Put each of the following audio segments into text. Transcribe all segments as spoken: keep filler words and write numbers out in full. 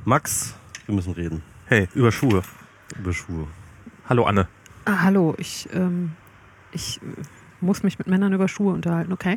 Max, wir müssen reden. Hey, über Schuhe. Über Schuhe. Hallo Anne. Ah, hallo, ich, ähm, ich muss mich mit Männern über Schuhe unterhalten, okay?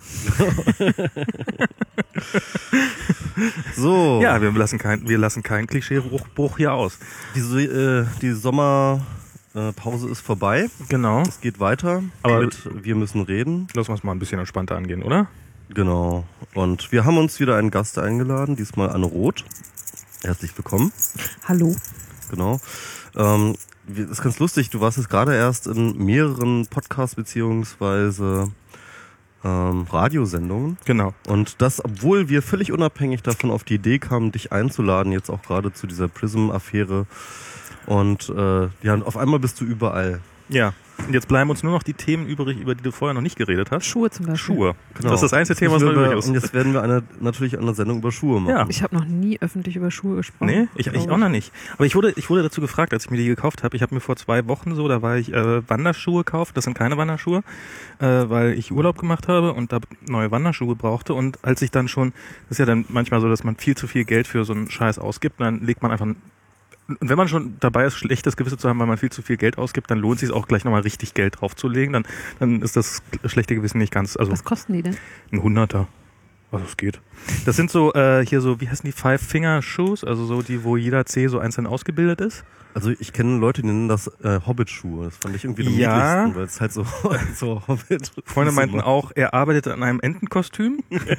So. Ja, wir lassen keinen wir lassen keinen Klischeebruch hier aus. Diese, äh, die Sommerpause ist vorbei. Genau. Es geht weiter. Aber mit Wir müssen reden. Lass uns mal ein bisschen entspannter angehen, oder? Genau. Und wir haben uns wieder einen Gast eingeladen, diesmal Anne Roth. Herzlich willkommen. Hallo. Genau. Ähm, das ist ganz lustig, du warst jetzt gerade erst in mehreren Podcasts beziehungsweise ähm, Radiosendungen. Genau. Und das, obwohl wir völlig unabhängig davon auf die Idee kamen, dich einzuladen, jetzt auch gerade zu dieser Prism-Affäre. Und äh, ja, auf einmal bist du überall. Ja. Und jetzt bleiben uns nur noch die Themen übrig, über die du vorher noch nicht geredet hast. Schuhe zum Beispiel. Schuhe. Genau. Das ist das einzige Thema, was noch wir, übrig ist. Und jetzt werden wir eine, natürlich eine Sendung über Schuhe machen. Ja. Ich habe noch nie öffentlich über Schuhe gesprochen. Nee, ich, ich auch noch nicht. Aber ich wurde, ich wurde dazu gefragt, als ich mir die gekauft habe. Ich habe mir vor zwei Wochen so, da war ich äh, Wanderschuhe gekauft. Das sind keine Wanderschuhe, äh, weil ich Urlaub gemacht habe und da neue Wanderschuhe brauchte. Und als ich dann schon, das ist ja dann manchmal so, dass man viel zu viel Geld für so einen Scheiß ausgibt, dann legt man einfach Und wenn man schon dabei ist, schlechtes Gewissen zu haben, weil man viel zu viel Geld ausgibt, dann lohnt es sich auch gleich nochmal richtig Geld draufzulegen. Dann, dann ist das schlechte Gewissen nicht ganz. Also was kosten die denn? Ein Hunderter. Also es geht. Das sind so, äh, hier so, wie heißen die, Five-Finger-Shoes? Also so die, wo jeder Zeh so einzeln ausgebildet ist. Also ich kenne Leute, die nennen das äh, Hobbit-Schuhe. Das fand ich irgendwie am Ja. niedlichsten, weil es halt so, so Hobbit. Freunde meinten auch, er arbeitet an einem Entenkostüm.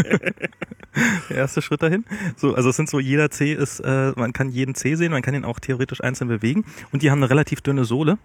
Der erste Schritt dahin. So, also es sind so, jeder Zeh ist, äh, man kann jeden Zeh sehen, man kann ihn auch theoretisch einzeln bewegen. Und die haben eine relativ dünne Sohle.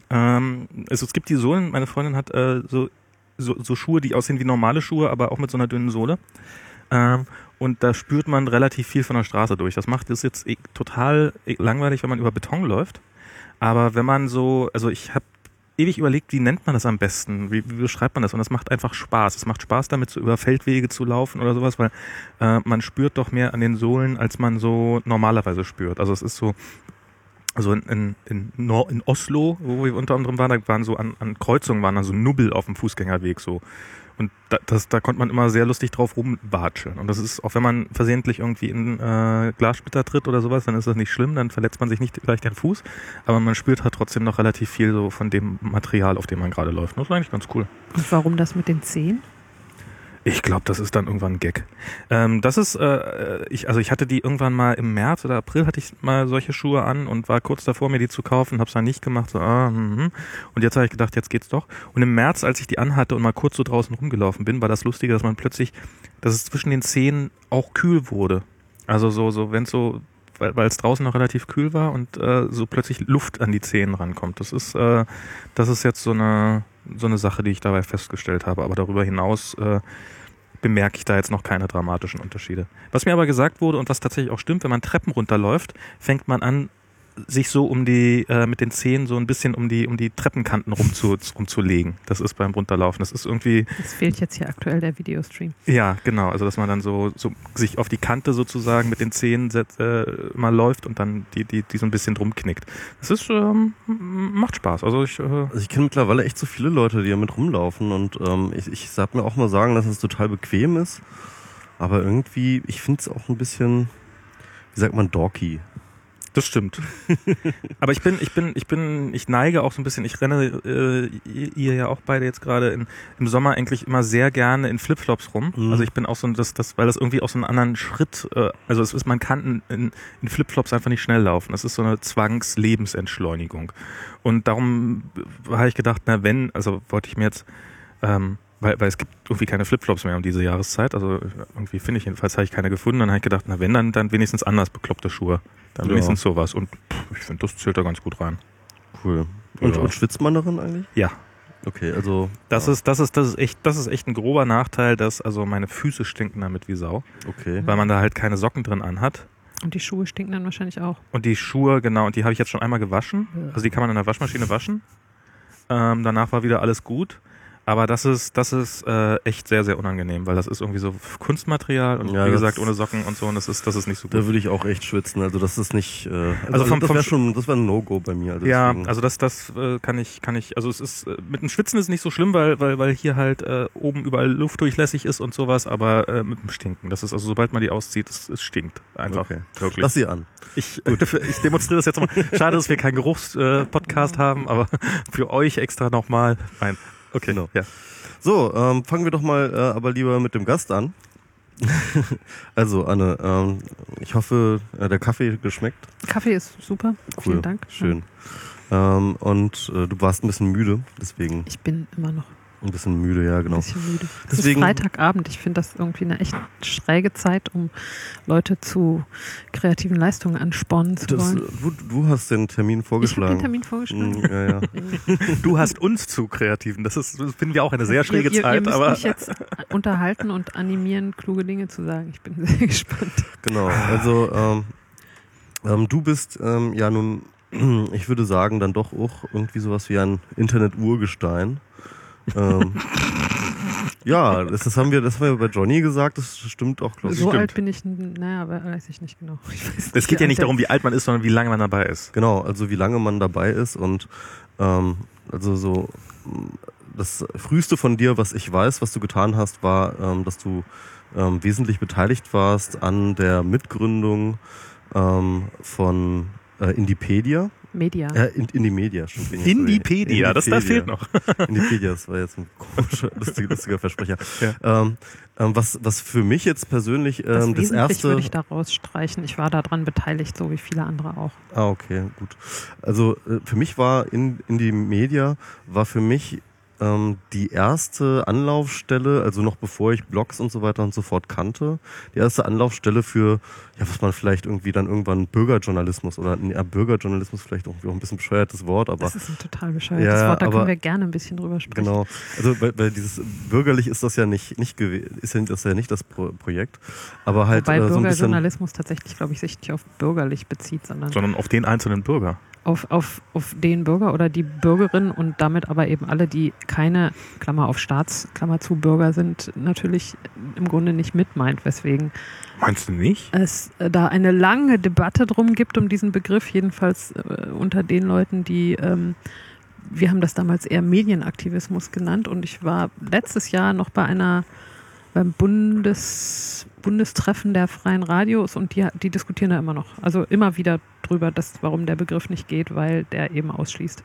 Ähm, also es gibt die Sohlen, meine Freundin hat äh, so, so, so Schuhe, die aussehen wie normale Schuhe, aber auch mit so einer dünnen Sohle. Ähm, und da spürt man relativ viel von der Straße durch. Das macht es jetzt eh, total eh, langweilig, wenn man über Beton läuft. Aber wenn man so, also ich habe ewig überlegt, wie nennt man das am besten? Wie, wie beschreibt man das? Und das macht einfach Spaß. Es macht Spaß, damit so über Feldwege zu laufen oder sowas, weil äh, man spürt doch mehr an den Sohlen, als man so normalerweise spürt. Also es ist so, also in, in, in, Nor- in Oslo, wo wir unter anderem waren, da waren so an, an Kreuzungen waren da so Nubbel auf dem Fußgängerweg so. Und da, das, da konnte man immer sehr lustig drauf rumwatscheln. Und das ist, auch wenn man versehentlich irgendwie in äh, Glassplitter tritt oder sowas, dann ist das nicht schlimm, dann verletzt man sich nicht gleich den Fuß. Aber man spürt halt trotzdem noch relativ viel so von dem Material, auf dem man gerade läuft. Und das ist eigentlich ganz cool. Und warum das mit den Zehen? Ich glaube, das ist dann irgendwann ein Gag. Ähm, das ist, äh, ich, also ich hatte die irgendwann mal im März oder April hatte ich mal solche Schuhe an und war kurz davor, mir die zu kaufen, hab's dann nicht gemacht, so, ah, hm, hm. Und jetzt habe ich gedacht, jetzt geht's doch. Und im März, als ich die anhatte und mal kurz so draußen rumgelaufen bin, war das Lustige, dass man plötzlich, dass es zwischen den Zehen auch kühl wurde. Also so, so, wenn so, weil, weil es draußen noch relativ kühl war und äh, so plötzlich Luft an die Zehen rankommt. Das ist, äh, das ist jetzt so eine, so eine Sache, die ich dabei festgestellt habe. Aber darüber hinaus äh, bemerke ich da jetzt noch keine dramatischen Unterschiede. Was mir aber gesagt wurde und was tatsächlich auch stimmt, wenn man Treppen runterläuft, fängt man an, sich so um die, äh, mit den Zehen so ein bisschen um die, um die Treppenkanten rumzu, rumzulegen. Das ist beim Runterlaufen. Das ist irgendwie. Es fehlt jetzt hier aktuell der Videostream. Ja, genau. Also, dass man dann so, so sich auf die Kante sozusagen mit den Zehen set, äh, mal läuft und dann die, die, die so ein bisschen drum knickt. Das ist, ähm, macht Spaß. Also, ich, äh Also ich kenne mittlerweile echt so viele Leute, die damit rumlaufen und ähm, ich, ich sag mir auch mal sagen, dass es total bequem ist. Aber irgendwie, ich finde es auch ein bisschen, wie sagt man, dorky. Das stimmt. Aber ich bin, ich bin, ich bin, ich neige auch so ein bisschen, ich renne, äh, ihr ja auch beide jetzt gerade in, im Sommer eigentlich immer sehr gerne in Flipflops rum. Mhm. Also ich bin auch so, das, das, weil das irgendwie auch so einen anderen Schritt, äh, also es ist, man kann in, in Flipflops einfach nicht schnell laufen. Das ist so eine Zwangslebensentschleunigung. Und darum habe ich gedacht, na wenn, also wollte ich mir jetzt, ähm, Weil, weil es gibt irgendwie keine Flipflops mehr um diese Jahreszeit. Also irgendwie finde ich jedenfalls, habe ich keine gefunden. Dann habe ich gedacht, na wenn, dann, dann wenigstens anders bekloppte Schuhe. Dann Ja. wenigstens sowas. Und pff, ich finde, das zählt da ganz gut rein. Cool. Und, Ja. und schwitzt man darin eigentlich? Ja. Okay, also. Das ja. ist, das ist, das ist echt, das ist echt ein grober Nachteil, dass also meine Füße stinken damit wie Sau. Okay. Weil man da halt keine Socken drin anhat. Und die Schuhe stinken dann wahrscheinlich auch. Und die Schuhe, genau, und die habe ich jetzt schon einmal gewaschen. Ja. Also die kann man in der Waschmaschine waschen. Ähm, danach war wieder alles gut. Aber das ist, das ist äh, echt sehr, sehr unangenehm, weil das ist irgendwie so Kunstmaterial und Ja, wie das- gesagt ohne Socken und so und das ist, das ist nicht so Da gut. würde ich auch echt schwitzen. Also das ist nicht. Äh, also, Also vom- das vom wäre Sch- schon, das wäre ein No-Go bei mir. Also Ja, deswegen- also das, das äh, kann ich, kann ich, also es ist, äh, mit dem Schwitzen ist nicht so schlimm, weil, weil, weil hier halt äh, oben überall Luft durchlässig ist und sowas, aber äh, mit dem Stinken, das ist, also sobald man die auszieht, es, es stinkt einfach. Okay. Wirklich. Lass sie an. Ich, ich demonstriere das jetzt mal. Schade, dass wir keinen Geruchspodcast äh, Podcast haben, aber für euch extra nochmal. Nein. Okay, Genau. ja. So, ähm, fangen wir doch mal äh, aber lieber mit dem Gast an. Also Anne, ähm, ich hoffe, äh, der Kaffee geschmeckt. Kaffee ist super. Cool, Vielen Dank. schön. Ähm, und äh, du warst ein bisschen müde, deswegen Ich bin immer noch ein bisschen müde, ja ein genau. bisschen müde. Es Deswegen- ist Freitagabend. Ich finde das irgendwie eine echt schräge Zeit, um Leute zu kreativen Leistungen anspornen zu Das, wollen. du, du hast den Termin Ich habe vorgeschlagen. den Termin vorgeschlagen. Mm, ja, ja. Du hast uns zu Kreativen. Das ist, das finden wir auch eine sehr schräge ihr, ihr, Zeit, ihr müsst aber mich jetzt unterhalten und animieren, kluge Dinge zu sagen. Ich bin sehr gespannt. Genau, also ähm, ähm, du bist ähm, ja nun, ich würde sagen, dann doch auch irgendwie sowas wie ein Internet-Urgestein. ähm, ja, das, das haben wir, das haben wir bei Johnny gesagt, das stimmt auch, glaube ich. So stimmt. alt bin ich, n- naja, aber weiß ich nicht genau. Ich weiß es geht wie ja nicht alt darum, wie alt man ist, sondern wie lange man dabei ist. Genau, also wie lange man dabei ist und ähm, also so mh, das Früheste von dir, was ich weiß, was du getan hast, war, ähm, dass du ähm, wesentlich beteiligt warst an der Mitgründung ähm, von äh, Indipedia. Media. Äh, in, Indimedia, stimmt. Indipedia, das da fehlt noch. Indipedia, das war jetzt ein komischer, lustiger, lustiger Versprecher. Ja. Ähm, ähm, was, was für mich jetzt persönlich das ähm, das Wesentlich erste. würde ich da rausstreichen. Ich war daran beteiligt, so wie viele andere auch. Ah, okay, gut. Also äh, für mich war in, in die Media, war für mich ähm, die erste Anlaufstelle, also noch bevor ich Blogs und so weiter und so fort kannte, die erste Anlaufstelle für, ja, was man vielleicht irgendwie dann irgendwann Bürgerjournalismus oder, ja, Bürgerjournalismus vielleicht irgendwie auch ein bisschen bescheuertes Wort, aber Das ist ein total bescheuertes Ja, Wort, da aber- können wir gerne ein bisschen drüber sprechen. genau. Also weil, weil dieses bürgerlich ist das ja nicht, nicht gew- ist ja, das ist ja nicht das Pro Projekt, aber halt Wobei äh, so ein bisschen. Bürgerjournalismus tatsächlich, glaube ich, sich nicht auf bürgerlich bezieht, sondern Sondern auf den einzelnen Bürger. auf, auf, auf den Bürger oder die Bürgerin und damit aber eben alle, die keine, Klammer auf Staats, Klammer zu Bürger sind, natürlich im Grunde nicht mitmeint, weswegen Meinst du nicht? es äh, da eine lange Debatte drum gibt, um diesen Begriff, jedenfalls äh, unter den Leuten, die, ähm, wir haben das damals eher Medienaktivismus genannt und ich war letztes Jahr noch bei einer, beim Bundes, Bundestreffen der freien Radios und die, die diskutieren da immer noch, also immer wieder drüber, dass, warum der Begriff nicht geht, weil der eben ausschließt.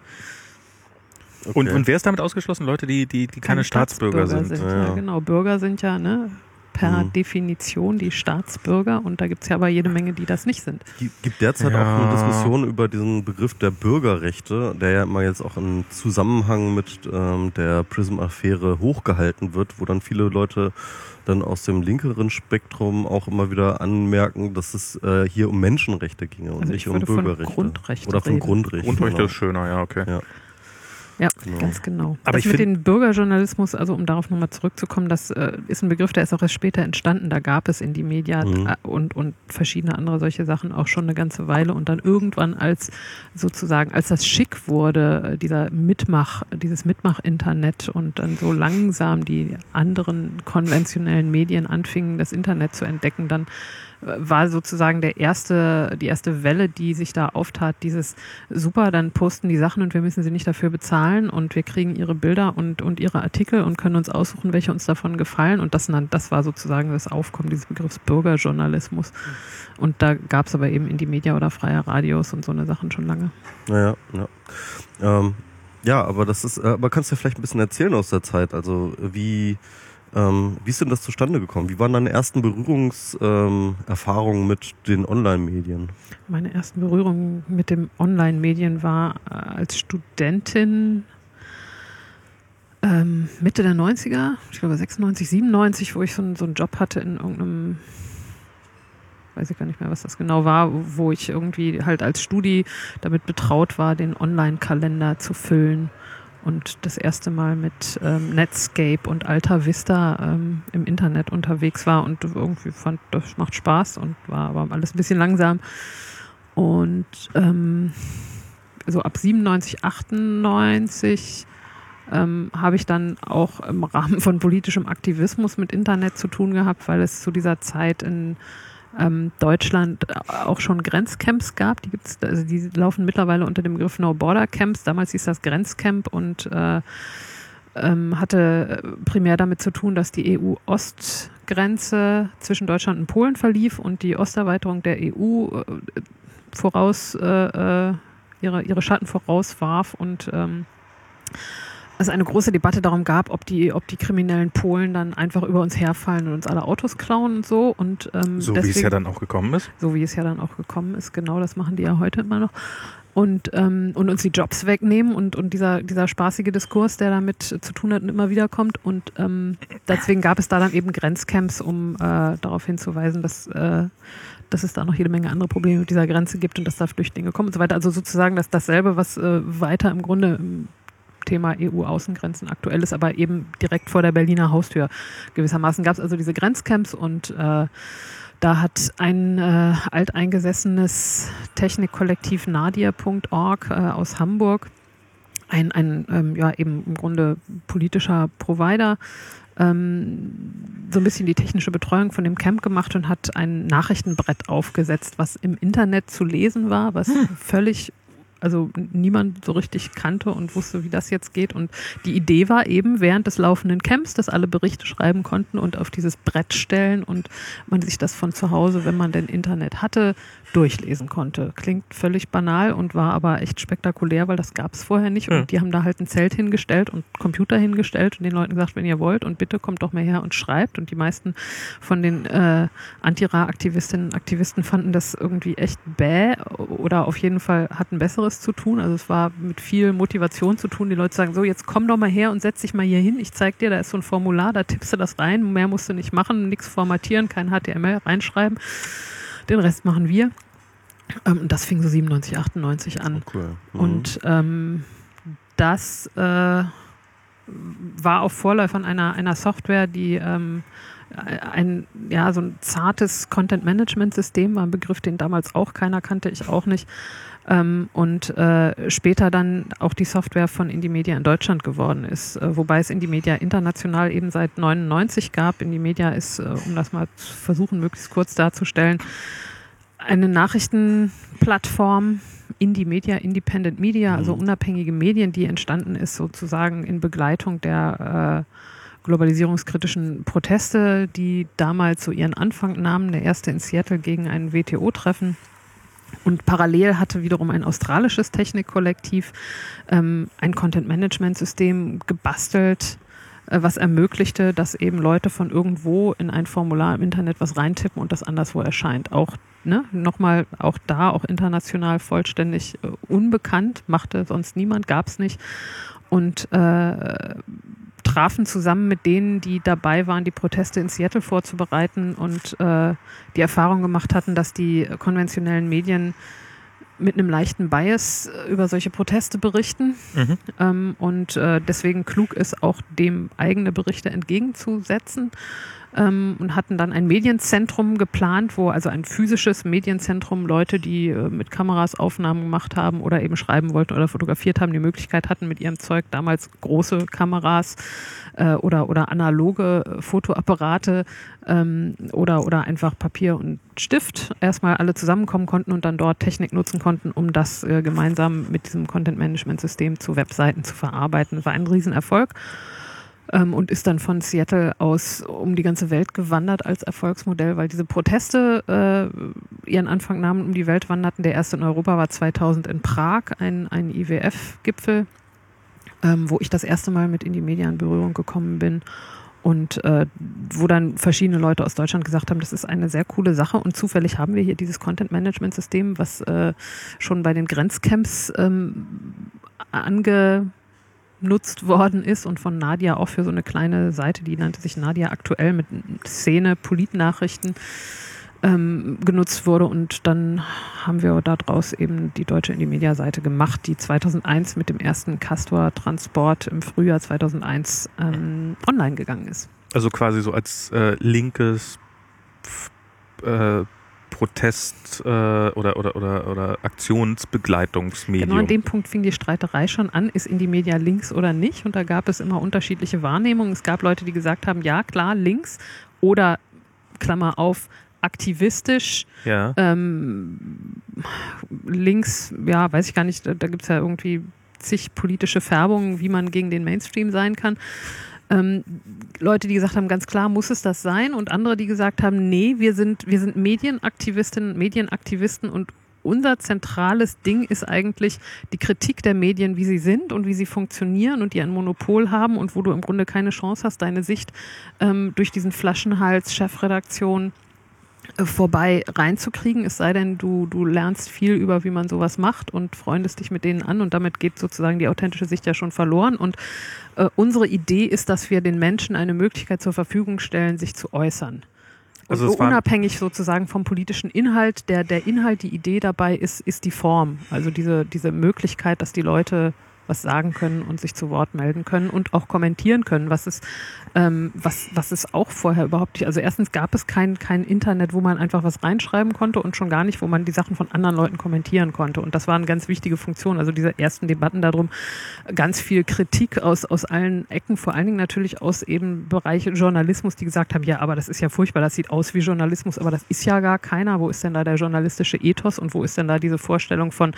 Okay. Und, und wer ist damit ausgeschlossen? Leute, die, die, die keine, Staatsbürger, sind. Ja, Ja, ja. genau, Bürger sind ja ne, per Mhm. Definition die Staatsbürger und da gibt es ja aber jede Menge, die das nicht sind. Es gibt derzeit Ja. auch eine Diskussion über diesen Begriff der Bürgerrechte, der ja immer jetzt auch im Zusammenhang mit ähm, der Prism-Affäre hochgehalten wird, wo dann viele Leute dann aus dem linkeren Spektrum auch immer wieder anmerken, dass es äh, hier um Menschenrechte ginge und Also nicht ich um würde von Bürgerrechte. Grundrechten Oder von reden. Grundrechten. Grundrechte genau. ist schöner, ja, okay. Ja. Ja, Genau. ganz genau. Aber das ich mit find- dem Bürgerjournalismus, also um darauf nochmal zurückzukommen, das äh, ist ein Begriff, der ist auch erst später entstanden. Da gab es in die Media Mhm. äh, und, und verschiedene andere solche Sachen auch schon eine ganze Weile. Und dann irgendwann, als sozusagen, als das schick wurde, äh, dieser Mitmach, dieses Mitmach-Internet und dann so langsam die anderen konventionellen Medien anfingen, das Internet zu entdecken, dann äh, war sozusagen der erste, die erste Welle, die sich da auftat, dieses super, dann posten die Sachen und wir müssen sie nicht dafür bezahlen und wir kriegen ihre Bilder und, und ihre Artikel und können uns aussuchen, welche uns davon gefallen. Und das, das war sozusagen das Aufkommen dieses Begriffs Bürgerjournalismus. Und da gab es aber eben in die Media oder freie Radios und so eine Sachen schon lange. Naja, ja. Ähm, ja, aber das ist, äh, aber kannst du ja vielleicht ein bisschen erzählen aus der Zeit? Also wie, ähm, wie ist denn das zustande gekommen? Wie waren deine ersten Berührungserfahrungen ähm, Erfahrungen mit den Online-Medien? Meine ersten Berührungen mit dem Online-Medien war äh, als Studentin ähm, Mitte der neunziger, ich glaube sechsundneunzig, siebenundneunzig, wo ich so, einen- so einen Job hatte in irgendeinem, weiß ich gar nicht mehr, was das genau war, wo ich irgendwie halt als Studi damit betraut war, den Online-Kalender zu füllen und das erste Mal mit ähm, Netscape und Alta Vista ähm, im Internet unterwegs war und irgendwie fand, das macht Spaß und war aber alles ein bisschen langsam. Und ähm, so ab siebenundneunzig, achtundneunzig ähm, habe ich dann auch im Rahmen von politischem Aktivismus mit Internet zu tun gehabt, weil es zu dieser Zeit in ähm, Deutschland auch schon Grenzcamps gab. Die gibt's, also die laufen mittlerweile unter dem Begriff No Border Camps. Damals hieß das Grenzcamp und äh, ähm, hatte primär damit zu tun, dass die E U-Ostgrenze zwischen Deutschland und Polen verlief und die Osterweiterung der E U äh, voraus äh, ihre, ihre Schatten vorauswarf und ähm, es eine große Debatte darum gab, ob die, ob die kriminellen Polen dann einfach über uns herfallen und uns alle Autos klauen und so. Und, ähm, so deswegen, wie es ja dann auch gekommen ist. So wie es ja dann auch gekommen ist, genau, das machen die ja heute immer noch. Und, ähm, und uns die Jobs wegnehmen und, und dieser, dieser spaßige Diskurs, der damit zu tun hat und immer wieder kommt. Und ähm, deswegen gab es da dann eben Grenzcamps, um äh, darauf hinzuweisen, dass, äh, dass es da noch jede Menge andere Probleme mit dieser Grenze gibt und dass da Flüchtlinge kommen und so weiter. Also sozusagen dass dasselbe, was äh, weiter im Grunde im Thema E U-Außengrenzen aktuell ist, aber eben direkt vor der Berliner Haustür. Gewissermaßen gab es also diese Grenzcamps und äh, da hat ein äh, alteingesessenes Technikkollektiv nadia punkt org äh, aus Hamburg, ein, ein ähm, ja eben im Grunde politischer Provider, ähm, so ein bisschen die technische Betreuung von dem Camp gemacht und hat ein Nachrichtenbrett aufgesetzt, was im Internet zu lesen war, was hm. völlig also niemand so richtig kannte und wusste, wie das jetzt geht. Und die Idee war eben während des laufenden Camps, dass alle Berichte schreiben konnten und auf dieses Brett stellen und man sich das von zu Hause, wenn man denn Internet hatte, durchlesen konnte. Klingt völlig banal und war aber echt spektakulär, weil das gab es vorher nicht. Und ja. die haben da halt ein Zelt hingestellt und Computer hingestellt und den Leuten gesagt, wenn ihr wollt und bitte kommt doch mal her und schreibt. Und die meisten von den äh, Anti-Ra-Aktivistinnen und Aktivisten fanden das irgendwie echt bäh oder auf jeden Fall hatten besseres zu tun. Also es war mit viel Motivation zu tun. Die Leute sagen, so jetzt komm doch mal her und setz dich mal hier hin. Ich zeig dir, da ist so ein Formular, da tippst du das rein. Mehr musst du nicht machen, nichts formatieren, kein H T M L reinschreiben. Den Rest machen wir. Ähm, das fing so siebenundneunzig, achtundneunzig an. Oh, cool. Mhm. Und ähm, das äh, war auf Vorläufern einer, einer Software, die ähm, ein, ja, so ein zartes Content-Management-System war, ein Begriff, den damals auch keiner kannte, ich auch nicht. Ähm, und äh, später dann auch die Software von Indymedia in Deutschland geworden ist, äh, wobei es Indymedia international eben seit neunundneunzig gab. Indymedia ist, äh, um das mal zu versuchen, möglichst kurz darzustellen, eine Nachrichtenplattform, Indymedia, Independent Media, also unabhängige Medien, die entstanden ist sozusagen in Begleitung der äh, globalisierungskritischen Proteste, die damals so ihren Anfang nahmen, der erste in Seattle gegen ein W T O-Treffen. Und parallel hatte wiederum ein australisches Technikkollektiv ähm, ein Content-Management-System gebastelt, äh, was ermöglichte, dass eben Leute von irgendwo in ein Formular im Internet was reintippen und das anderswo erscheint. Auch ne, nochmal, auch da, auch international vollständig äh, unbekannt, machte sonst niemand, gab es nicht. Und äh, trafen zusammen mit denen, die dabei waren, die Proteste in Seattle vorzubereiten und äh, die Erfahrung gemacht hatten, dass die konventionellen Medien mit einem leichten Bias über solche Proteste berichten mhm. ähm, und äh, deswegen klug ist, auch dem eigene Berichte entgegenzusetzen. Ähm, und hatten dann ein Medienzentrum geplant, wo also ein physisches Medienzentrum Leute, die äh, mit Kameras Aufnahmen gemacht haben oder eben schreiben wollten oder fotografiert haben, die Möglichkeit hatten, mit ihrem Zeug damals große Kameras äh, oder, oder analoge äh, Fotoapparate ähm, oder, oder einfach Papier und Stift erstmal alle zusammenkommen konnten und dann dort Technik nutzen konnten, um das äh, gemeinsam mit diesem Content-Management-System zu Webseiten zu verarbeiten. Das war ein Riesenerfolg. Ähm, und ist dann von Seattle aus um die ganze Welt gewandert als Erfolgsmodell, weil diese Proteste äh, ihren Anfang nahmen, um die Welt wanderten. Der erste in Europa war zweitausend in Prag, ein, ein I W F-Gipfel, ähm, wo ich das erste Mal mit Indymedia in Berührung gekommen bin und äh, wo dann verschiedene Leute aus Deutschland gesagt haben, das ist eine sehr coole Sache und zufällig haben wir hier dieses Content-Management-System, was äh, schon bei den Grenzcamps ähm, ange nutzt worden ist und von Nadia auch für so eine kleine Seite, die nannte sich Nadia aktuell mit Szene, Politnachrichten ähm, genutzt wurde und dann haben wir daraus eben die deutsche Indymedia-Seite gemacht, die zweitausendeins mit dem ersten Castor-Transport im Frühjahr zweitausendeins ähm, online gegangen ist. Also quasi so als äh, linkes äh, Protest- äh, oder, oder, oder, oder Aktionsbegleitungsmedium. Genau an dem Punkt fing die Streiterei schon an, ist Indymedia links oder nicht? Und da gab es immer unterschiedliche Wahrnehmungen. Es gab Leute, die gesagt haben, ja klar, links oder, Klammer auf, aktivistisch, ja. ähm, links, ja, weiß ich gar nicht, da, da gibt es ja irgendwie zig politische Färbungen, wie man gegen den Mainstream sein kann. Ähm, Leute, die gesagt haben, ganz klar muss es das sein, und andere, die gesagt haben, nee, wir sind, wir sind Medienaktivistinnen, Medienaktivisten, und unser zentrales Ding ist eigentlich die Kritik der Medien, wie sie sind und wie sie funktionieren und die ein Monopol haben und wo du im Grunde keine Chance hast, deine Sicht ähm, durch diesen Flaschenhals Chefredaktion äh, vorbei reinzukriegen, es sei denn, du, du lernst viel über, wie man sowas macht und freundest dich mit denen an, und damit geht sozusagen die authentische Sicht ja schon verloren. Und äh, unsere Idee ist, dass wir den Menschen eine Möglichkeit zur Verfügung stellen, sich zu äußern. Also unabhängig sozusagen vom politischen Inhalt. Der, der Inhalt, die Idee dabei ist, ist die Form. Also diese, diese Möglichkeit, dass die Leute was sagen können und sich zu Wort melden können und auch kommentieren können, was es, ähm, was, was es auch vorher überhaupt nicht, also erstens gab es kein, kein Internet, wo man einfach was reinschreiben konnte, und schon gar nicht, wo man die Sachen von anderen Leuten kommentieren konnte, und das war eine ganz wichtige Funktion, also diese ersten Debatten darum, ganz viel Kritik aus, aus allen Ecken, vor allen Dingen natürlich aus eben Bereich Journalismus, die gesagt haben, ja, aber das ist ja furchtbar, das sieht aus wie Journalismus, aber das ist ja gar keiner, wo ist denn da der journalistische Ethos und wo ist denn da diese Vorstellung von,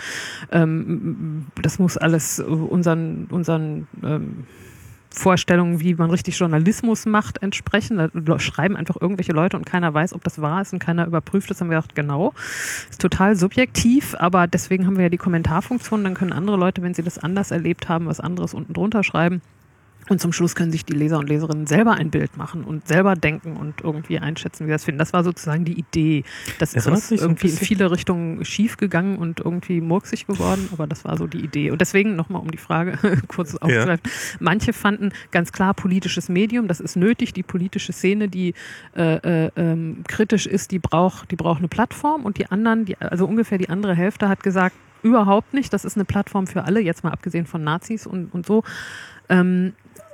ähm, das muss alles unseren, unseren ähm, Vorstellungen, wie man richtig Journalismus macht, entsprechen. Da schreiben einfach irgendwelche Leute und keiner weiß, ob das wahr ist und keiner überprüft es. Haben wir gedacht, genau, ist total subjektiv, aber deswegen haben wir ja die Kommentarfunktion, dann können andere Leute, wenn sie das anders erlebt haben, was anderes unten drunter schreiben. Und zum Schluss können sich die Leser und Leserinnen selber ein Bild machen und selber denken und irgendwie einschätzen, wie sie das finden. Das war sozusagen die Idee. Das ist das irgendwie in viele Richtungen schief gegangen und irgendwie murksig geworden, aber das war so die Idee. Und deswegen nochmal, um die Frage kurz aufzugreifen. Ja. Manche fanden ganz klar politisches Medium, das ist nötig. Die politische Szene, die äh, äh, kritisch ist, die braucht, die braucht eine Plattform. Und die anderen, die, also ungefähr die andere Hälfte hat gesagt, überhaupt nicht, das ist eine Plattform für alle, jetzt mal abgesehen von Nazis und, und so. Ähm,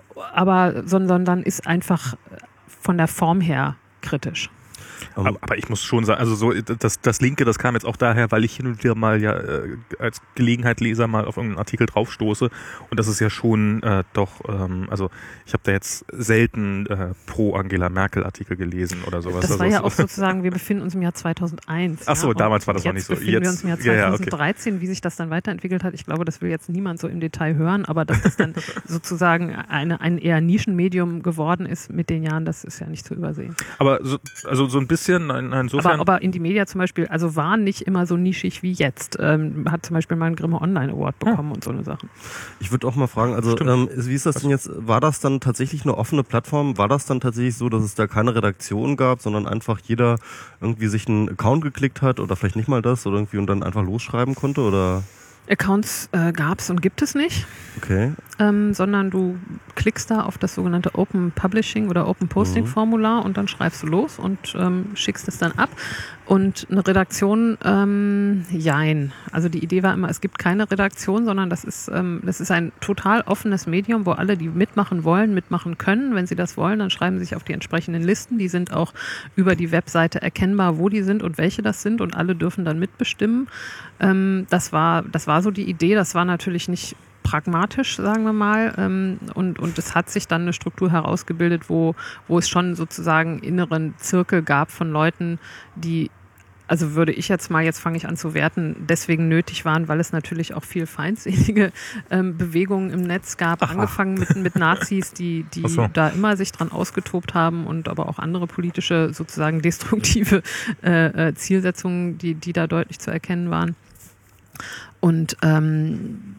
aber sondern ist einfach von der Form her kritisch. Aber, aber ich muss schon sagen, also so das, das Linke, das kam jetzt auch daher, weil ich hin und wieder mal ja äh, als Gelegenheitleser mal auf irgendeinen Artikel draufstoße, und das ist ja schon äh, doch, ähm, also ich habe da jetzt selten äh, pro Angela Merkel Artikel gelesen oder sowas. Das war also ja auch sozusagen, wir befinden uns im Jahr zweitausendeins. Ach so, ja, damals war das noch nicht so. Jetzt befinden wir uns im Jahr zweitausenddreizehn, ja, ja, okay. Wie sich das dann weiterentwickelt hat. Ich glaube, das will jetzt niemand so im Detail hören, aber dass das dann sozusagen eine, ein eher Nischenmedium geworden ist mit den Jahren, das ist ja nicht zu übersehen. Aber so, also so ein bisschen insofern. Aber, aber Indymedia zum Beispiel, also war nicht immer so nischig wie jetzt. Ähm, hat zum Beispiel mal einen Grimme Online Award bekommen ja. und so eine Sache. Ich würde auch mal fragen, also ähm, wie ist das denn jetzt, war das dann tatsächlich eine offene Plattform? War das dann tatsächlich so, dass es da keine Redaktion gab, sondern einfach jeder irgendwie sich einen Account geklickt hat oder vielleicht nicht mal das oder irgendwie und dann einfach losschreiben konnte, oder? Accounts äh, gab es und gibt es nicht. Okay. Ähm, sondern du klickst da auf das sogenannte Open Publishing oder Open Posting Formular mhm. und dann schreibst du los und ähm, schickst es dann ab. Und eine Redaktion, ähm, jein. Also die Idee war immer, es gibt keine Redaktion, sondern das ist, ähm, das ist ein total offenes Medium, wo alle, die mitmachen wollen, mitmachen können. Wenn sie das wollen, dann schreiben sie sich auf die entsprechenden Listen. Die sind auch über die Webseite erkennbar, wo die sind und welche das sind, und alle dürfen dann mitbestimmen. Ähm, das war, das war so die Idee. Das war natürlich nicht pragmatisch, sagen wir mal, ähm, und, und es hat sich dann eine Struktur herausgebildet, wo, wo es schon sozusagen inneren Zirkel gab von Leuten, die, also würde ich jetzt mal, jetzt fange ich an zu werten, deswegen nötig waren, weil es natürlich auch viel feindselige ähm, Bewegungen im Netz gab, Aha. angefangen mit, mit Nazis, die, die so. da immer sich dran ausgetobt haben, und aber auch andere politische, sozusagen destruktive äh, äh, Zielsetzungen, die, die da deutlich zu erkennen waren. Und ähm,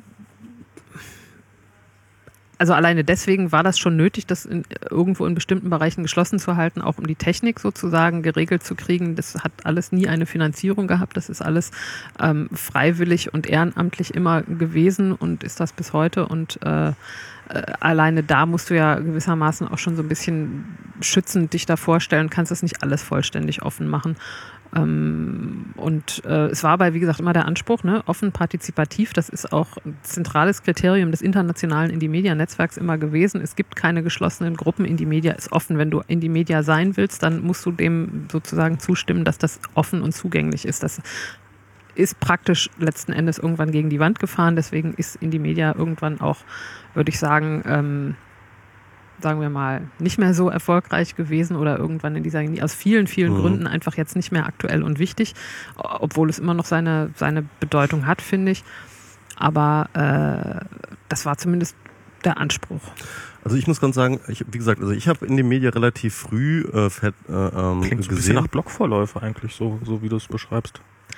also alleine deswegen war das schon nötig, das in, irgendwo in bestimmten Bereichen geschlossen zu halten, auch um die Technik sozusagen geregelt zu kriegen. Das hat alles nie eine Finanzierung gehabt. Das ist alles ähm, freiwillig und ehrenamtlich immer gewesen und ist das bis heute. Und äh, äh, alleine da musst du ja gewissermaßen auch schon so ein bisschen schützend dich da vorstellen, kannst das nicht alles vollständig offen machen. Und und äh, es war aber, wie gesagt, immer der Anspruch, ne, offen, partizipativ. Das ist auch ein zentrales Kriterium des internationalen Indie-Media-Netzwerks immer gewesen. Es gibt keine geschlossenen Gruppen. Indie-Media ist offen. Wenn du Indie-Media sein willst, dann musst du dem sozusagen zustimmen, dass das offen und zugänglich ist. Das ist praktisch letzten Endes irgendwann gegen die Wand gefahren. Deswegen ist Indie-Media irgendwann auch, würde ich sagen, ähm, sagen wir mal, nicht mehr so erfolgreich gewesen oder irgendwann in dieser, aus vielen, vielen mhm. Gründen einfach jetzt nicht mehr aktuell und wichtig, obwohl es immer noch seine, seine Bedeutung hat, finde ich. Aber äh, das war zumindest der Anspruch. Also ich muss ganz sagen, ich, wie gesagt, also ich habe Indie-Media relativ früh äh, fett, äh, ähm, Klingt so ein bisschen nach Blogvorläufer eigentlich, so, so wie du es beschreibst.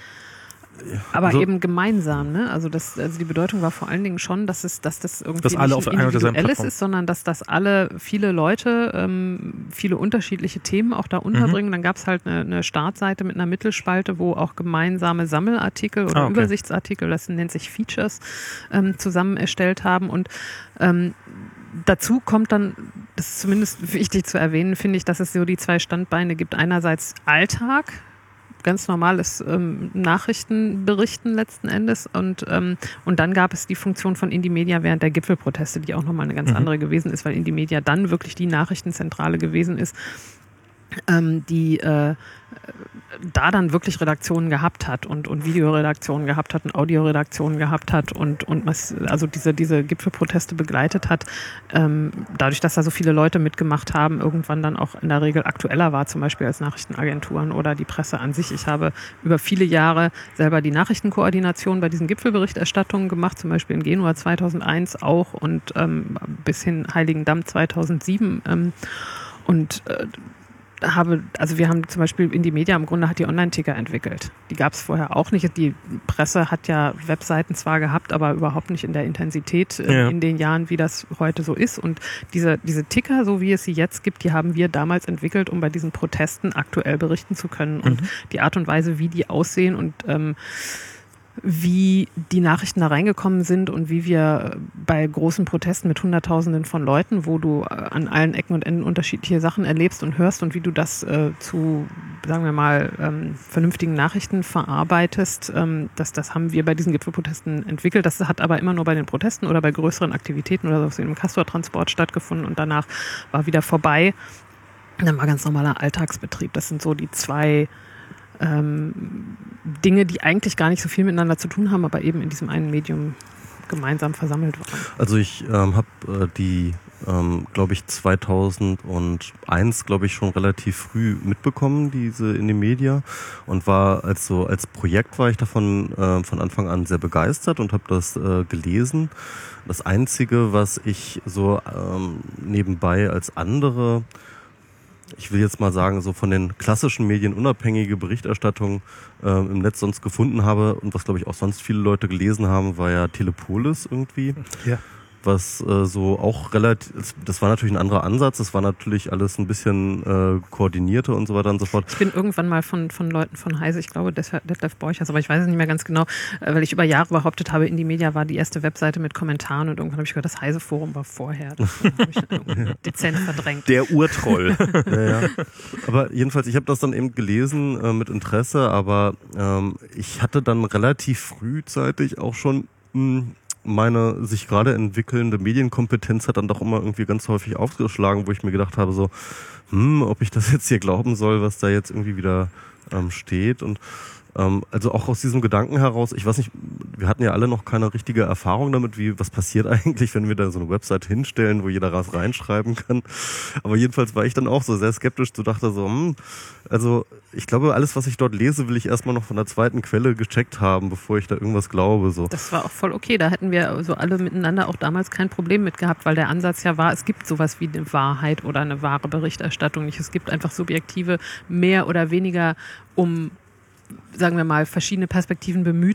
Aber also, eben gemeinsam, ne? Also das, also die Bedeutung war vor allen Dingen schon, dass es, dass das irgendwie dass alle nicht auf ein einer derselben individuelles Plattform ist, sondern dass das alle, viele Leute, ähm, viele unterschiedliche Themen auch da unterbringen. Mhm. Dann gab es halt eine, eine Startseite mit einer Mittelspalte, wo auch gemeinsame Sammelartikel oder ah, okay. Übersichtsartikel, das nennt sich Features, ähm, zusammen erstellt haben. Und ähm, dazu kommt dann, das ist zumindest wichtig zu erwähnen, finde ich, dass es so die zwei Standbeine gibt. Einerseits Alltag, ganz normales ähm, Nachrichtenberichten letzten Endes und ähm, und dann gab es die Funktion von Indie-Media während der Gipfelproteste, die auch nochmal eine ganz mhm. andere gewesen ist, weil Indie-Media dann wirklich die Nachrichtenzentrale gewesen ist, ähm, die äh, da dann wirklich Redaktionen gehabt hat und, und Videoredaktionen gehabt hat und Audioredaktionen gehabt hat und, und was, also diese, diese Gipfelproteste begleitet hat. Ähm, dadurch, dass da so viele Leute mitgemacht haben, irgendwann dann auch in der Regel aktueller war, zum Beispiel als Nachrichtenagenturen oder die Presse an sich. Ich habe über viele Jahre selber die Nachrichtenkoordination bei diesen Gipfelberichterstattungen gemacht, zum Beispiel in Genua zweitausendeins auch und ähm, bis hin Heiligendamm zweitausendsieben. Ähm, und äh, habe, also wir haben zum Beispiel Indie-Media im Grunde hat die Online-Ticker entwickelt. Die gab es vorher auch nicht. Die Presse hat ja Webseiten zwar gehabt, aber überhaupt nicht in der Intensität äh, ja. in den Jahren, wie das heute so ist. Und diese, diese Ticker, so wie es sie jetzt gibt, die haben wir damals entwickelt, um bei diesen Protesten aktuell berichten zu können. Und mhm. die Art und Weise, wie die aussehen und ähm, wie die Nachrichten da reingekommen sind und wie wir bei großen Protesten mit Hunderttausenden von Leuten, wo du an allen Ecken und Enden unterschiedliche Sachen erlebst und hörst und wie du das äh, zu, sagen wir mal, ähm, vernünftigen Nachrichten verarbeitest, ähm, das, das haben wir bei diesen Gipfelprotesten entwickelt. Das hat aber immer nur bei den Protesten oder bei größeren Aktivitäten oder so im Castor-Transport stattgefunden und danach war wieder vorbei. Dann war ganz normaler Alltagsbetrieb. Das sind so die zwei Ähm, Dinge, die eigentlich gar nicht so viel miteinander zu tun haben, aber eben in diesem einen Medium gemeinsam versammelt waren. Also ich ähm, habe äh, die, ähm, glaube ich, zweitausendeins, glaube ich, schon relativ früh mitbekommen, diese Indie-Media, und war als so als Projekt war ich davon äh, von Anfang an sehr begeistert und habe das äh, gelesen. Das Einzige, was ich so ähm, nebenbei als andere, ich will jetzt mal sagen, so von den klassischen Medien unabhängige Berichterstattung äh, im Netz sonst gefunden habe und was, glaube ich, auch sonst viele Leute gelesen haben, war ja Telepolis irgendwie. Ja. Was äh, so auch relativ, das war natürlich ein anderer Ansatz, das war natürlich alles ein bisschen äh, koordinierter und so weiter und so fort. Ich bin irgendwann mal von, von Leuten von Heise, ich glaube Detlef Borchers, aber ich weiß es nicht mehr ganz genau, weil ich über Jahre behauptet habe, Indie-Media war die erste Webseite mit Kommentaren und irgendwann habe ich gehört, das Heise-Forum war vorher. Das habe ich dann dezent verdrängt. Der Urtroll. ja, ja. Aber jedenfalls, ich habe das dann eben gelesen äh, mit Interesse, aber ähm, ich hatte dann relativ frühzeitig auch schon mh, meine sich gerade entwickelnde Medienkompetenz hat dann doch immer irgendwie ganz häufig aufgeschlagen, wo ich mir gedacht habe, so, hm, ob ich das jetzt hier glauben soll, was da jetzt irgendwie wieder ähm, steht. Und ähm, also auch aus diesem Gedanken heraus, ich weiß nicht, wir hatten ja alle noch keine richtige Erfahrung damit, wie was passiert eigentlich, wenn wir da so eine Website hinstellen, wo jeder was reinschreiben kann. Aber jedenfalls war ich dann auch so sehr skeptisch, so dachte so, hm, also ich glaube, alles, was ich dort lese, will ich erstmal noch von der zweiten Quelle gecheckt haben, bevor ich da irgendwas glaube. So. Das war auch voll okay. Da hätten wir so alle miteinander auch damals kein Problem mit gehabt, weil der Ansatz ja war, es gibt sowas wie eine Wahrheit oder eine wahre Berichterstattung nicht. Es gibt einfach subjektive, mehr oder weniger um, sagen wir mal, verschiedene Perspektiven bemühte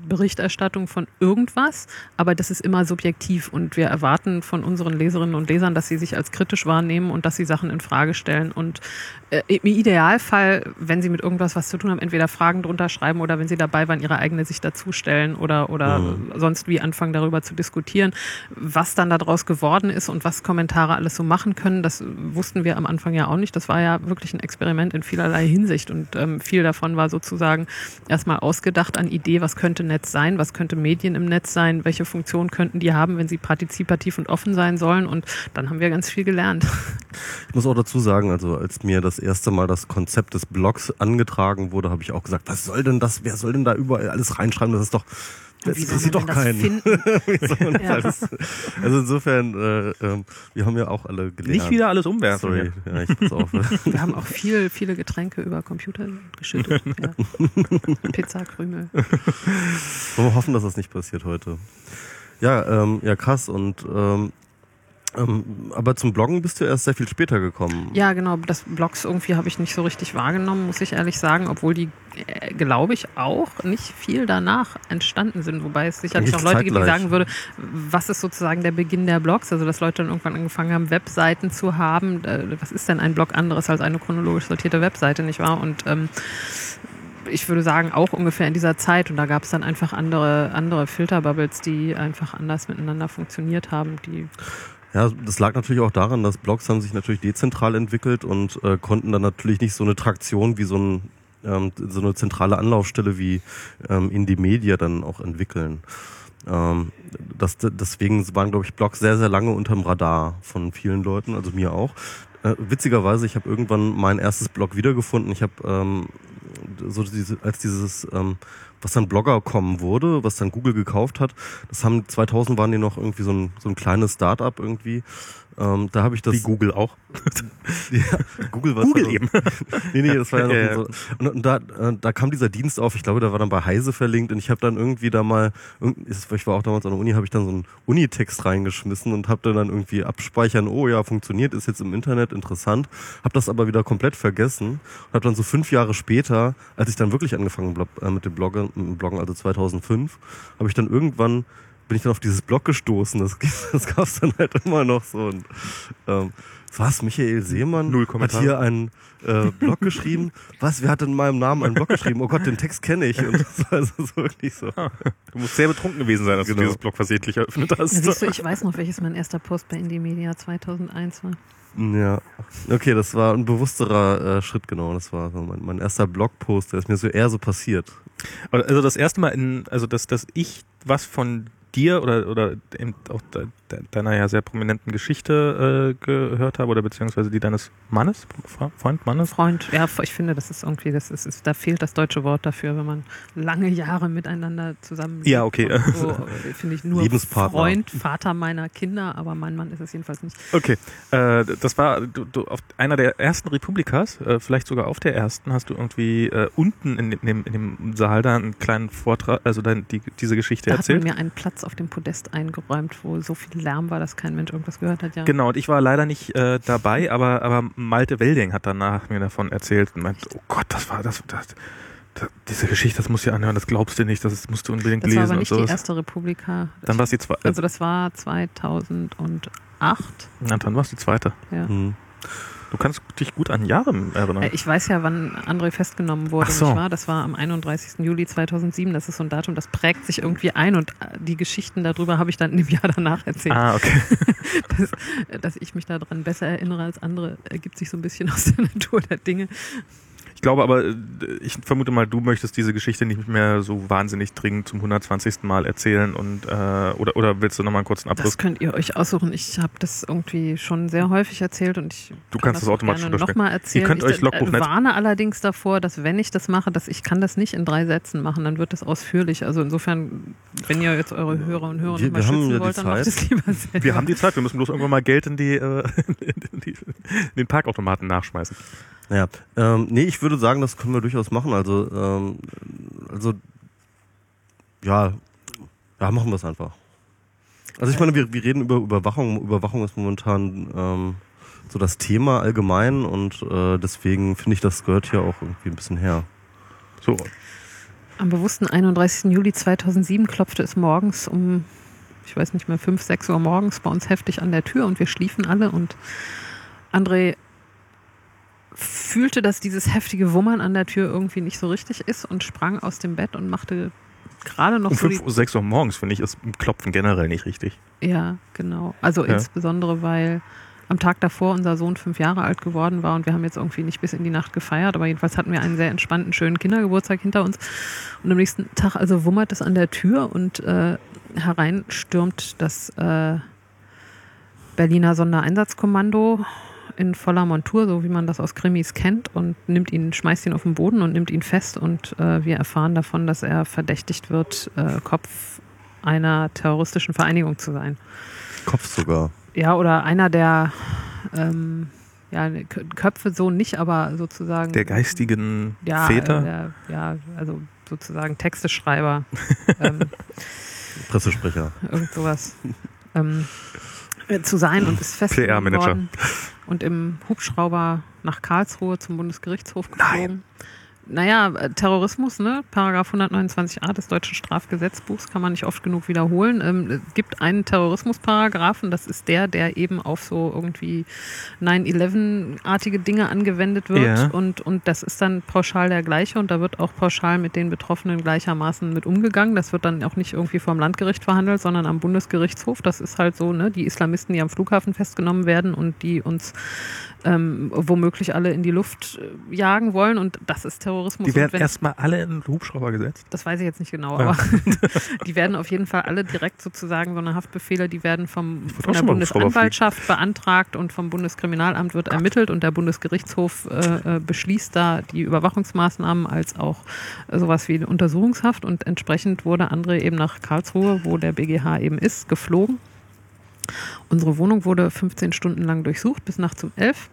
Berichterstattung von irgendwas, aber das ist immer subjektiv und wir erwarten von unseren Leserinnen und Lesern, dass sie sich als kritisch wahrnehmen und dass sie Sachen in Frage stellen und äh, im Idealfall, wenn sie mit irgendwas was zu tun haben, entweder Fragen drunter schreiben oder wenn sie dabei waren, ihre eigene Sicht dazustellen oder, oder mhm. sonst wie anfangen darüber zu diskutieren. Was dann daraus geworden ist und was Kommentare alles so machen können, das wussten wir am Anfang ja auch nicht. Das war ja wirklich ein Experiment in vielerlei Hinsicht und ähm, viel davon war sozusagen erstmal ausgedacht an Idee, was könnte Netz sein, was könnte Medien im Netz sein, welche Funktion könnten die haben, wenn sie partizipativ und offen sein sollen und dann haben wir ganz viel gelernt. Ich muss auch dazu sagen, also als mir das erste Mal das Konzept des Blogs angetragen wurde, habe ich auch gesagt, was soll denn das, wer soll denn da überall alles reinschreiben, das ist doch Das sieht doch keinen. Ja. Also insofern, äh, äh, wir haben ja auch alle gelernt. Nicht wieder alles umwerfen. Sorry, ja, ich pass auf. Wir haben auch viel, viele Getränke über Computer geschüttet. Ja. Pizzakrümel. Wollen wir hoffen, dass das nicht passiert heute. Ja, ähm, ja krass und ähm, Ähm, aber zum Bloggen bist du erst sehr viel später gekommen. Ja, genau. Das Blogs irgendwie habe ich nicht so richtig wahrgenommen, muss ich ehrlich sagen, obwohl die, äh, glaube ich, auch nicht viel danach entstanden sind. Wobei es sicherlich auch Leute gibt, die sagen würde, was ist sozusagen der Beginn der Blogs? Also, dass Leute dann irgendwann angefangen haben, Webseiten zu haben. Äh, was ist denn ein Blog anderes als eine chronologisch sortierte Webseite, nicht wahr? Und ähm, ich würde sagen, auch ungefähr in dieser Zeit. Und da gab es dann einfach andere, andere Filterbubbles, die einfach anders miteinander funktioniert haben, die Ja, das lag natürlich auch daran, dass Blogs haben sich natürlich dezentral entwickelt und äh, konnten dann natürlich nicht so eine Traktion wie so, ein, ähm, so eine zentrale Anlaufstelle wie ähm, Indie-Media dann auch entwickeln. Ähm, das, deswegen waren, glaube ich, Blogs sehr, sehr lange unterm Radar von vielen Leuten, also mir auch. Äh, witzigerweise, ich habe irgendwann mein erstes Blog wiedergefunden. Ich habe ähm, so diese, als dieses ähm, was dann Blogger punkt com wurde, was dann Google gekauft hat. Das haben zweitausend waren die noch irgendwie so ein so ein kleines Start-up irgendwie. Ähm, da habe ich das wie Google auch. Ja, Google war Google eben. nee, nee, das war ja noch ja, so. Und, und da äh, da kam dieser Dienst auf. Ich glaube, der war dann bei Heise verlinkt und ich habe dann irgendwie da mal ich war auch damals an der Uni, habe ich dann so einen Unitext reingeschmissen und habe dann dann irgendwie abspeichern, oh ja, funktioniert, ist jetzt im Internet interessant. Habe das aber wieder komplett vergessen und habe dann so fünf Jahre später, als ich dann wirklich angefangen habe mit dem Bloggen, mit dem Bloggen, also zweitausendfünf, habe ich dann irgendwann bin ich dann auf dieses Blog gestoßen. Das, das gab es dann halt immer noch so. Und, ähm, was, Michael Seemann Null hat hier einen äh, Blog geschrieben? Was, wer hat in meinem Namen einen Blog geschrieben? Oh Gott, den Text kenne ich. Und das war also so wirklich so. Ah, du musst sehr betrunken gewesen sein, als genau. du dieses Blog versehentlich eröffnet hast. Ja, siehst du, ich weiß noch, welches mein erster Post bei Indie Media zweitausendeins war. Ja, okay, das war ein bewussterer äh, Schritt, genau. Das war so mein, mein erster Blogpost, der ist mir so eher so passiert. Also das erste Mal, in, also dass, dass ich was von dir oder oder eben auch de, de, deiner ja sehr prominenten Geschichte äh, gehört habe oder beziehungsweise die deines Mannes, Freund, Mannes? Freund, ja, ich finde, das ist irgendwie, das ist, ist da fehlt das deutsche Wort dafür, wenn man lange Jahre miteinander zusammen ja, okay. So, finde ich nur Freund, Vater meiner Kinder, aber mein Mann ist es jedenfalls nicht. Okay, äh, das war du, du auf einer der ersten Republikas, äh, vielleicht sogar auf der ersten, hast du irgendwie äh, unten in dem, in dem Saal da einen kleinen Vortrag, also dann die, diese Geschichte da erzählt. Da hat man mir einen Platz auf dem Podest eingeräumt, wo so viel Lärm war, dass kein Mensch irgendwas gehört hat. Ja. Genau, und ich war leider nicht äh, dabei, aber, aber Malte Welding hat danach mir davon erzählt und meinte, oh Gott, das war das, das, das diese Geschichte, das musst du ja anhören, das glaubst du nicht, das musst du unbedingt das lesen. Das war aber nicht und die erste Republika. Dann war es die zweite. Also das war zweitausendacht. Ja, dann war es die zweite. Ja. Hm. Du kannst dich gut an Jahre erinnern. Ich weiß ja, wann André festgenommen wurde. Ach so. Nicht wahr? Das war am einunddreißigsten Juli zweitausendsieben. Das ist so ein Datum, das prägt sich irgendwie ein und die Geschichten darüber habe ich dann im Jahr danach erzählt. Ah, okay. dass, dass ich mich daran besser erinnere als andere, ergibt sich so ein bisschen aus der Natur der Dinge. Ich glaube aber, ich vermute mal, du möchtest diese Geschichte nicht mehr so wahnsinnig dringend zum hundertzwanzigsten Mal erzählen und äh, oder oder willst du nochmal einen kurzen Abriss? Das könnt ihr euch aussuchen. Ich habe das irgendwie schon sehr häufig erzählt und ich du kann kannst das das automatisch gerne nochmal erzählen. Ihr könnt ich euch Logbuch äh, warne allerdings davor, dass wenn ich das mache, dass ich kann das nicht in drei Sätzen machen, dann wird das ausführlich. Also insofern, wenn ihr jetzt eure Hörer und Hörer wir, mal wir schützen ja wollt, dann macht es lieber selber. Wir haben die Zeit, wir müssen bloß irgendwann mal Geld in, die, äh, in, die, in den Parkautomaten nachschmeißen. Ja, ähm, nee, ich würde sagen, das können wir durchaus machen. Also, ähm, also, ja, ja, machen wir es einfach. Also ich meine, wir, wir reden über Überwachung. Überwachung ist momentan ähm, so das Thema allgemein und äh, deswegen finde ich, das gehört hier auch irgendwie ein bisschen her. So. Am bewussten einunddreißigsten Juli zweitausendsieben klopfte es morgens um, ich weiß nicht mehr, fünf, sechs Uhr morgens bei uns heftig an der Tür und wir schliefen alle und André fühlte, dass dieses heftige Wummern an der Tür irgendwie nicht so richtig ist und sprang aus dem Bett und machte gerade noch um so fünf Uhr, sechs Uhr morgens, finde ich, ist Klopfen generell nicht richtig. Ja, genau. Also Ja. insbesondere, weil am Tag davor unser Sohn fünf Jahre alt geworden war und wir haben jetzt irgendwie nicht bis in die Nacht gefeiert, aber jedenfalls hatten wir einen sehr entspannten, schönen Kindergeburtstag hinter uns. Und am nächsten Tag also wummert es an der Tür und äh, herein stürmt das äh, Berliner Sondereinsatzkommando in voller Montur, so wie man das aus Krimis kennt, und nimmt ihn, schmeißt ihn auf den Boden und nimmt ihn fest und äh, wir erfahren davon, dass er verdächtigt wird, äh, Kopf einer terroristischen Vereinigung zu sein. Kopf sogar. Ja, oder einer der ähm, ja, K- Köpfe so nicht, aber sozusagen Der geistigen ja, Väter? Äh, der, ja, also sozusagen Texteschreiber, ähm, Pressesprecher. irgend sowas ähm, äh, zu sein und ist P festgenommen R-Manager. worden und im Hubschrauber nach Karlsruhe zum Bundesgerichtshof geflogen. Nein. Naja, äh, Terrorismus, ne? Paragraph hundertneunundzwanzig a des deutschen Strafgesetzbuchs kann man nicht oft genug wiederholen. Ähm, es gibt einen Terrorismusparagraphen, das ist der, der eben auf so irgendwie nine eleven-artige Dinge angewendet wird. Ja. Und, und das ist dann pauschal der gleiche und da wird auch pauschal mit den Betroffenen gleichermaßen mit umgegangen. Das wird dann auch nicht irgendwie vom Landgericht verhandelt, sondern am Bundesgerichtshof. Das ist halt so, ne? Die Islamisten, die am Flughafen festgenommen werden und die uns ähm, womöglich alle in die Luft äh, jagen wollen, und das ist Terrorismus. Die Und werden wenn- erstmal alle in den Hubschrauber gesetzt. das weiß ich jetzt nicht genau, Ja. aber die werden auf jeden Fall alle direkt sozusagen, so eine Haftbefehle, die werden vom, wollte von auch der schon mal Hubschrauber Bundesanwaltschaft beantragt und vom Bundeskriminalamt wird ermittelt und der Bundesgerichtshof äh, äh, beschließt da die Überwachungsmaßnahmen als auch äh, sowas wie eine Untersuchungshaft, und entsprechend wurde André eben nach Karlsruhe, wo der B G H eben ist, geflogen. Unsere Wohnung wurde fünfzehn Stunden lang durchsucht, bis nachts um elf.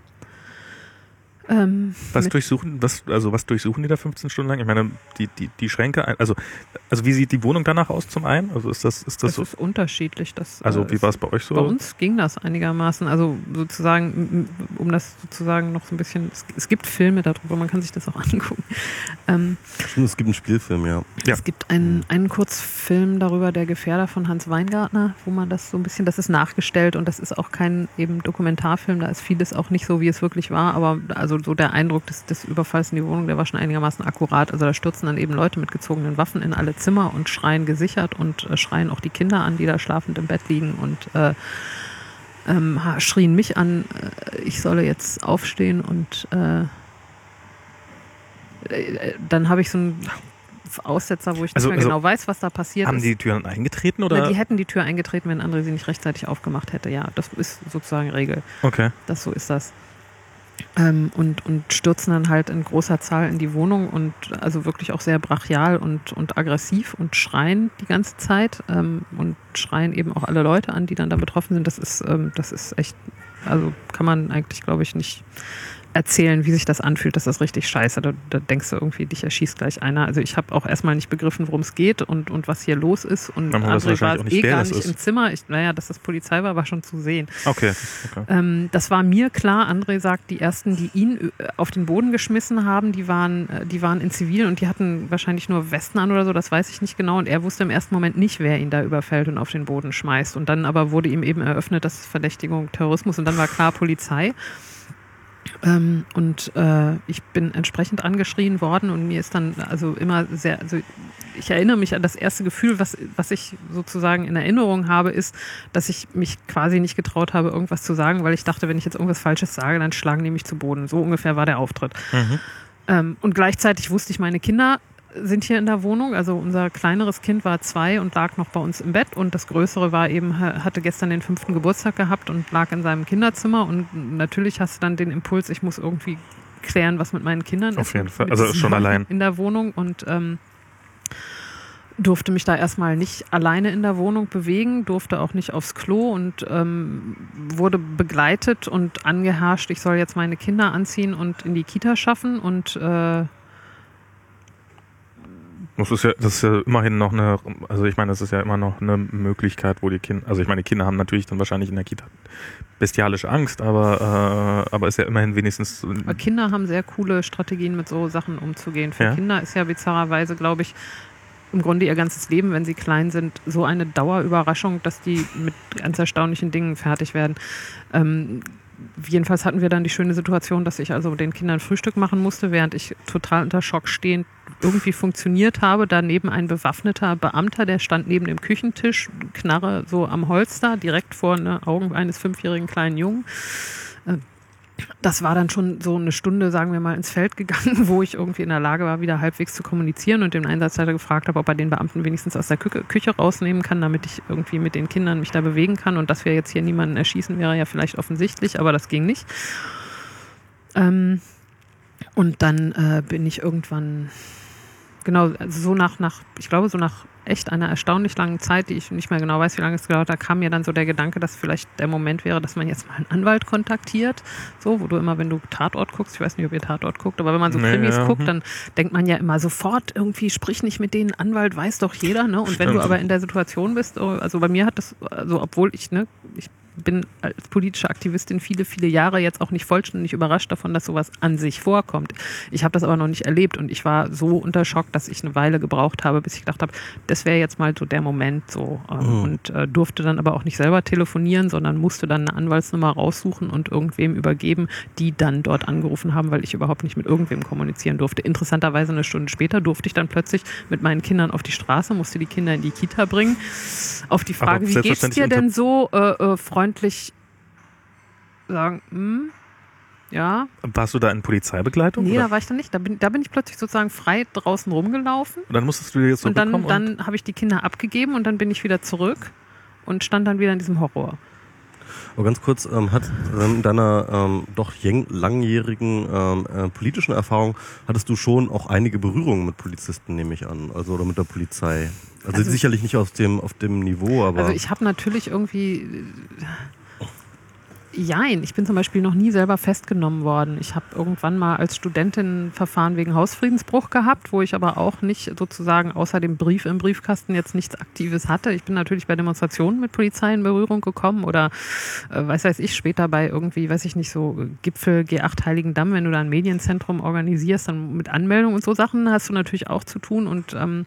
Ähm, Was mit- durchsuchen, was, also was durchsuchen die da fünfzehn Stunden lang? Ich meine, die, die, die Schränke, ein- also, also wie sieht die Wohnung danach aus zum einen? Also ist das, ist das Das so? ist unterschiedlich. Das, Also äh, wie war es bei euch so? Bei uns ging das einigermaßen. Also sozusagen, m- m- um das sozusagen noch so ein bisschen, es, es gibt Filme darüber, man kann sich das auch angucken. Ähm, Stimmt, es gibt einen Spielfilm, ja. Ja. Es gibt einen, einen Kurzfilm darüber, Der Gefährder von Hans Weingartner, wo man das so ein bisschen, das ist nachgestellt und das ist auch kein eben Dokumentarfilm, da ist vieles auch nicht so, wie es wirklich war, aber also so der Eindruck des, des Überfalls in die Wohnung, der war schon einigermaßen akkurat. Also da stürzen dann eben Leute mit gezogenen Waffen in alle Zimmer und schreien gesichert und äh, schreien auch die Kinder an, die da schlafend im Bett liegen und äh, ähm, ha- schrien mich an, äh, ich solle jetzt aufstehen und äh, äh, dann habe ich so einen Aussetzer, wo ich Also- nicht mehr also genau weiß, was da passiert Haben ist. die die Türen eingetreten Na, oder? die hätten die Tür eingetreten, wenn André sie nicht rechtzeitig aufgemacht hätte. Ja, das ist sozusagen Regel. Okay. Das so ist das. Ähm, und, und stürzen dann halt in großer Zahl in die Wohnung und also wirklich auch sehr brachial und, und aggressiv und schreien die ganze Zeit ähm, und schreien eben auch alle Leute an, die dann da betroffen sind. Das ist, ähm, das ist echt, also kann man eigentlich, glaube ich, nicht erzählen, wie sich das anfühlt. Das ist richtig scheiße. Da, da denkst du irgendwie, dich erschießt gleich einer. Also ich habe auch erstmal nicht begriffen, worum es geht und, und was hier los ist. Und Man weiß André wahrscheinlich war auch nicht, eh wer gar das nicht ist. im Zimmer. Ich, naja, dass das Polizei war, war schon zu sehen. Okay. okay. Ähm, das war mir klar. André sagt, die ersten, die ihn äh, auf den Boden geschmissen haben, die waren, äh, die waren in Zivil und die hatten wahrscheinlich nur Westen an oder so, das weiß ich nicht genau. Und er wusste im ersten Moment nicht, wer ihn da überfällt und auf den Boden schmeißt. Und dann aber wurde ihm eben eröffnet, das ist Verdächtigung Terrorismus, und dann war klar Polizei. Ähm, und äh, ich bin entsprechend angeschrien worden und mir ist dann also immer sehr, also ich erinnere mich an das erste Gefühl, was, was ich sozusagen in Erinnerung habe, ist, dass ich mich quasi nicht getraut habe, irgendwas zu sagen, weil ich dachte, wenn ich jetzt irgendwas Falsches sage, dann schlagen die mich zu Boden. So ungefähr war der Auftritt. Mhm. Ähm, und gleichzeitig wusste ich, meine Kinder sind hier in der Wohnung. Also unser kleineres Kind war zwei und lag noch bei uns im Bett und das größere war eben, hatte gestern den fünften Geburtstag gehabt und lag in seinem Kinderzimmer, und natürlich hast du dann den Impuls, ich muss irgendwie klären, was mit meinen Kindern ist. Auf jeden Fall. Mit Also diesen schon Leuten allein. in der Wohnung, und ähm, durfte mich da erstmal nicht alleine in der Wohnung bewegen, durfte auch nicht aufs Klo und ähm, wurde begleitet und angeherrscht, ich soll jetzt meine Kinder anziehen und in die Kita schaffen, und äh, Das ist ja, das ist ja immerhin noch eine, also ich meine, das ist ja immer noch eine Möglichkeit, wo die Kinder, also ich meine, die Kinder haben natürlich dann wahrscheinlich in der Kita bestialische Angst, aber, äh, aber ist ja immerhin wenigstens. Aber Kinder haben sehr coole Strategien, mit so Sachen umzugehen. Für Ja. Kinder ist ja bizarrerweise, glaube ich, im Grunde ihr ganzes Leben, wenn sie klein sind, so eine Dauerüberraschung, dass die mit ganz erstaunlichen Dingen fertig werden. Ähm, jedenfalls hatten wir dann die schöne Situation, dass ich also den Kindern Frühstück machen musste, während ich total unter Schock stehend irgendwie funktioniert habe. Daneben ein bewaffneter Beamter, der stand neben dem Küchentisch, Knarre so am Holster, direkt vor den Augen eines fünfjährigen kleinen Jungen. Äh, Das war dann schon so eine Stunde, sagen wir mal, ins Feld gegangen, wo ich irgendwie in der Lage war, wieder halbwegs zu kommunizieren und den Einsatzleiter gefragt habe, ob er den Beamten wenigstens aus der Kü- Küche rausnehmen kann, damit ich irgendwie mit den Kindern mich da bewegen kann. Und dass wir jetzt hier niemanden erschießen, wäre ja vielleicht offensichtlich, aber das ging nicht. Ähm, und dann äh, bin ich irgendwann, genau, also so nach, nach, ich glaube, so nach echt einer erstaunlich langen Zeit, die ich nicht mehr genau weiß, wie lange es gedauert hat, kam mir dann so der Gedanke, dass vielleicht der Moment wäre, dass man jetzt mal einen Anwalt kontaktiert, so, wo du immer, wenn du Tatort guckst, ich weiß nicht, ob ihr Tatort guckt, aber wenn man so Nee, Krimis ja. guckt, dann denkt man ja immer sofort irgendwie, sprich nicht mit denen, Anwalt weiß doch jeder, ne? Und wenn du Stimmt. aber in der Situation bist, also bei mir hat das, also obwohl ich, ne, ich bin als politische Aktivistin viele, viele Jahre jetzt auch nicht vollständig überrascht davon, dass sowas an sich vorkommt. Ich habe das aber noch nicht erlebt und ich war so unter Schock, dass ich eine Weile gebraucht habe, bis ich gedacht habe, das wäre jetzt mal so der Moment so ähm, Mhm. und äh, durfte dann aber auch nicht selber telefonieren, sondern musste dann eine Anwaltsnummer raussuchen und irgendwem übergeben, die dann dort angerufen haben, weil ich überhaupt nicht mit irgendwem kommunizieren durfte. Interessanterweise eine Stunde später durfte ich dann plötzlich mit meinen Kindern auf die Straße, musste die Kinder in die Kita bringen. Auf die Frage, Aber wie geht's selbstverständlich dir denn unter- so, äh, äh, freundlich sagen, hm, ja. Warst du da in Polizeibegleitung? Nee, oder? da war ich dann nicht. Da bin, da bin ich plötzlich sozusagen frei draußen rumgelaufen. Und dann musstest du dir jetzt Und dann, zurückkommen? dann habe ich die Kinder abgegeben und dann bin ich wieder zurück und stand dann wieder in diesem Horror. Aber ganz kurz, ähm, hat ähm, in deiner ähm, doch jäng- langjährigen ähm, äh, politischen Erfahrung, hattest du schon auch einige Berührungen mit Polizisten, nehme ich an, also oder mit der Polizei. Also, Also- sicherlich nicht auf dem auf dem Niveau, aber Also ich habe natürlich irgendwie... Jein, ich bin zum Beispiel noch nie selber festgenommen worden. Ich habe irgendwann mal als Studentin ein Verfahren wegen Hausfriedensbruch gehabt, wo ich aber auch nicht sozusagen außer dem Brief im Briefkasten jetzt nichts Aktives hatte. Ich bin natürlich bei Demonstrationen mit Polizei in Berührung gekommen oder äh, weiß weiß ich, später bei irgendwie, weiß ich nicht, so Gipfel G acht Heiligendamm, wenn du da ein Medienzentrum organisierst, dann mit Anmeldung und so Sachen hast du natürlich auch zu tun und ähm,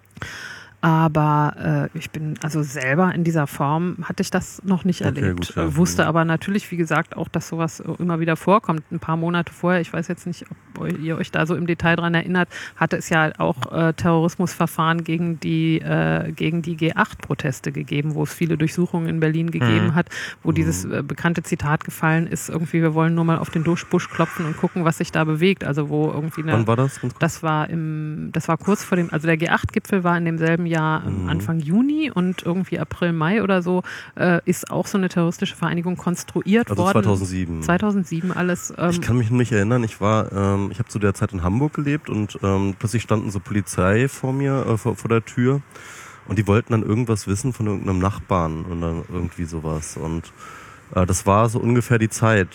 aber äh, ich bin also selber in dieser Form hatte ich das noch nicht Okay, erlebt. gut, ja. Äh, Wusste aber natürlich, wie gesagt, auch, dass sowas immer wieder vorkommt. Ein paar Monate vorher, ich weiß jetzt nicht, ob eu- ihr euch da so im Detail dran erinnert, hatte es ja auch äh, Terrorismusverfahren gegen die äh, gegen die G acht Proteste gegeben, wo es viele Durchsuchungen in Berlin gegeben Mhm. hat, wo dieses äh, bekannte Zitat gefallen ist, irgendwie, wir wollen nur mal auf den Busch klopfen und gucken, was sich da bewegt. Also wo irgendwie eine wann war das? Ganz kurz? das war im, das war kurz vor dem, also der G acht Gipfel war in demselben Jahr ähm, Mhm. Anfang Juni und irgendwie April, Mai oder so äh, ist auch so eine terroristische Vereinigung konstruiert Also worden. zweitausendsieben. zweitausendsieben alles. Ähm, Ich kann mich nicht erinnern, ich war, ähm, ich habe zu der Zeit in Hamburg gelebt und ähm, plötzlich standen so Polizei vor mir, äh, vor, vor der Tür und die wollten dann irgendwas wissen von irgendeinem Nachbarn und dann irgendwie sowas und äh, das war so ungefähr die Zeit.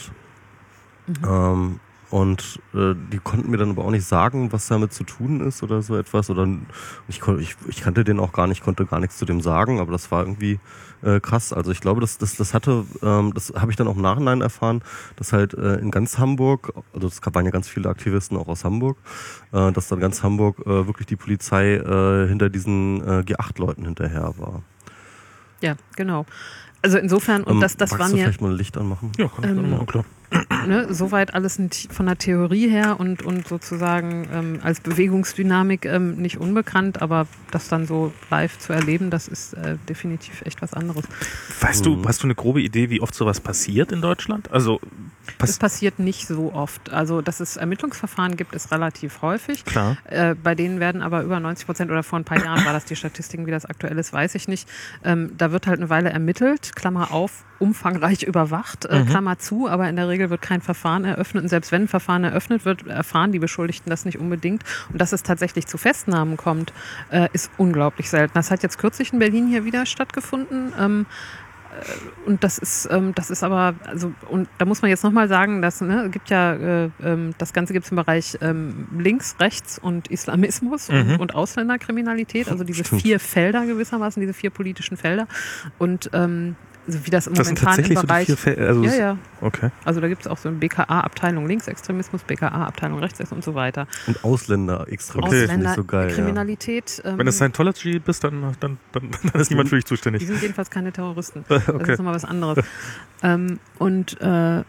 Mhm. Ähm, und äh, die konnten mir dann aber auch nicht sagen, was damit zu tun ist oder so etwas. Oder ich, kon- ich, ich kannte den auch gar nicht, konnte gar nichts zu dem sagen, aber das war irgendwie äh, krass. Also ich glaube, das, das, das hatte, ähm, das habe ich dann auch im Nachhinein erfahren, dass halt äh, in ganz Hamburg, also es waren ja ganz viele Aktivisten auch aus Hamburg, äh, dass dann ganz Hamburg äh, wirklich die Polizei äh, hinter diesen äh, G acht Leuten hinterher war. ja, genau. Also insofern, und Ähm, das, das magst war du mir vielleicht mal ein Licht anmachen? Ja, kann ich Ähm, ähm, machen, klar. ne, soweit alles nicht von der Theorie her und, und sozusagen ähm, als Bewegungsdynamik ähm, nicht unbekannt, aber das dann so live zu erleben, das ist äh, definitiv echt was anderes. Weißt Mhm. du, hast du eine grobe Idee, wie oft sowas passiert in Deutschland? Also, Das pass passiert nicht so oft. Also, dass es Ermittlungsverfahren gibt, ist relativ häufig. klar. Äh, bei denen werden aber über neunzig Prozent oder vor ein paar Jahren war das die Statistik, wie das aktuell ist, weiß ich nicht. Ähm, da wird halt eine Weile ermittelt, Klammer auf, umfangreich überwacht, äh, Mhm. Klammer zu, aber in der Regel wird kein Verfahren eröffnet. Und selbst wenn ein Verfahren eröffnet wird, erfahren die Beschuldigten das nicht unbedingt. Und dass es tatsächlich zu Festnahmen kommt, äh, ist unglaublich selten. Das hat jetzt kürzlich in Berlin hier wieder stattgefunden. Ähm, und das ist, ähm, das ist aber, also, und da muss man jetzt nochmal sagen, dass, ne, es gibt ja, äh, ähm, das Ganze gibt es im Bereich ähm, Links, Rechts und Islamismus Mhm. und, und Ausländerkriminalität, also diese Stimmt. vier Felder gewissermaßen, diese vier politischen Felder. Und ähm, also wie das im Das sind momentanen tatsächlich so die Bereich. vier Fälle. Also ja, es- ja. Okay. Also da gibt es auch so eine B K A-Abteilung Linksextremismus, B K A-Abteilung Rechtsextremismus und so weiter. Und Ausländer-Extremismus Okay. finde ich so geil. Ja. Kriminalität. Ähm, Wenn du Scientology bist, dann, dann, dann, dann ist niemand für dich die zuständig. sind jedenfalls keine Terroristen. Das Okay. ist nochmal was anderes. ähm, und äh,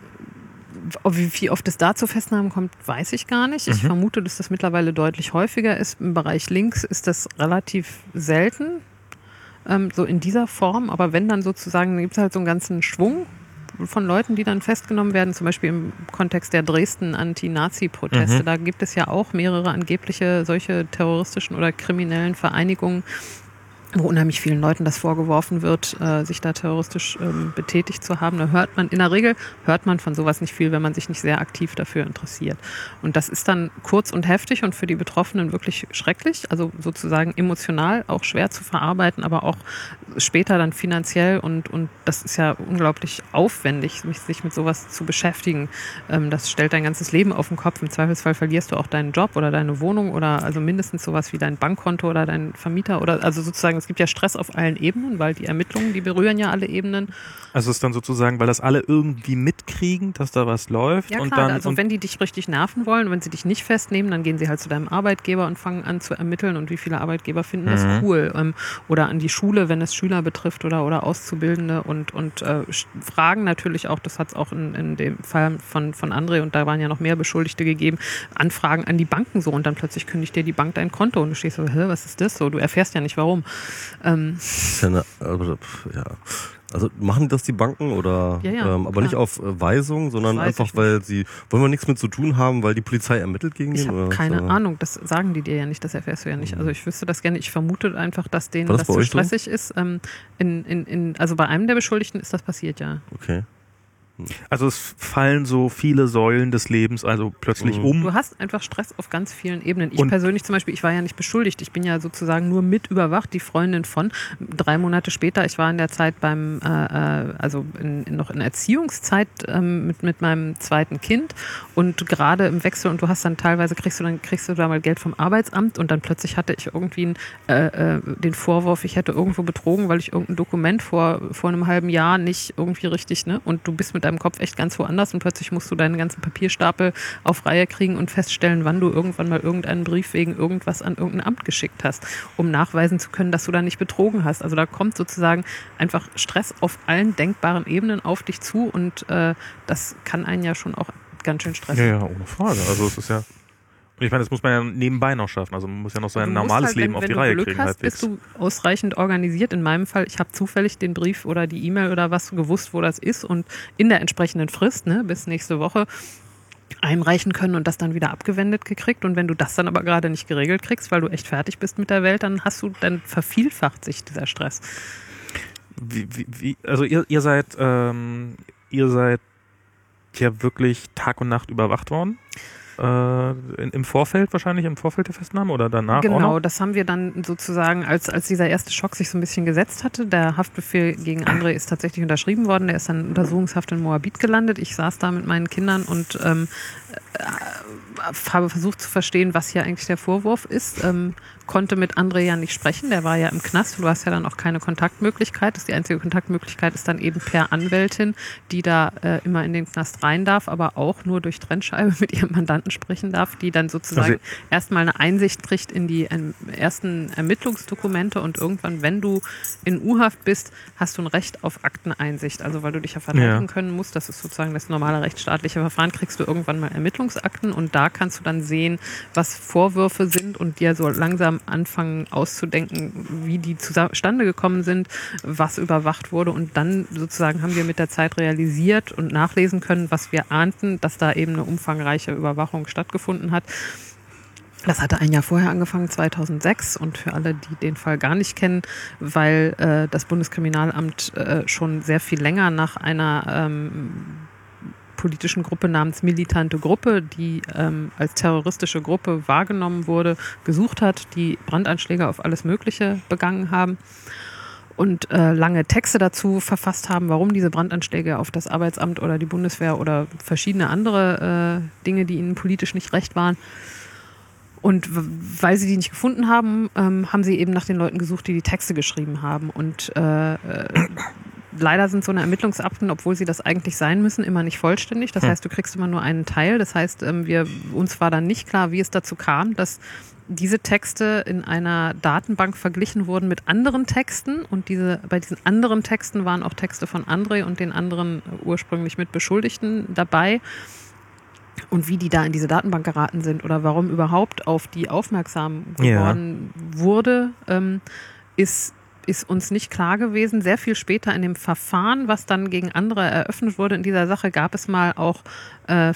wie, wie oft es da zu Festnahmen kommt, weiß ich gar nicht. Ich Mhm. vermute, dass das mittlerweile deutlich häufiger ist. Im Bereich Links ist das relativ selten, ähm, so in dieser Form. Aber wenn dann sozusagen, gibt es halt so einen ganzen Schwung von Leuten, die dann festgenommen werden, zum Beispiel im Kontext der Dresden Anti-Nazi-Proteste. Mhm. Da gibt es ja auch mehrere angebliche solche terroristischen oder kriminellen Vereinigungen, wo unheimlich vielen Leuten das vorgeworfen wird, äh, sich da terroristisch ähm, betätigt zu haben. Da hört man, in der Regel hört man von sowas nicht viel, wenn man sich nicht sehr aktiv dafür interessiert. Und das ist dann kurz und heftig und für die Betroffenen wirklich schrecklich, also sozusagen emotional auch schwer zu verarbeiten, aber auch später dann finanziell und, und das ist ja unglaublich aufwendig, mich, sich mit sowas zu beschäftigen. Ähm, das stellt dein ganzes Leben auf den Kopf. Im Zweifelsfall verlierst du auch deinen Job oder deine Wohnung oder also mindestens sowas wie dein Bankkonto oder dein Vermieter oder also sozusagen es gibt ja Stress auf allen Ebenen, weil die Ermittlungen, die berühren ja alle Ebenen. Also es ist dann sozusagen, weil das alle irgendwie mitkriegen, dass da was läuft. Ja klar, und dann, also und wenn die dich richtig nerven wollen, wenn sie dich nicht festnehmen, dann gehen sie halt zu deinem Arbeitgeber und fangen an zu ermitteln und wie viele Arbeitgeber finden das Mhm. cool. Ähm, oder an die Schule, wenn es Schüler betrifft oder, oder Auszubildende und, und äh, fragen natürlich auch, das hat es auch in, in dem Fall von, von André und da waren ja noch mehr Beschuldigte gegeben, Anfragen an die Banken so und dann plötzlich kündigt dir die Bank dein Konto und du stehst so, hä, was ist das so? Du erfährst ja nicht warum. Ähm, Das ist ja eine, also, pf, ja. Also machen das die Banken oder Ja, ja, ähm, aber klar. nicht auf äh, Weisung, sondern Das weiß einfach, ich weil sie wollen wir nichts mit zu tun haben, weil die Polizei ermittelt gegen Ich den? habe oder keine so? Ahnung, das sagen die dir ja nicht, das erfährst du ja nicht. Also ich wüsste das gerne, ich vermute einfach, dass denen War das, das bei zu euch so? stressig ist. Ähm, in, in, in, also bei einem der Beschuldigten ist das passiert, ja. Okay. also es fallen so viele Säulen des Lebens also plötzlich Mhm. um. Du hast einfach Stress auf ganz vielen Ebenen. Ich Und- persönlich zum Beispiel, ich war ja nicht beschuldigt. Ich bin ja sozusagen nur mit überwacht, die Freundin von. Drei Monate später, ich war in der Zeit beim, äh, äh, also in, in noch in Erziehungszeit ähm, mit, mit meinem zweiten Kind und gerade im Wechsel und du hast dann teilweise, kriegst du dann kriegst du da mal Geld vom Arbeitsamt und dann plötzlich hatte ich irgendwie einen, äh, äh, den Vorwurf, ich hätte irgendwo betrogen, weil ich irgendein Dokument vor, vor einem halben Jahr nicht irgendwie richtig, ne? Und du bist mit deinem Kopf echt ganz woanders und plötzlich musst du deinen ganzen Papierstapel auf Reihe kriegen und feststellen, wann du irgendwann mal irgendeinen Brief wegen irgendwas an irgendein Amt geschickt hast, um nachweisen zu können, dass du da nicht betrogen hast. Also da kommt sozusagen einfach Stress auf allen denkbaren Ebenen auf dich zu und äh, das kann einen ja schon auch ganz schön stressen. Ja, ja, ohne Frage. Also es ist ja. Und ich meine, das muss man ja nebenbei noch schaffen. Also man muss ja noch sein Du musst normales halt, Leben wenn, auf wenn die du Reihe Glück kriegen. hast, halbwegs. bist du ausreichend organisiert. In meinem Fall, ich habe zufällig den Brief oder die E-Mail oder was gewusst, wo das ist und in der entsprechenden Frist, ne, bis nächste Woche einreichen können und das dann wieder abgewendet gekriegt. Und wenn du das dann aber gerade nicht geregelt kriegst, weil du echt fertig bist mit der Welt, dann hast du, dann vervielfacht sich dieser Stress. Wie, wie, wie, also ihr, ihr seid, ähm, ihr seid ja wirklich Tag und Nacht überwacht worden. Äh, in, im Vorfeld wahrscheinlich, im Vorfeld der Festnahme oder danach auch Genau, noch? das haben wir dann sozusagen, als, als dieser erste Schock sich so ein bisschen gesetzt hatte, der Haftbefehl gegen André ist tatsächlich unterschrieben worden, der ist dann in Untersuchungshaft in Moabit gelandet. Ich saß da mit meinen Kindern und ähm, äh, habe versucht zu verstehen, was hier eigentlich der Vorwurf ist. Ähm, konnte mit André ja nicht sprechen, der war ja im Knast und du hast ja dann auch keine Kontaktmöglichkeit. Das ist die einzige Kontaktmöglichkeit ist dann eben per Anwältin, die da äh, immer in den Knast rein darf, aber auch nur durch Trennscheibe mit ihrem Mandanten sprechen darf, die dann sozusagen Also- erstmal eine Einsicht kriegt in die ähm, ersten Ermittlungsdokumente und irgendwann, wenn du in U-Haft bist, hast du ein Recht auf Akteneinsicht. Also weil du dich ja verteidigen Ja. können musst, das ist sozusagen das normale rechtsstaatliche Verfahren, kriegst du irgendwann mal Ermittlungsakten und da kannst du dann sehen, was Vorwürfe sind und dir so langsam anfangen auszudenken, wie die zustande gekommen sind, was überwacht wurde und dann sozusagen haben wir mit der Zeit realisiert und nachlesen können, was wir ahnten, dass da eben eine umfangreiche Überwachung stattgefunden hat. Das hatte ein Jahr vorher angefangen, zweitausendsechs und für alle, die den Fall gar nicht kennen, weil äh, das Bundeskriminalamt äh, schon sehr viel länger nach einer ähm, politischen Gruppe namens Militante Gruppe, die ähm, als terroristische Gruppe wahrgenommen wurde, gesucht hat, die Brandanschläge auf alles Mögliche begangen haben. und äh, lange Texte dazu verfasst haben, warum diese Brandanschläge auf das Arbeitsamt oder die Bundeswehr oder verschiedene andere äh, Dinge, die ihnen politisch nicht recht waren. Und weil sie die nicht gefunden haben, ähm, haben sie eben nach den Leuten gesucht, die die Texte geschrieben haben. Und äh, äh, leider sind so eine Ermittlungsakten, obwohl sie das eigentlich sein müssen, immer nicht vollständig. Das heißt, du kriegst immer nur einen Teil. Das heißt, ähm, wir, uns war dann nicht klar, wie es dazu kam, dass diese Texte in einer Datenbank verglichen wurden mit anderen Texten. Und diese, bei diesen anderen Texten waren auch Texte von André und den anderen ursprünglich Mitbeschuldigten dabei. Und wie die da in diese Datenbank geraten sind oder warum überhaupt auf die aufmerksam geworden ja. wurde, ähm, ist, ist uns nicht klar gewesen. Sehr viel später in dem Verfahren, was dann gegen andere eröffnet wurde in dieser Sache, gab es mal auch äh,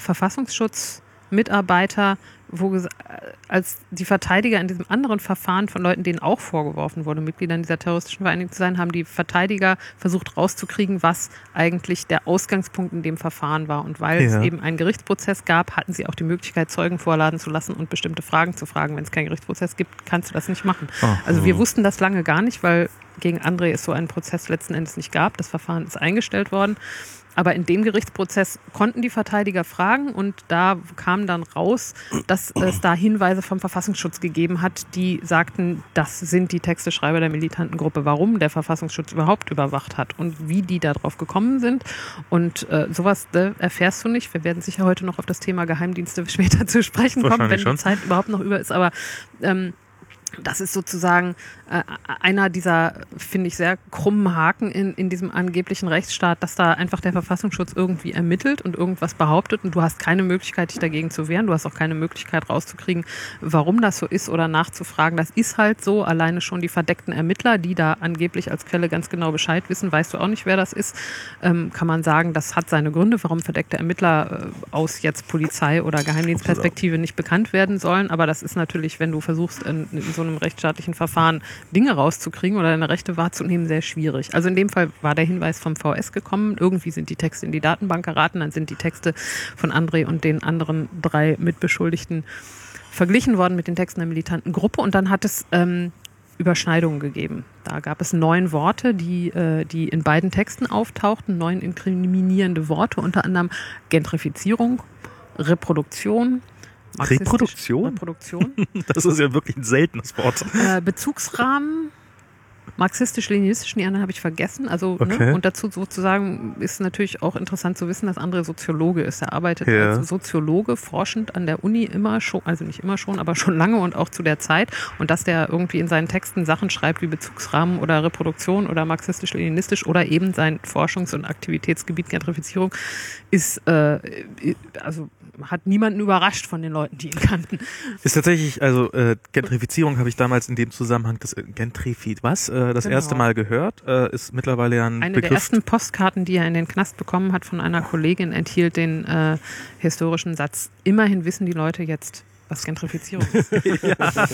Verfassungsschutzmitarbeiter, wo als die Verteidiger in diesem anderen Verfahren von Leuten, denen auch vorgeworfen wurde, Mitgliedern dieser terroristischen Vereinigung zu sein, haben die Verteidiger versucht rauszukriegen, was eigentlich der Ausgangspunkt in dem Verfahren war. Und weil ja. es eben einen Gerichtsprozess gab, hatten sie auch die Möglichkeit, Zeugen vorladen zu lassen und bestimmte Fragen zu fragen. Wenn es keinen Gerichtsprozess gibt, kannst du das nicht machen. Oh. Also wir wussten das lange gar nicht, weil gegen André es so einen Prozess letzten Endes nicht gab. Das Verfahren ist eingestellt worden. Aber in dem Gerichtsprozess konnten die Verteidiger fragen und da kam dann raus, dass es da Hinweise vom Verfassungsschutz gegeben hat, die sagten, das sind die Texteschreiber der militanten Gruppe. Warum der Verfassungsschutz überhaupt überwacht hat und wie die darauf gekommen sind. Und äh, sowas äh, erfährst du nicht. Wir werden sicher heute noch auf das Thema Geheimdienste später zu sprechen kommen, wenn die Zeit überhaupt noch über ist. Aber ähm, das ist sozusagen äh, einer dieser, finde ich, sehr krummen Haken in, in diesem angeblichen Rechtsstaat, dass da einfach der Verfassungsschutz irgendwie ermittelt und irgendwas behauptet und du hast keine Möglichkeit, dich dagegen zu wehren. Du hast auch keine Möglichkeit rauszukriegen, warum das so ist oder nachzufragen. Das ist halt so. Alleine schon die verdeckten Ermittler, die da angeblich als Quelle ganz genau Bescheid wissen, weißt du auch nicht, wer das ist, ähm, kann man sagen, das hat seine Gründe, warum verdeckte Ermittler äh, aus jetzt Polizei- oder Geheimdienstperspektive nicht bekannt werden sollen. Aber das ist natürlich, wenn du versuchst, in, in so einem rechtsstaatlichen Verfahren Dinge rauszukriegen oder deine Rechte wahrzunehmen, sehr schwierig. Also in dem Fall war der Hinweis vom V S gekommen, irgendwie sind die Texte in die Datenbank geraten, dann sind die Texte von André und den anderen drei Mitbeschuldigten verglichen worden mit den Texten der militanten Gruppe und dann hat es ähm, Überschneidungen gegeben. Da gab es neun Worte, die, äh, die in beiden Texten auftauchten, neun inkriminierende Worte, unter anderem Gentrifizierung, Reproduktion, Reproduktion? Reproduktion. Das ist ja wirklich ein seltenes Wort. Äh, Bezugsrahmen, marxistisch-leninistisch, die anderen habe ich vergessen. Also, okay. ne? Und dazu sozusagen ist natürlich auch interessant zu wissen, dass André Soziologe ist. Er arbeitet ja. als Soziologe, forschend an der Uni immer schon, also nicht immer schon, aber schon lange und auch zu der Zeit. Und dass der irgendwie in seinen Texten Sachen schreibt wie Bezugsrahmen oder Reproduktion oder marxistisch-leninistisch oder eben sein Forschungs- und Aktivitätsgebiet Gentrifizierung ist, äh, also hat niemanden überrascht von den Leuten, die ihn kannten. Ist tatsächlich, also äh, Gentrifizierung habe ich damals in dem Zusammenhang, das äh, Gentrifi, was, äh, das genau. erste Mal gehört, äh, ist mittlerweile ja ein Eine Begriff. Der ersten Postkarten, die er in den Knast bekommen hat von einer Kollegin, enthielt den äh, historischen Satz, immerhin wissen die Leute jetzt, was Gentrifizierung ist. Ja,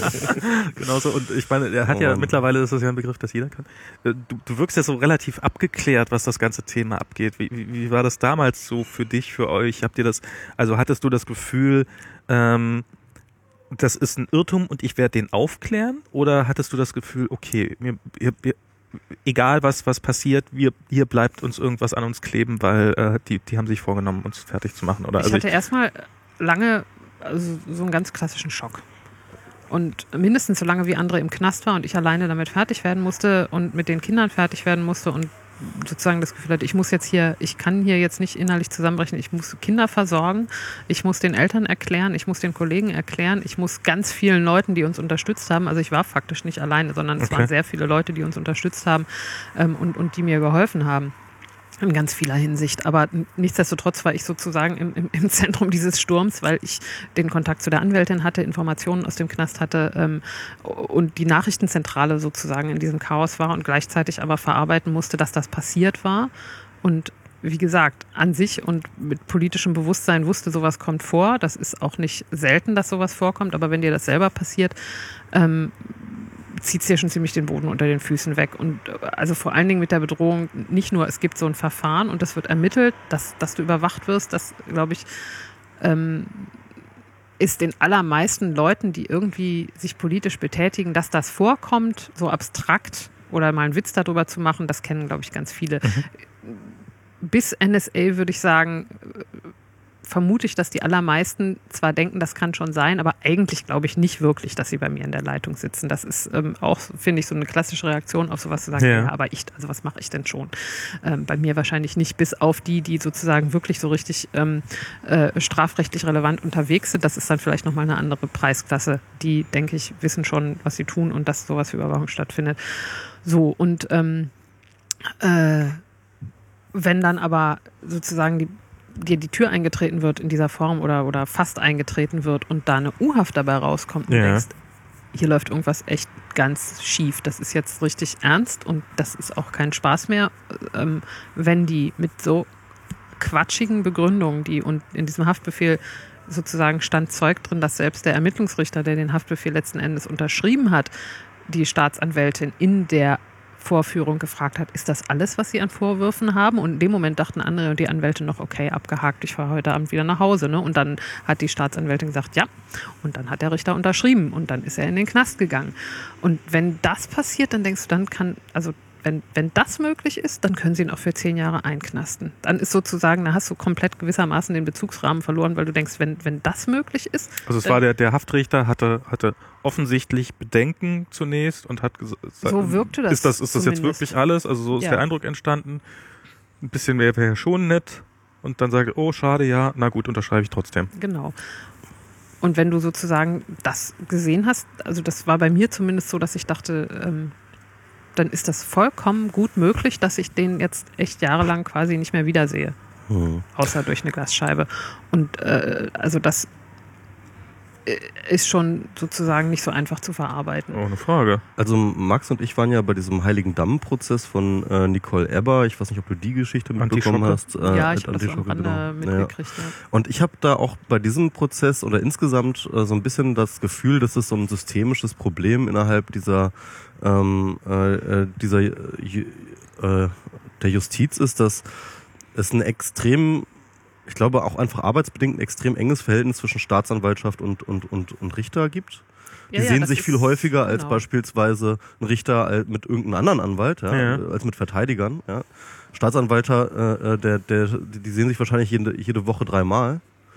genau so. Und ich meine, er hat ja, mittlerweile ist das ja ein Begriff, das jeder kann. Du, du wirkst ja so relativ abgeklärt, was das ganze Thema abgeht. Wie, wie, wie war das damals so für dich, für euch? Habt ihr das, also hattest du das Gefühl, ähm, das ist ein Irrtum und ich werde den aufklären? Oder hattest du das Gefühl, okay, wir, wir, wir, egal was, was passiert, wir, hier bleibt uns irgendwas an uns kleben, weil äh, die, die haben sich vorgenommen, uns fertig zu machen? Oder? Ich also hatte erstmal lange also so einen ganz klassischen Schock. Und mindestens so lange wie André im Knast war und ich alleine damit fertig werden musste und mit den Kindern fertig werden musste und sozusagen das Gefühl hatte, ich muss jetzt hier, ich kann hier jetzt nicht innerlich zusammenbrechen, ich muss Kinder versorgen, ich muss den Eltern erklären, ich muss den Kollegen erklären, ich muss ganz vielen Leuten, die uns unterstützt haben, also ich war faktisch nicht alleine, sondern es okay. waren sehr viele Leute, die uns unterstützt haben ähm, und, und die mir geholfen haben. In ganz vieler Hinsicht. Aber nichtsdestotrotz war ich sozusagen im, im, im Zentrum dieses Sturms, weil ich den Kontakt zu der Anwältin hatte, Informationen aus dem Knast hatte ähm, und die Nachrichtenzentrale sozusagen in diesem Chaos war und gleichzeitig aber verarbeiten musste, dass das passiert war. Und wie gesagt, an sich und mit politischem Bewusstsein wusste, sowas kommt vor. Das ist auch nicht selten, dass sowas vorkommt, aber wenn dir das selber passiert, ähm, zieht es dir schon ziemlich den Boden unter den Füßen weg. Und also vor allen Dingen mit der Bedrohung, nicht nur, es gibt so ein Verfahren und das wird ermittelt, dass, dass du überwacht wirst, das, glaube ich, ähm, ist den allermeisten Leuten, die irgendwie sich politisch betätigen, dass das vorkommt, so abstrakt oder mal einen Witz darüber zu machen, das kennen, glaube ich, ganz viele. Mhm. Bis N S A würde ich sagen, vermute ich, dass die allermeisten zwar denken, das kann schon sein, aber eigentlich glaube ich nicht wirklich, dass sie bei mir in der Leitung sitzen. Das ist ähm, auch, finde ich, so eine klassische Reaktion auf sowas zu sagen, ja, ja aber ich, also was mache ich denn schon? Ähm, bei mir wahrscheinlich nicht, bis auf die, die sozusagen wirklich so richtig ähm, äh, strafrechtlich relevant unterwegs sind. Das ist dann vielleicht nochmal eine andere Preisklasse. Die, denke ich, wissen schon, was sie tun und dass sowas wie Überwachung stattfindet. So, und ähm, äh, wenn dann aber sozusagen die dir die Tür eingetreten wird in dieser Form oder, oder fast eingetreten wird und da eine U-Haft dabei rauskommt und ja. du denkst, hier läuft irgendwas echt ganz schief. Das ist jetzt richtig ernst und das ist auch kein Spaß mehr, ähm, wenn die mit so quatschigen Begründungen, die und in diesem Haftbefehl sozusagen stand Zeug drin, dass selbst der Ermittlungsrichter, der den Haftbefehl letzten Endes unterschrieben hat, die Staatsanwältin in der Vorführung gefragt hat, ist das alles, was sie an Vorwürfen haben? Und in dem Moment dachten andere und die Anwälte noch, okay, abgehakt, ich fahre heute Abend wieder nach Hause. Ne? Und dann hat die Staatsanwältin gesagt, ja. Und dann hat der Richter unterschrieben und dann ist er in den Knast gegangen. Und wenn das passiert, dann denkst du, dann kann, also wenn, wenn das möglich ist, dann können sie ihn auch für zehn Jahre einknasten. Dann ist sozusagen, da hast du komplett gewissermaßen den Bezugsrahmen verloren, weil du denkst, wenn, wenn das möglich ist. Also es war der, der Haftrichter hatte, hatte offensichtlich Bedenken zunächst und hat gesagt, so wirkte das. Ist das, ist das jetzt wirklich alles? Also so ist ja. der Eindruck entstanden. Ein bisschen wäre wär schon nett. Und dann sage ich, oh, schade, ja, na gut, unterschreibe ich trotzdem. Genau. Und wenn du sozusagen das gesehen hast, also das war bei mir zumindest so, dass ich dachte, ähm, dann ist das vollkommen gut möglich, dass ich den jetzt echt jahrelang quasi nicht mehr wiedersehe. Hm. Außer durch eine Glasscheibe. Und äh, also das ist schon sozusagen nicht so einfach zu verarbeiten. Oh, eine Frage. Also Max und ich waren ja bei diesem Heiligen Damm-Prozess von äh, Nicole Eber. Ich weiß nicht, ob du die Geschichte mitbekommen hast. Äh, ja, ich habe das am Rande genau. mitgekriegt. Ja. Ja. Und ich habe da auch bei diesem Prozess oder insgesamt äh, so ein bisschen das Gefühl, dass es so ein systemisches Problem innerhalb dieser ähm, äh, dieser äh, der Justiz ist, dass es ein extrem ich glaube, auch einfach arbeitsbedingt ein extrem enges Verhältnis zwischen Staatsanwaltschaft und, und, und, und Richter gibt. Die ja, sehen ja, sich viel häufiger als genau. beispielsweise ein Richter mit irgendeinem anderen Anwalt, ja, ja. als mit Verteidigern. Ja. Staatsanwälter, äh, der, der, die sehen sich wahrscheinlich jede, jede Woche dreimal.